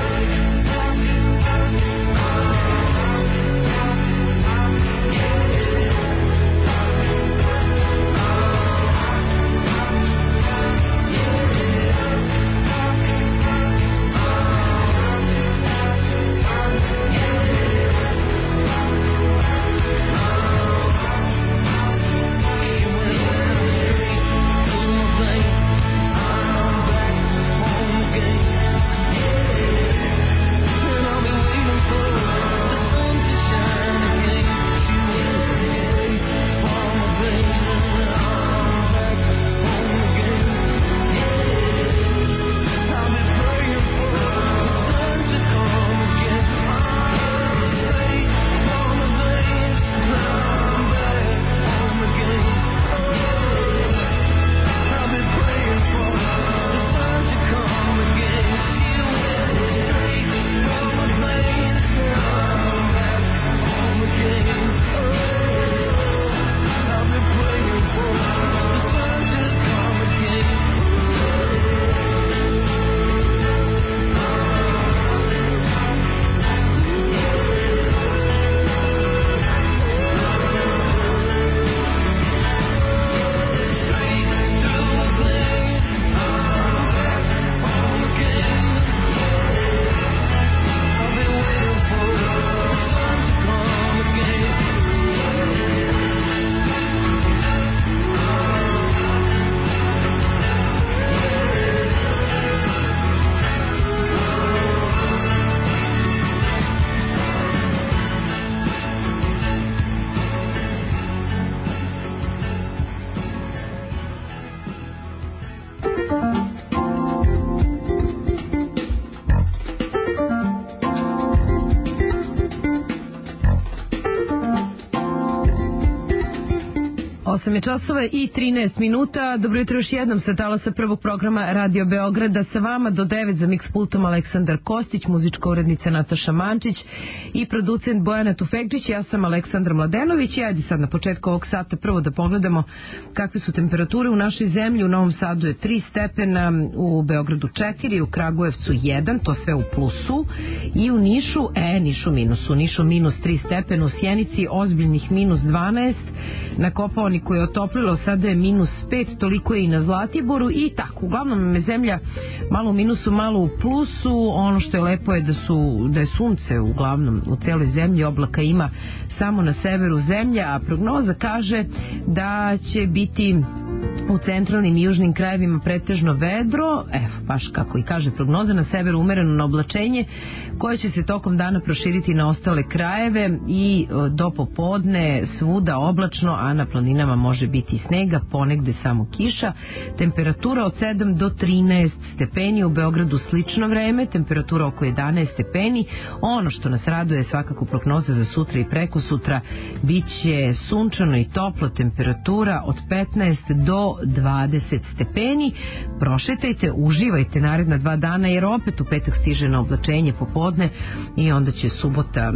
Osam je časova i 13 minuta. Dobro jutro još jednom sa talasa prvog programa Radio Beograda. Sa vama do 9 za mix pultom Aleksandar Kostić, muzička urednica Nataša Mančić i producent Bojana Tufekčić. Ja sam Aleksandra Mladenović i ajde sad na početku ovog sata prvo da pogledamo kakve su temperature u našoj zemlji. U Novom Sadu je 3 stepena, u Beogradu 4, u Kragujevcu 1, to sve u plusu, i u Nišu, Nišu minus, u Nišu minus 3 stepena, u Sjenici ozbiljnih minus 12, na Kopaoniku je otoplilo, sada je minus 5, toliko je i na Zlatiboru i tako. Uglavnom je zemlja malo u minusu, malo u plusu. Ono što je lepo je da je sunce uglavnom u celoj zemlji, oblaka ima samo na severu zemlje, a prognoza kaže da će biti u centralnim i južnim krajevima pretežno vedro, baš kako i kaže prognoza, na severu umereno na oblačenje koje će se tokom dana proširiti na ostale krajeve i do popodne svuda oblačno, a na planinama može biti snega, ponegde samo kiša. Temperatura od 7 do 13 stepeni, u Beogradu slično vreme, temperatura oko 11 stepeni. Ono što nas raduje je svakako prognoza za sutra i preko sutra, bit će sunčano i toplo, temperatura od 15 do 20 stepeni. Prošetajte, uživajte naredna 2 dana, jer opet u petak stiže na oblačenje popodne i onda će subota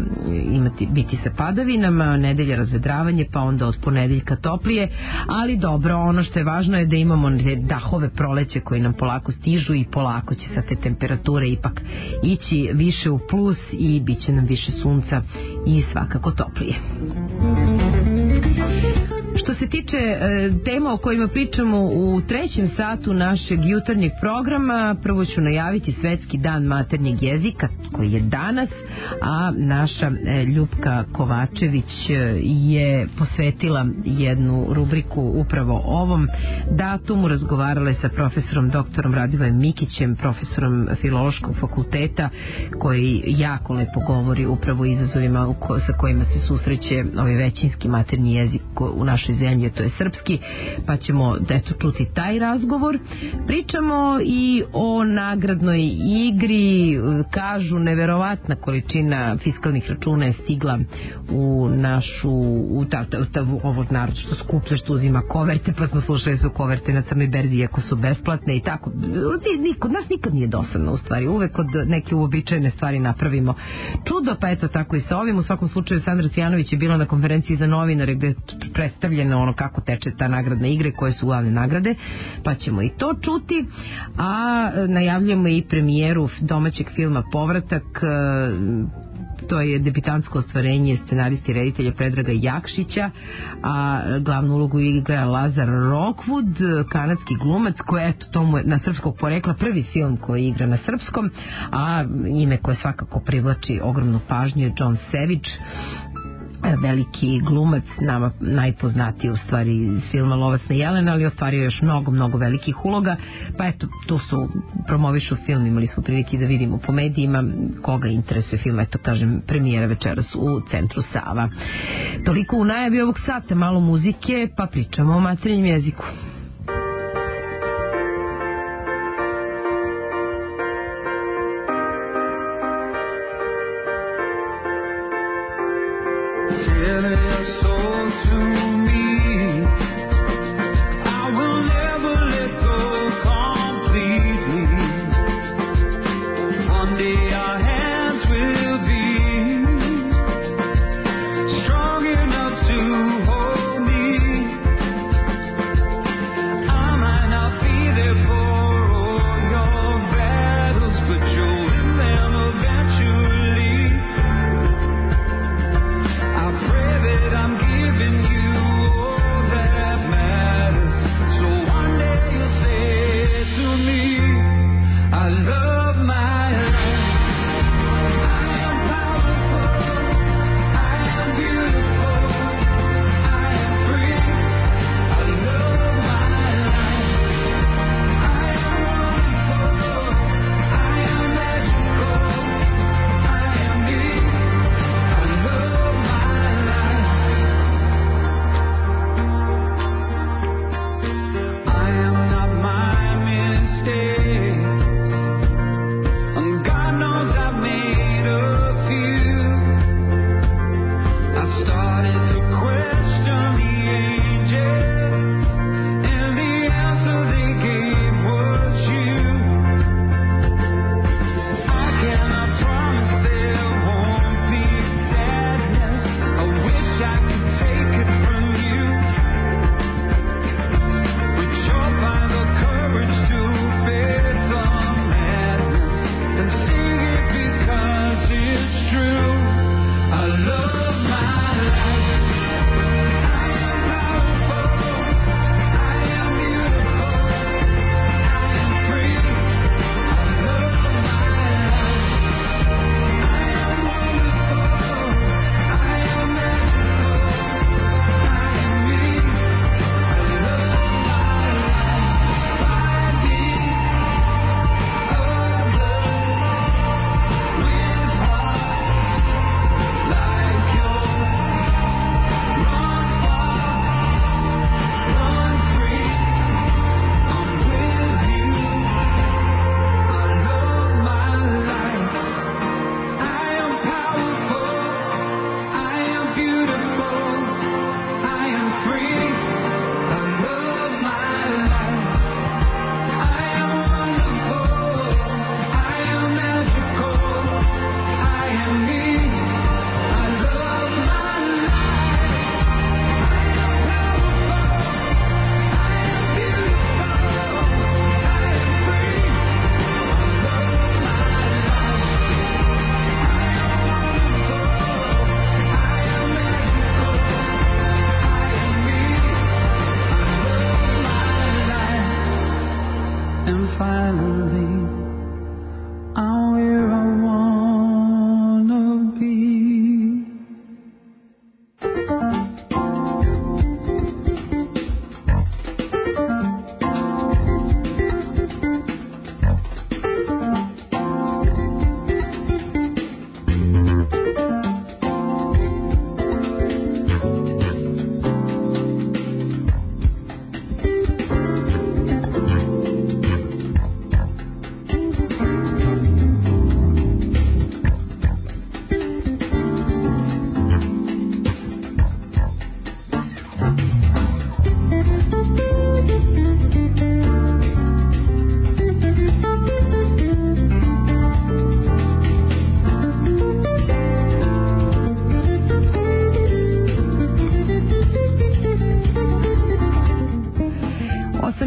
biti sa padavinama, nedelja razvedravanje, pa onda od ponedeljka toplije, ali dobro, ono što je važno je da imamo dahove proleće koji nam polako stižu i polako će sa te temperature ipak ići više u plus i bit će nam više sunca i svakako toplije. Što se tiče tema o kojima pričamo u trećem satu našeg jutarnjeg programa, prvo ću najaviti Svetski dan maternjeg jezika koji je danas, a naša Ljupka Kovačević je posvetila jednu rubriku upravo ovom datumu. Razgovarala je sa profesorom doktorom Radivojem Mikićem, profesorom Filološkog fakulteta, koji jako lepo govori upravo o izazovima sa kojima se susreće ovaj većinski maternji jezik u našoj zemlje, to je srpski, pa ćemo eto čuti taj razgovor. Pričamo i o nagradnoj igri, kažu neverovatna količina fiskalnih računa je stigla u našu ovo narod što skuplja, što uzima koverte, pa smo slušali su koverte na crnoj berzi iako su besplatne i tako. Kod nas nikad nije dosadno u stvari, uvek kod neke uobičajene stvari napravimo čudo, pa eto tako i sa ovim. U svakom slučaju Sandra Cvijanović je bila na konferenciji za novinare gde je predstavljeno ono kako teče ta nagradna igre, koje su glavne nagrade, pa ćemo i to čuti, a najavljujemo i premijeru domaćeg filma Povratak. To je debitantsko ostvarenje scenaristi i reditelja Predraga Jakšića, a glavnu ulogu igra Lazar Rockwood, kanadski glumac koji eto tomu je na srpskog porekla, prvi film koji igra na srpskom, a ime koje svakako privlači ogromnu pažnju je John Savage, veliki glumac, nama najpoznatiji u stvari iz filma Lovac na Jelena, ali ostvario još mnogo velikih uloga, pa eto, tu su promovišu film, imali smo prilike da vidimo po medijima, koga interesuje film, eto kažem, premijera večeras u Centru Sava. Toliko u najavi ovog sata, malo muzike, pa pričamo o materinjem jeziku.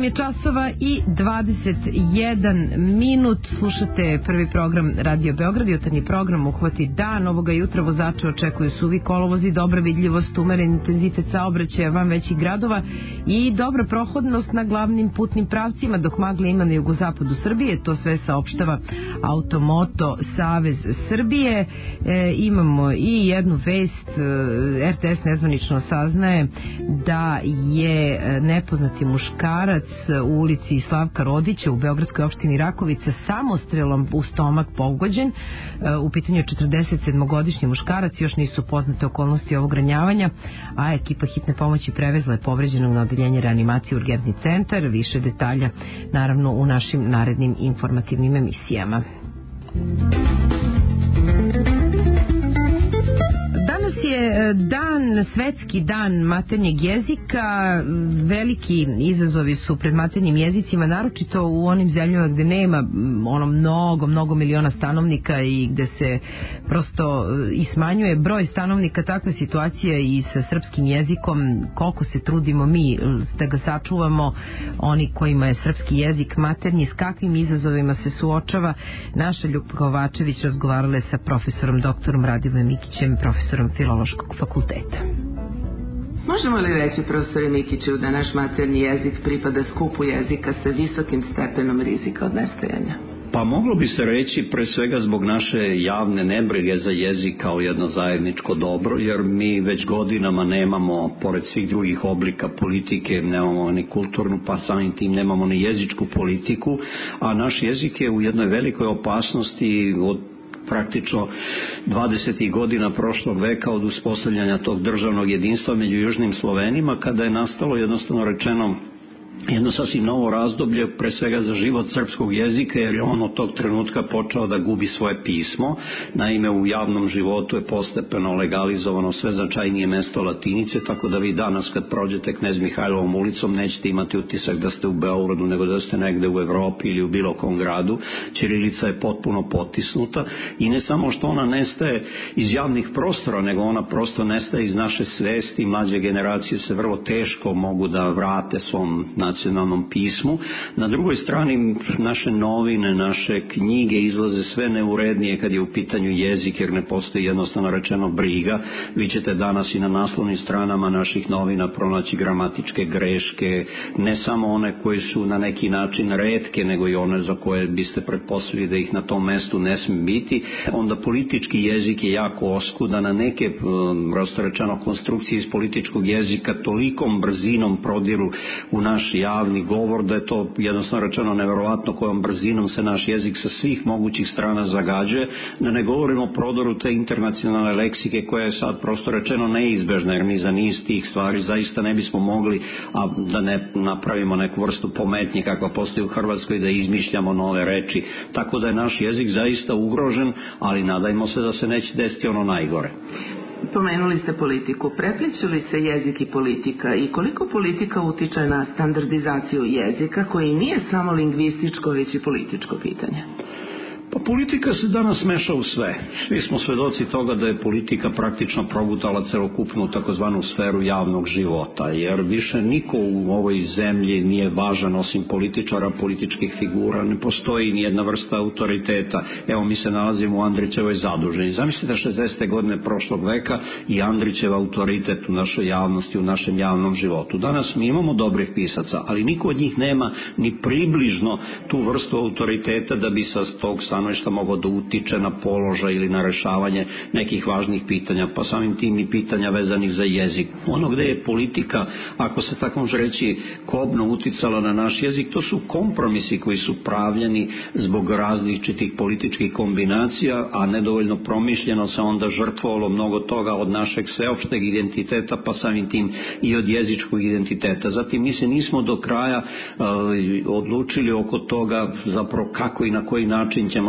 je časova i 21 minut. Slušate prvi program Radio Beograd, jutarnji program Uhvati dan. Ovoga jutra vozače očekuju suvi kolovozi, dobra vidljivost, umeren intenzitet saobraćaja van većih gradova i dobra prohodnost na glavnim putnim pravcima, dok magle ima na jugozapadu Srbije. To sve saopštava Automoto Savez Srbije. Imamo i jednu vest. RTS nezvanično saznaje da je nepoznati muškarac u ulici Slavka Rodića u beogradskoj opštini Rakovica samostrelom u stomak pogođen. U pitanju je 47-godišnji muškarac, još nisu poznate okolnosti ovog ranjavanja, a ekipa hitne pomoći prevezla je povređenog na odeljenje reanimacije u urgentni centar. Više detalja naravno u našim narednim informativnim emisijama. Danas je svetski dan maternjeg jezika. Veliki izazovi su pred maternjim jezicima, naročito u onim zemljama gde nema mnogo miliona stanovnika i gde se prosto i smanjuje broj stanovnika. Takva situacija i sa srpskim jezikom. Koliko se trudimo mi da ga sačuvamo, oni kojima je srpski jezik maternji, s kakvim izazovima se suočava. Naša Ljupka Kovačević razgovarala je sa profesorom doktorom Radivojem Mikićem, profesorom Filološkog fakulteta. Možemo li reći, profesore Mikiću, da naš maternji jezik pripada skupu jezika sa visokim stepenom rizika od nestajanja? Pa moglo bi se reći pre svega zbog naše javne nebrige za jezik kao jedno zajedničko dobro, jer mi već godinama nemamo, pored svih drugih oblika politike, nemamo ni kulturnu, pa samim tim nemamo ni jezičku politiku, a naš jezik je u jednoj velikoj opasnosti od praktično 20. godina prošlog veka, od uspostavljanja tog državnog jedinstva među južnim Slovenima, kada je nastalo, jednostavno rečeno, jedno sasvim novo razdoblje, pre svega za život srpskog jezika, jer je on od tog trenutka počeo da gubi svoje pismo. Naime, u javnom životu je postepeno legalizovano sve značajnije mesto latinice, tako da vi danas kad prođete Knez Mihajlovom ulicom nećete imati utisak da ste u Beogradu, nego da ste negde u Evropi ili u bilo kom gradu. Ćirilica je potpuno potisnuta i ne samo što ona nestaje iz javnih prostora, nego ona prosto nestaje iz naše svesti. Mlađe generacije se vrlo teško mogu da vrate svom nacionalnom pismu. Na drugoj strani naše novine, naše knjige izlaze sve neurednije kad je u pitanju jezik, jer ne postoji jednostavno rečeno briga. Vi ćete danas i na naslovnim stranama naših novina pronaći gramatičke greške, ne samo one koje su na neki način retke, nego i one za koje biste pretpostavili da ih na tom mestu ne smije biti. Onda politički jezik je jako oskudan, na neke prosto rečeno konstrukcije iz političkog jezika tolikom brzinom prodiru u naš javni govor da je to jednostavno rečeno neverovatno kojom brzinom se naš jezik sa svih mogućih strana zagađuje, da ne govorimo o prodoru te internacionalne leksike koja je sad prosto rečeno neizbežna, jer mi za niz tih stvari zaista ne bismo mogli, a da ne napravimo neku vrstu pometnje kakva postoji u Hrvatskoj, da izmišljamo nove reči, tako da je naš jezik zaista ugrožen, ali nadajmo se da se neće desiti ono najgore. Pomenuli ste politiku. Prepliću li se jezik i politika i koliko politika utiče na standardizaciju jezika koji nije samo lingvističko, već i političko pitanje? Pa politika se danas meša u sve. Svi smo svedoci toga da je politika praktično progutala celokupnu takozvanu sferu javnog života, jer više niko u ovoj zemlji nije važan osim političara, političkih figura, ne postoji ni jedna vrsta autoriteta. Evo, mi se nalazimo u Andrićevoj zaduženi. Zamislite 60. godine prošlog veka i Andrićev autoritet u našoj javnosti, u našem javnom životu. Danas mi imamo dobrih pisaca, ali niko od njih nema ni približno tu vrstu autoriteta da bi sa tog stanovišta mogao da utiče na položaj ili na rešavanje nekih važnih pitanja, pa samim tim i pitanja vezanih za jezik. Ono gde je politika, ako se tako može reći, kobno uticala na naš jezik, to su kompromisi koji su pravljeni zbog različitih političkih kombinacija, a nedovoljno promišljeno se onda žrtvovalo mnogo toga od našeg sveopšteg identiteta, pa samim tim i od jezičkog identiteta. Zatim mi se nismo do kraja odlučili oko toga zapravo kako i na koji način ćemo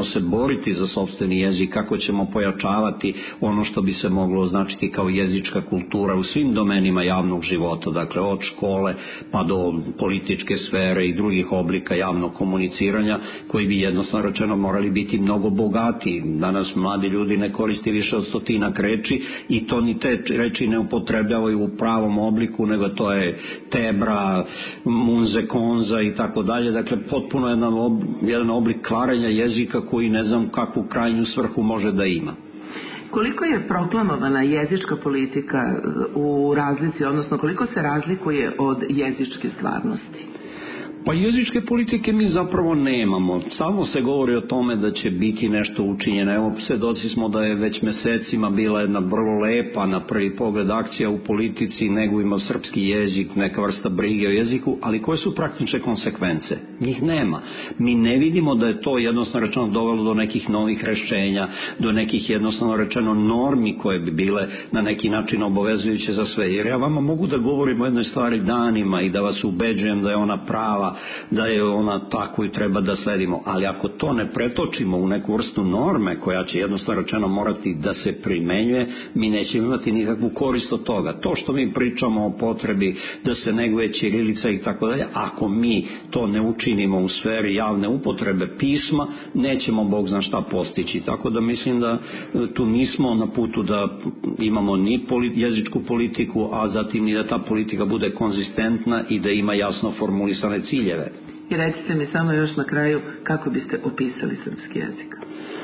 ćemo se boriti za sopstveni jezik, kako ćemo pojačavati ono što bi se moglo označiti kao jezička kultura u svim domenima javnog života, dakle od škole pa do političke sfere i drugih oblika javnog komuniciranja, koji bi jednostavno rečeno morali biti mnogo bogatiji. Danas mladi ljudi ne koristi više od 100 reči i to ni te reči ne upotrebljavaju u pravom obliku, nego to je tebra, munze, konza i tako dalje. Dakle, potpuno jedan oblik kvarenja jezika koji ne znam kakvu krajnju svrhu može da ima. Koliko je proklamovana jezička politika u razlici, odnosno koliko se razlikuje od jezičke stvarnosti? Pa jezičke politike mi zapravo nemamo. Samo se govori o tome da će biti nešto učinjeno. Evo, svedoci smo da je već mesecima bila jedna vrlo lepa na prvi pogled akcija u politici, negujmo srpski jezik, neka vrsta brige o jeziku, ali koje su praktične konsekvence? Njih nema. Mi ne vidimo da je to jednostavno rečeno dovelo do nekih novih rešenja, do nekih jednostavno rečeno normi koje bi bile na neki način obavezujuće za sve. Jer ja vama mogu da govorim o jednoj stvari danima i da vas ubeđujem da je ona prava, da je ona tako i treba da sledimo, ali ako to ne pretočimo u neku vrstu norme koja će jednostavno rečeno morati da se primenjuje, mi nećemo imati nikakvu korist od toga. To što mi pričamo o potrebi da se neguje ćirilica i tako dalje, ako mi to ne učinimo u sferi javne upotrebe pisma, nećemo Bog zna šta postići. Tako da mislim da tu nismo na putu da imamo ni jezičku politiku, a zatim i da ta politika bude konzistentna i da ima jasno formulisane ciljeve. I recite mi samo još na kraju kako biste opisali srpski jezik.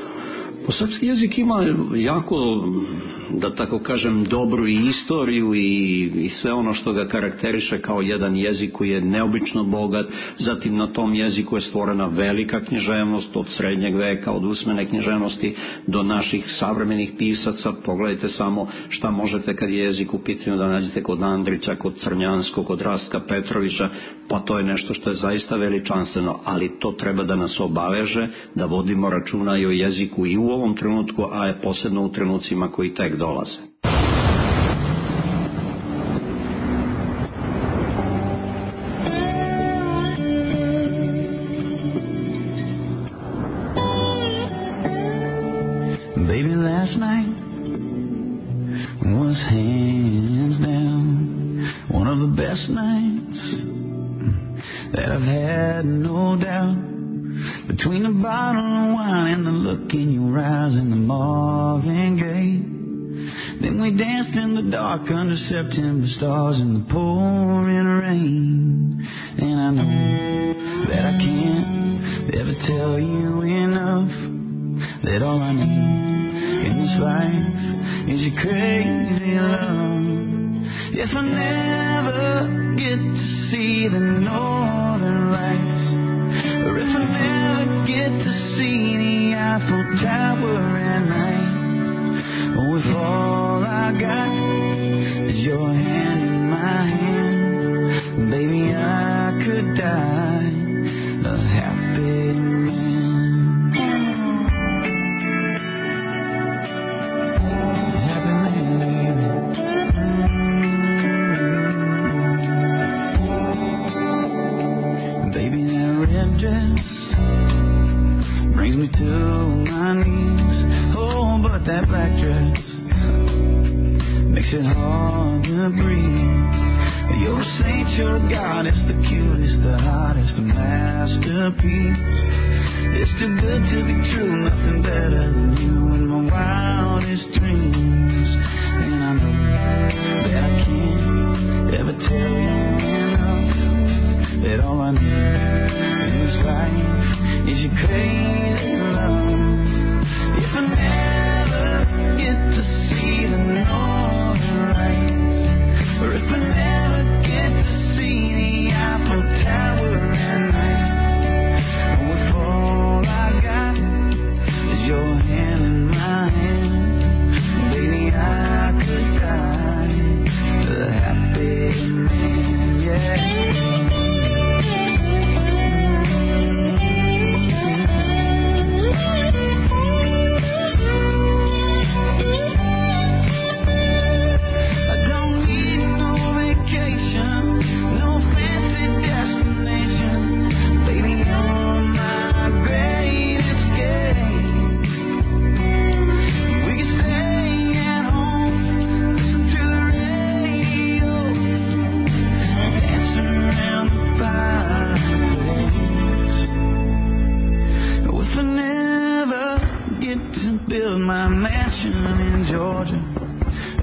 Srpski jezik ima jako, da tako kažem, dobru i istoriju i sve ono što ga karakteriše kao jedan jezik koji je neobično bogat. Zatim na tom jeziku je stvorena velika književnost od srednjeg veka, od usmene književnosti do naših savremenih pisaca. Pogledajte samo šta možete kad je jezik u pitanju da nađete kod Andrića, kod Crnjanskog, kod Rastka Petrovića, pa to je nešto što je zaista veličanstveno, ali to treba da nas obaveže da vodimo računa i o jeziku i u ovom trenutku, a je posebno u trenucima koji tek dolaze. Baby, last night was hands down one of the best nights that I've had, no doubt. Between the bottle of wine and the look in your eyes and the Marvin Gaye, then we danced in the dark under September stars in the pouring rain. And I know that I can't ever tell you enough that all I need in this life is your crazy love. If I never get to see the northern lights, or if I never get to see the Eiffel Tower at night, or if all I got is your hand in my hand, baby, I could die a happy man. Happy man. Baby, that red dress brings me to my knees. Oh, but that black dress makes it hard to breathe. You're a saint, you're a goddess, the cutest, the hottest, a masterpiece. It's too good to be true, nothing better than you in my wildest dreams. And I know that I can't ever tell you enough that all I need in this life is your crazy love. If I never get to see the northern lights, or if I never get to see the Eiffel Tower at night, or if all I got is your hand in my hand, baby,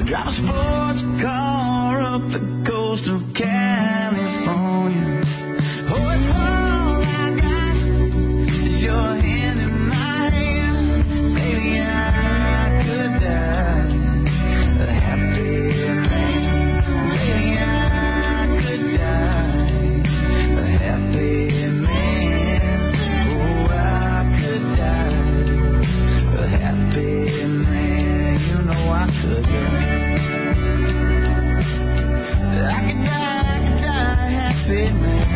Drive a sports car up the coast of California. Oh, it's all I got is your hand in my hand. Baby, I could die a happy man. Baby, I could die a happy man. Oh, I could die a happy man. You know I could die. I could die happy man.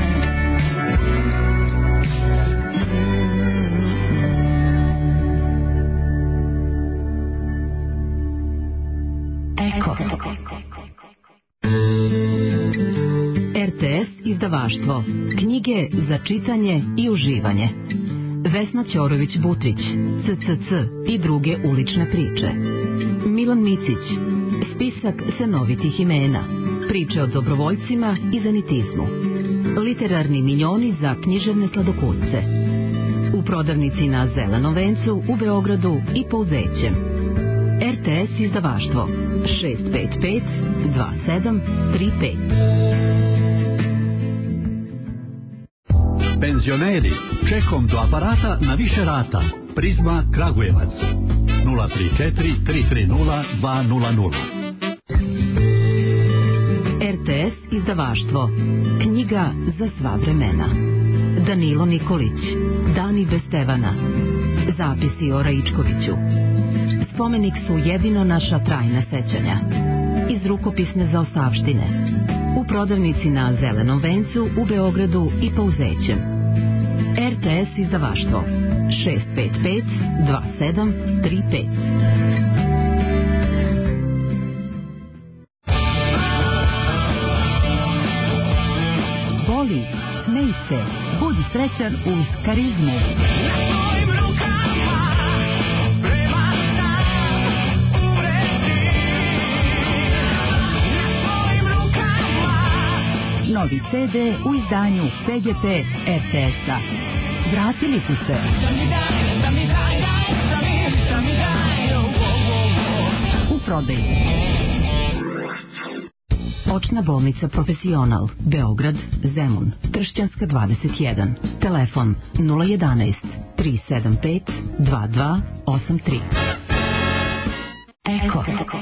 Eko. RTS izdavaštvo. Knjige za čitanje i uživanje. Vesna Ćorović-Butrić, CCC i druge ulične priče. Milan Micić, spisak senovitih imena. Priče o dobrovoljcima i zanitizmu. Literarni miljoni za književne sladokusce. U prodavnici na Zelenom vencu u Beogradu i Pouzećem. RTS izdavaštvo 655 2735. Penzioneri, čekom do aparata na više rata. Prizma Kragujevac 034 330 200. RTS izdavaštvo. Knjiga za sva vremena. Danilo Nikolić. Dani bez Stevana. Zapisi o Raičkoviću. Spomenik su jedino naša trajna sećanja. Iz rukopisne zaostavštine. U prodavnici na Zelenom vencu u Beogradu i Pouzećem. RTS izdavaštvo 655 2735. Voli, smej se, budi srećan uz karizmu. Novi CD u izdanju PGP RTS-a. Vratili su se. U prodaju. Očna bolnica Profesional, Beograd, Zemun, Tršćanska 21. Telefon 011 375 2283. Eko.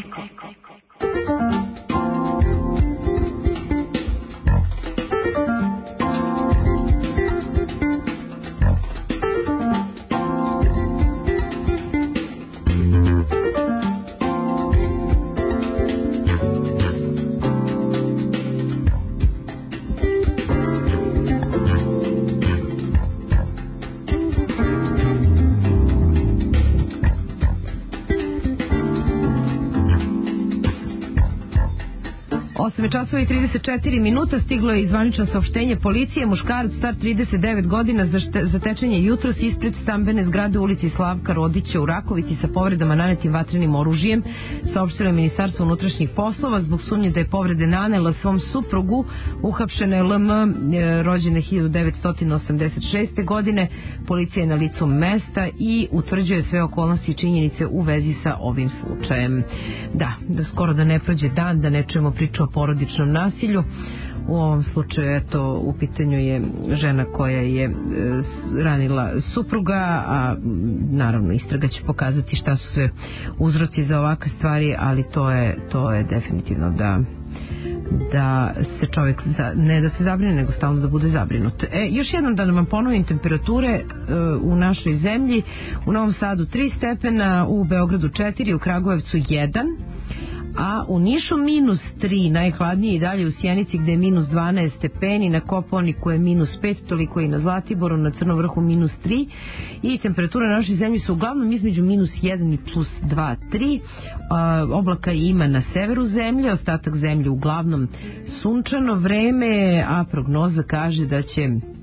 Časova i 34 minuta stiglo je zvanično saopštenje policije. Muškarac star 39 godina zatečen je jutros ispred stambene zgrade ulici Slavka Rodića u Rakovici sa povredama nanetim vatrenim oružjem. Saopštilo je Ministarstvo unutrašnjih poslova zbog sumnje da je povrede nanela svom suprugu. Uhapšena je LM, rođene 1986. godine. Policija je na licu mesta i utvrđuje sve okolnosti i činjenice u vezi sa ovim slučajem. Da skoro da ne prođe dan da ne čujemo priču o porodičnom nasilju. U ovom slučaju, eto, u pitanju je žena koja je ranila supruga, a naravno istraga će pokazati šta su sve uzroci za ovakve stvari, ali to je definitivno da se čovjek ne da se zabrine, nego stalno da bude zabrinut. Još jednom da vam ponovim temperature u našoj zemlji. U Novom Sadu 3 stepena, u Beogradu 4, u Kragujevcu 1, a u Nišu -3, najhladnije i dalje u Sjenici gde je -12 stepeni, na Kopaoniku je -5, toliko i na Zlatiboru, na Crnom vrhu -3 i temperatura na našoj zemlji su uglavnom između -1 i +2, 3. Oblaka ima na severu zemlje, ostatak zemlje uglavnom sunčano vreme, a prognoza kaže da će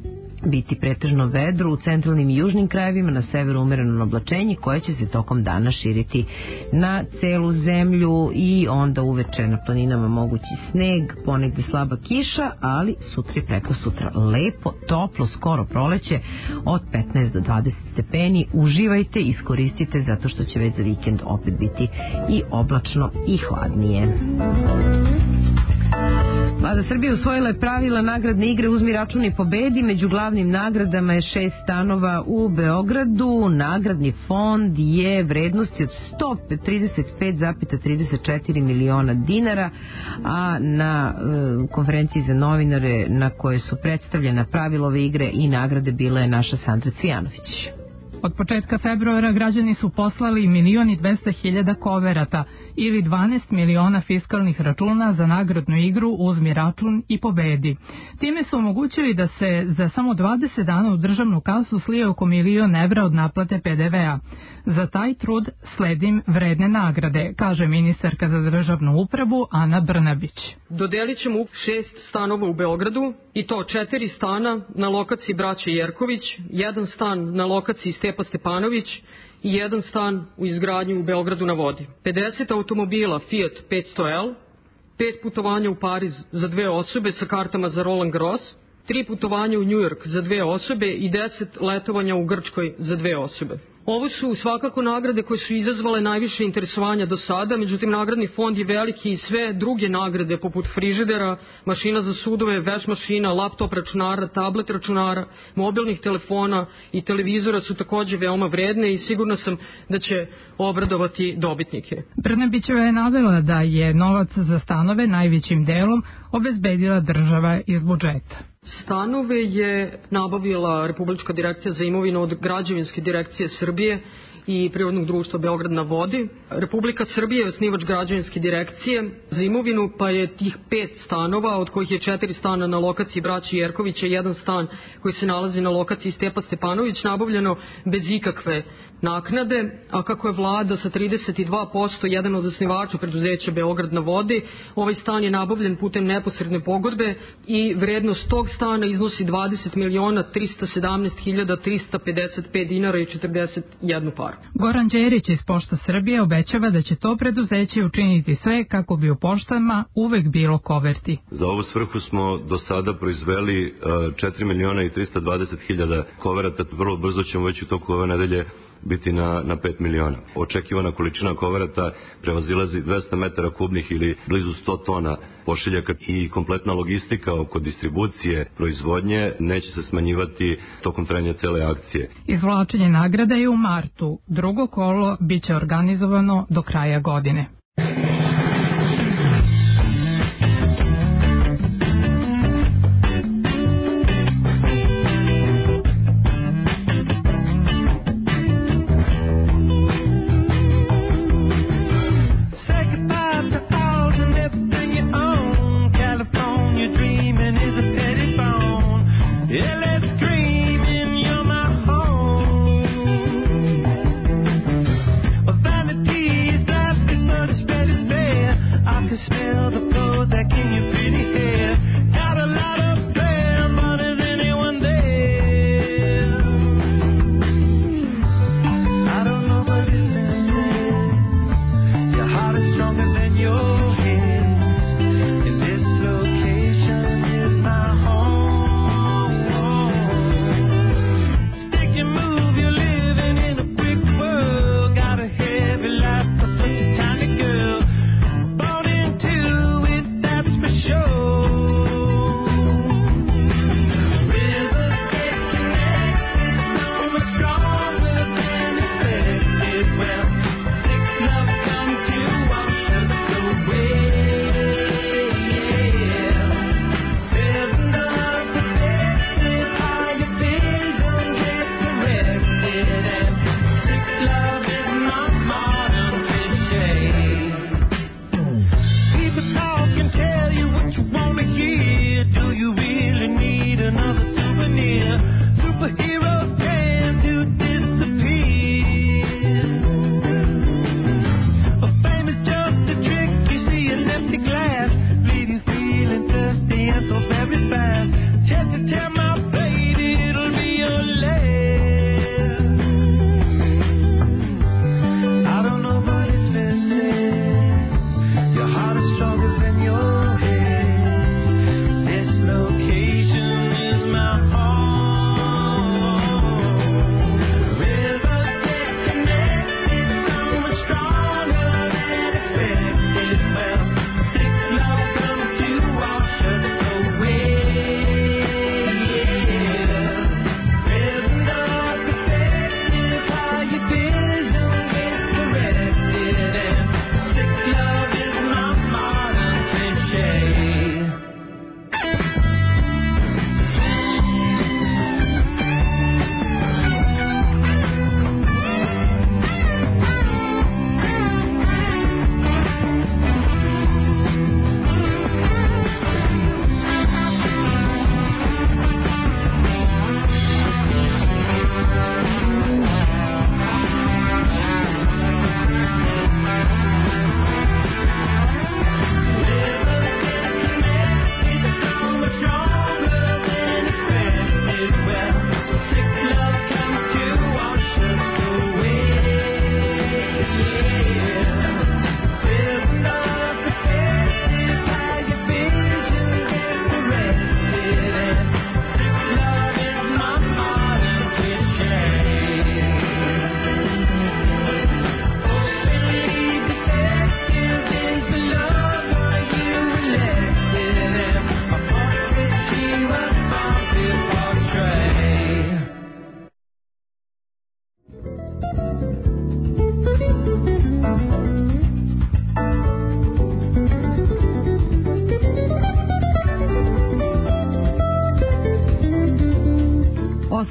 biti pretežno vedro u centralnim i južnim krajevima, na severu umereno oblačenje koje će se tokom dana širiti na celu zemlju i onda uveče na planinama mogući sneg, ponegde slaba kiša, ali sutra i preko sutra lepo, toplo, skoro proleće od 15 do 20 stepeni. Uživajte, iskoristite zato što će već za vikend opet biti i oblačno i hladnije. Vlada Srbije usvojila je pravila nagradne igre Uzmi račun i pobedi. Među glavnim nagradama je 6 stanova u Beogradu. Nagradni fond je vrednosti od 135,34 miliona dinara, a na konferenciji za novinare na kojoj su predstavljena pravila ove igre i nagrade bila je naša Sandra Cvijanović. Od početka februara građani su poslali 1.200.000 koverata ili 12 miliona fiskalnih računa za nagradnu igru Uzmi račun i pobedi. Time su omogućili da se za samo 20 dana u državnu kasu slije oko 1.000.000 evra od naplate PDV-a. Za taj trud sledim vredne nagrade, kaže ministarka za državnu upravu Ana Brnabić. Dodelit ćemo 6 stanova u Beogradu i to 4 stana na lokaciji Braće Jerković, 1 stan na lokaciji Stepa Stepanović i 1 stan u izgradnji u Beogradu na vodi. 50 automobila Fiat 500L, 5 putovanja u Pariz za 2 osobe sa kartama za Roland Garros, 3 putovanja u New York za 2 osobe i 10 letovanja u Grčkoj za 2 osobe. Ovo su svakako nagrade koje su izazvale najviše interesovanja do sada, međutim nagradni fond je veliki i sve druge nagrade poput frižidera, mašina za sudove, veš mašina, laptop računara, tablet računara, mobilnih telefona i televizora su takođe veoma vredne i sigurna sam da će obradovati dobitnike. Brnabićeva je navela da je novac za stanove najvećim delom obezbedila država iz budžeta. Stanove je nabavila Republička direkcija za imovinu od Građevinske direkcije Srbije i Prirodnog društva Beograd na vodi. Republika Srbije je osnivač Građevinske direkcije za imovinu, pa je tih 5 stanova, od kojih je 4 stana na lokaciji Braće Jerkovića i 1 stan koji se nalazi na lokaciji Stepa Stepanović, nabavljeno bez ikakve naknade, a kako je vlada sa 32% jedan od osnivača preduzeća Beograd na vodi, ovaj stan je nabavljen putem neposredne pogodbe i vrednost tog stana iznosi 20.317.355 dinara i 41 paru. Goran Đerić iz Pošta Srbije obećava da će to preduzeće učiniti sve kako bi u poštama uvek bilo koverti. Za ovu svrhu smo do sada proizveli 4.320.000 koverata, vrlo brzo ćemo već u toku ove nedelje biti na 5 miliona. Očekivana količina koverata prevazilazi 200 metara kubnih ili blizu 100 tona pošiljaka i kompletna logistika oko distribucije proizvodnje neće se smanjivati tokom trajanja cele akcije. Izvlačenje nagrada je u martu, drugo kolo biće organizovano do kraja godine.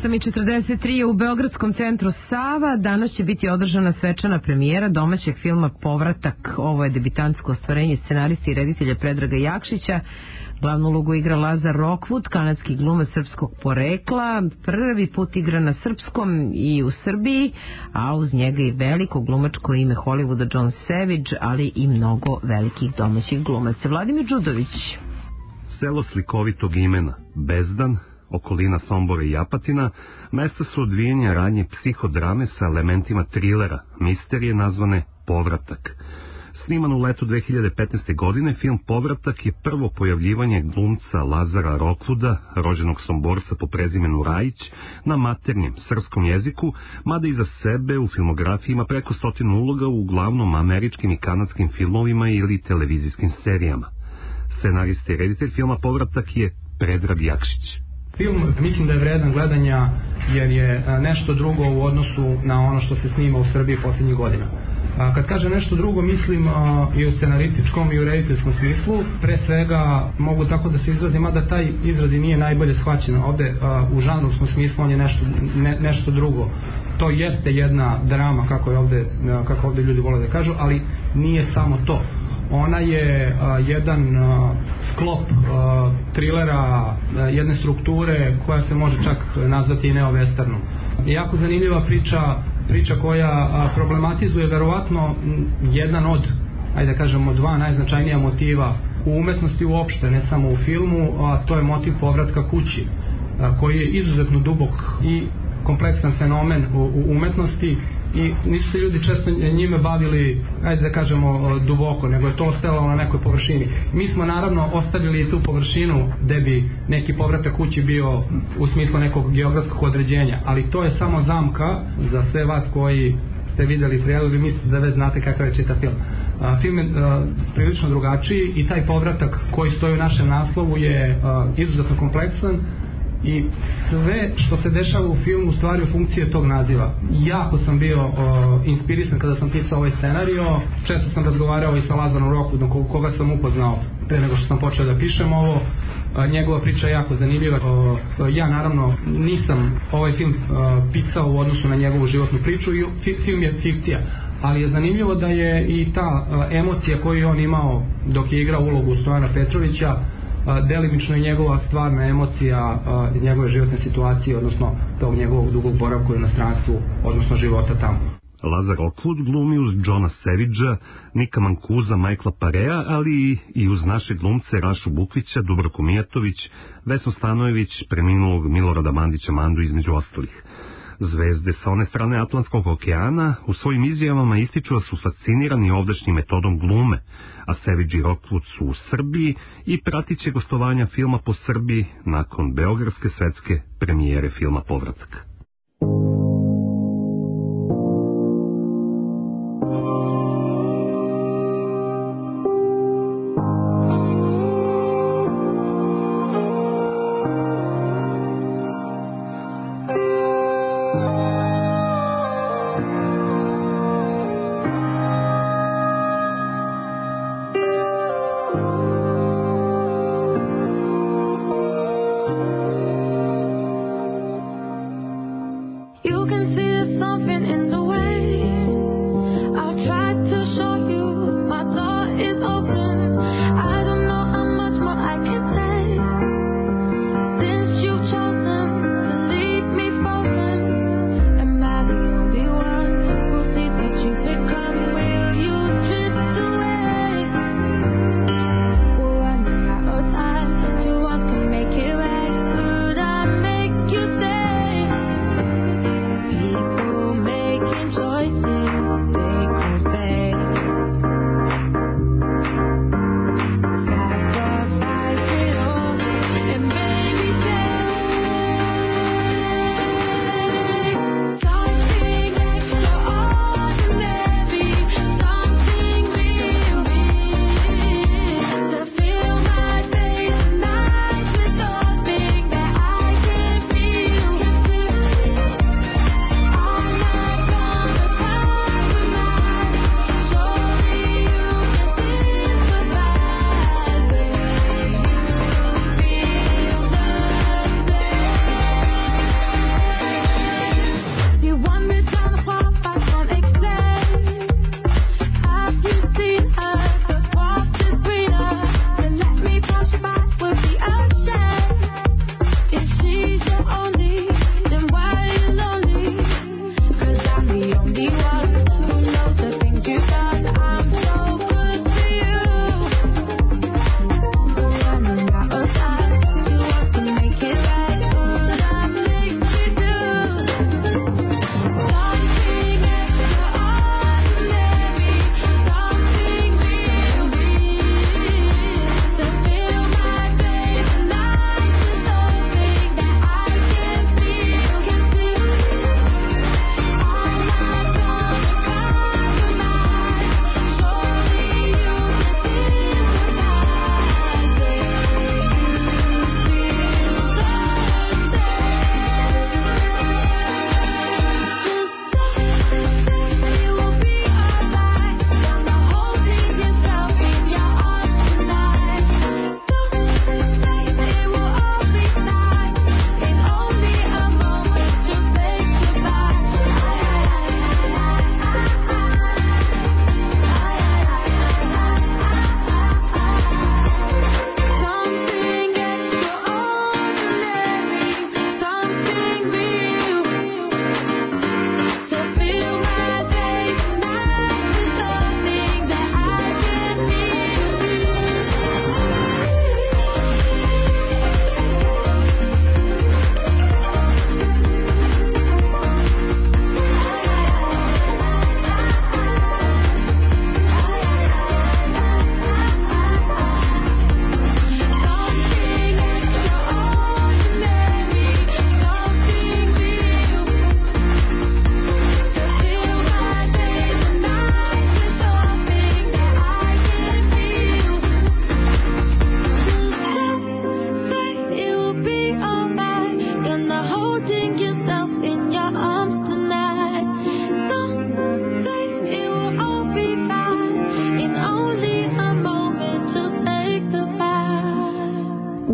8:43 u Beogradskom centru Sava. Danas će biti održana svečana premijera domaćeg filma Povratak. Ovo je debitantsko ostvarenje scenarista i reditelja Predraga Jakšića. Glavnu ulogu igra Lazar Rockwood, kanadski glumac srpskog porekla. Prvi put igra na srpskom i u Srbiji, a uz njega i veliko glumačko ime Hollywooda John Savage, ali i mnogo velikih domaćih glumaca. Vladimir Đudović. Selo slikovitog imena, Bezdan, okolina Sombora i Apatina, mesta su odvijenja radnje psihodrame sa elementima trilera, misterije nazvane Povratak. Sniman u letu 2015. godine, film Povratak je prvo pojavljivanje glumca Lazara Rockwooda, rođenog Somborca po prezimenu Rajić, na maternjem srpskom jeziku, mada iza sebe u filmografiji ima preko 100 uloga u uglavnom američkim i kanadskim filmovima ili televizijskim serijama. Scenarista i reditelj filma Povratak je Predrag Jakšić. Film mislim da je vredan gledanja jer je nešto drugo u odnosu na ono što se snima u Srbiji posljednjih godina. Kad kažem nešto drugo, mislim i u scenarističkom i u rediteljskom smislu. Pre svega mogu tako da se izrazim, mada taj izraz i nije najbolje shvaćen. Ovde u žanrovskom smislu on je nešto drugo. To jeste jedna drama, kako ovde ljudi vole da kažu, ali nije samo to. Ona je jedan sklop trilera, jedne strukture koja se može čak nazvati i neovesternom. Jako zanimljiva priča koja problematizuje verovatno jedan od, ajde da kažemo, dva najznačajnija motiva u umetnosti uopšte, ne samo u filmu, a to je motiv povratka kući, koji je izuzetno dubok i kompleksan fenomen u umetnosti i nisu se ljudi često njime bavili, ajde da kažemo, duboko, nego je to ostalo na nekoj površini. Mi smo naravno ostavili tu površinu gde bi neki povratak kući bio u smislu nekog geografskog određenja, ali to je samo zamka za sve vas koji ste videli trailer i mislite da već znate kakav je čitav film. Film je prilično drugačiji i taj povratak koji stoji u našem naslovu je izuzetno kompleksan i sve što se dešava u filmu u stvari u funkcije tog naziva. Jako sam bio inspirisan kada sam pisao ovaj scenario, često sam razgovarao i sa Lazarom Rockwoodom, koga sam upoznao pre nego što sam počeo da pišem ovo. Njegova priča je jako zanimljiva. Ja naravno nisam ovaj film pisao u odnosu na njegovu životnu priču i film je fikcija, ali je zanimljivo da je i ta emocija koju je on imao dok je igrao ulogu Stojana Petrovića delimično i njegova stvarna emocija njegove životne situacije, odnosno tog njegovog dugog boravka u inostranstvu, odnosno života tamo. Lazar Rockwood glumi uz Johna Savagea, Nika Mancusa, Michaela Parea, ali i uz naše glumce Rašu Bukvića, Dubravku Mijatović, Vesnu Stanojević, preminulog Milorada Mandića Mandu između ostalih. Zvezde sa one strane Atlantskog okeana u svojim izjavama ističu da su fascinirani ovdašnjim metodom glume, a Savage i Rockwood su u Srbiji i pratit će gostovanja filma po Srbiji nakon beogradske svetske premijere filma Povratak.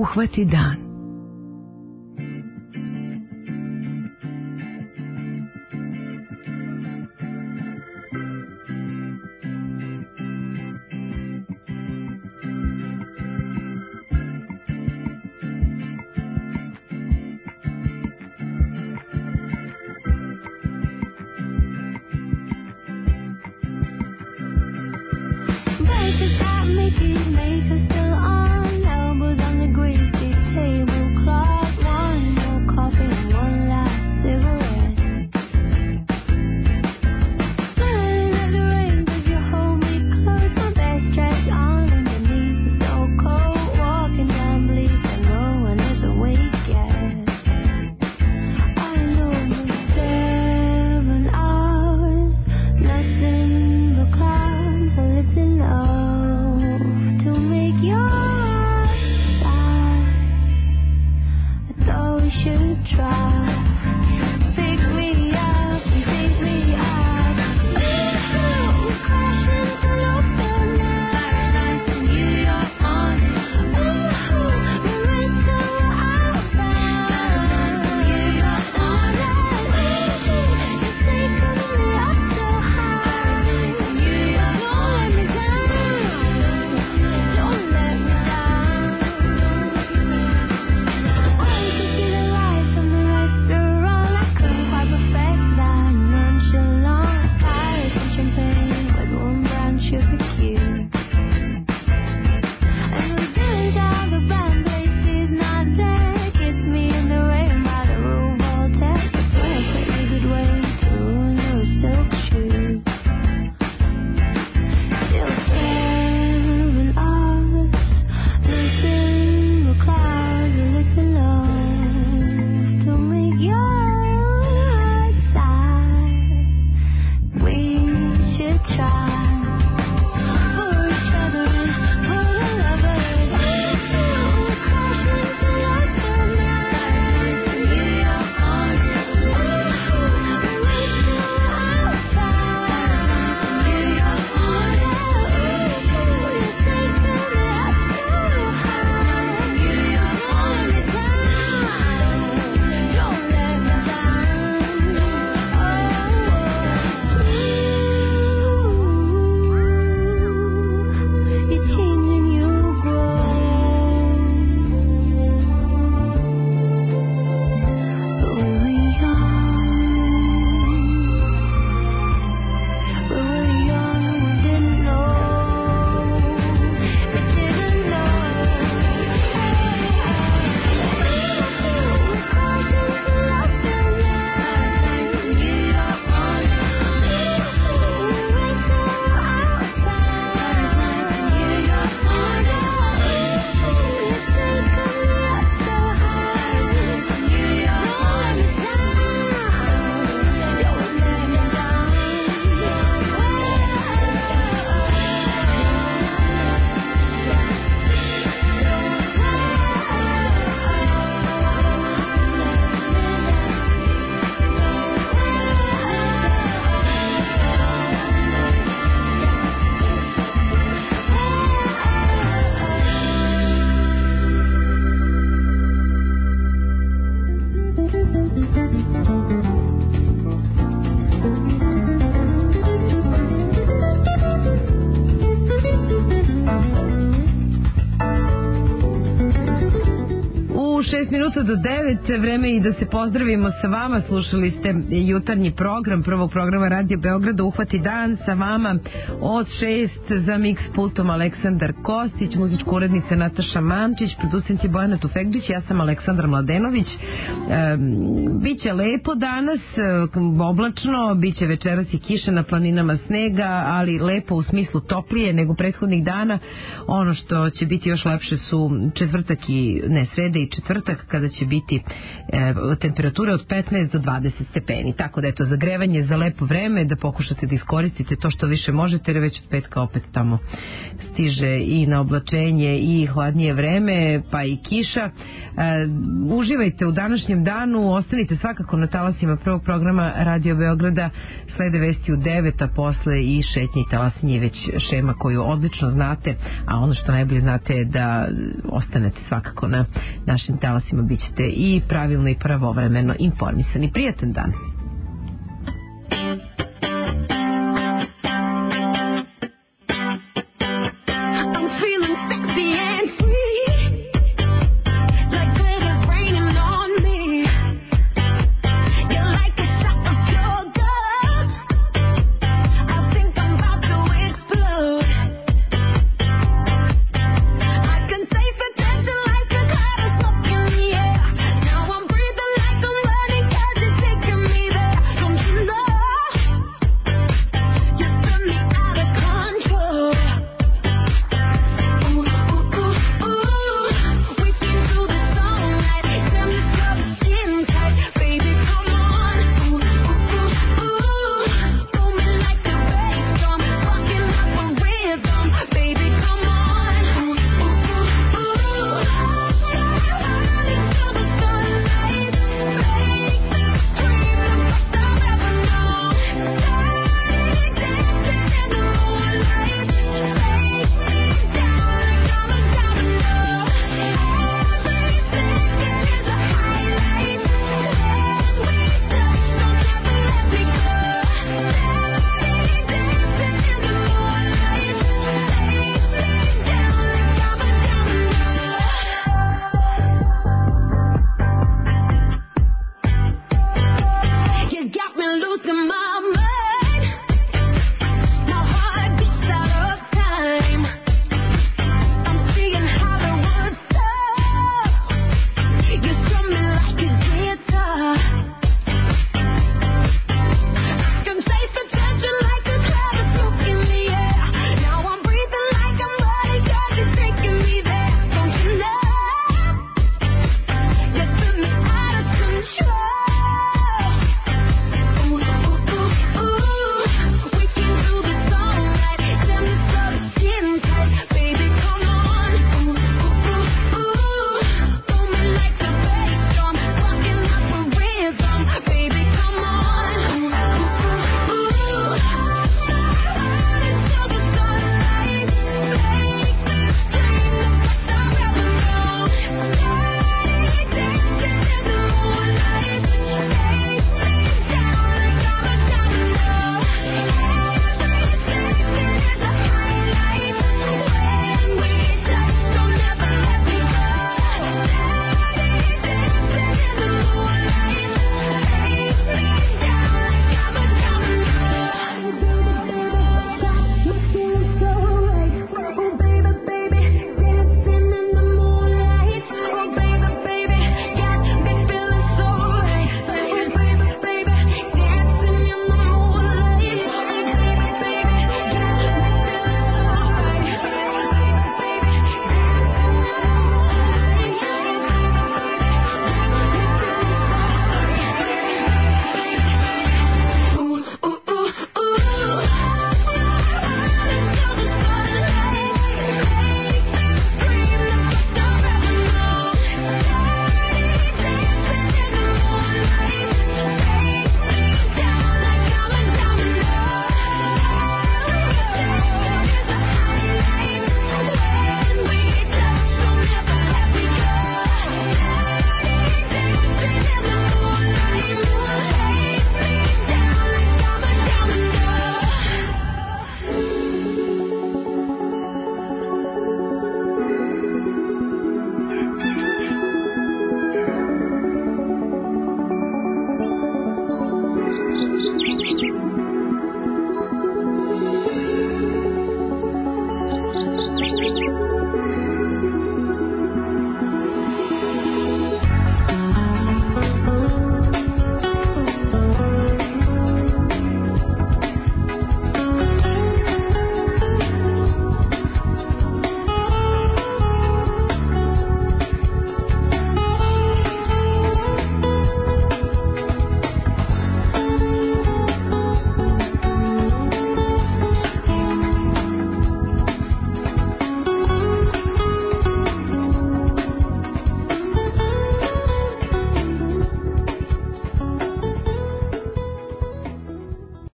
Uhvati dan. U 6 minuta do 9, vreme i da se pozdravimo sa vama. Slušali ste jutarnji program prvog programa Radio Beograda Uhvati dan, sa vama od 6 za mix pultom Aleksandar Kostić, muzička urednica Nataša Mančić, producent je Bojana Tufegđić, ja sam Aleksandar Mladenović. Biće lepo danas, oblačno, biće večeras i kiša, na planinama snega, ali lepo u smislu toplije nego prethodnih dana. Ono što će biti još lepše su četvrtak i sreda i četvrtak, četvrtak kada će biti temperature od 15 do 20 stepeni. Tako da eto, zagrevanje za lepo vreme, da pokušate da iskoristite to što više možete, jer već od petka opet tamo stiže i na oblačenje i hladnije vreme, pa i kiša. Uživajte u današnjem danu, ostanite svakako na talasima prvog programa Radio Beograda, slede vesti u 9, a posle i šetnje i talasanje, već šema koju odlično znate, a ono što najbolje znate je da ostanete svakako na našim talasima, bit ćete i pravilno i pravovremeno informisani. Prijatan dan!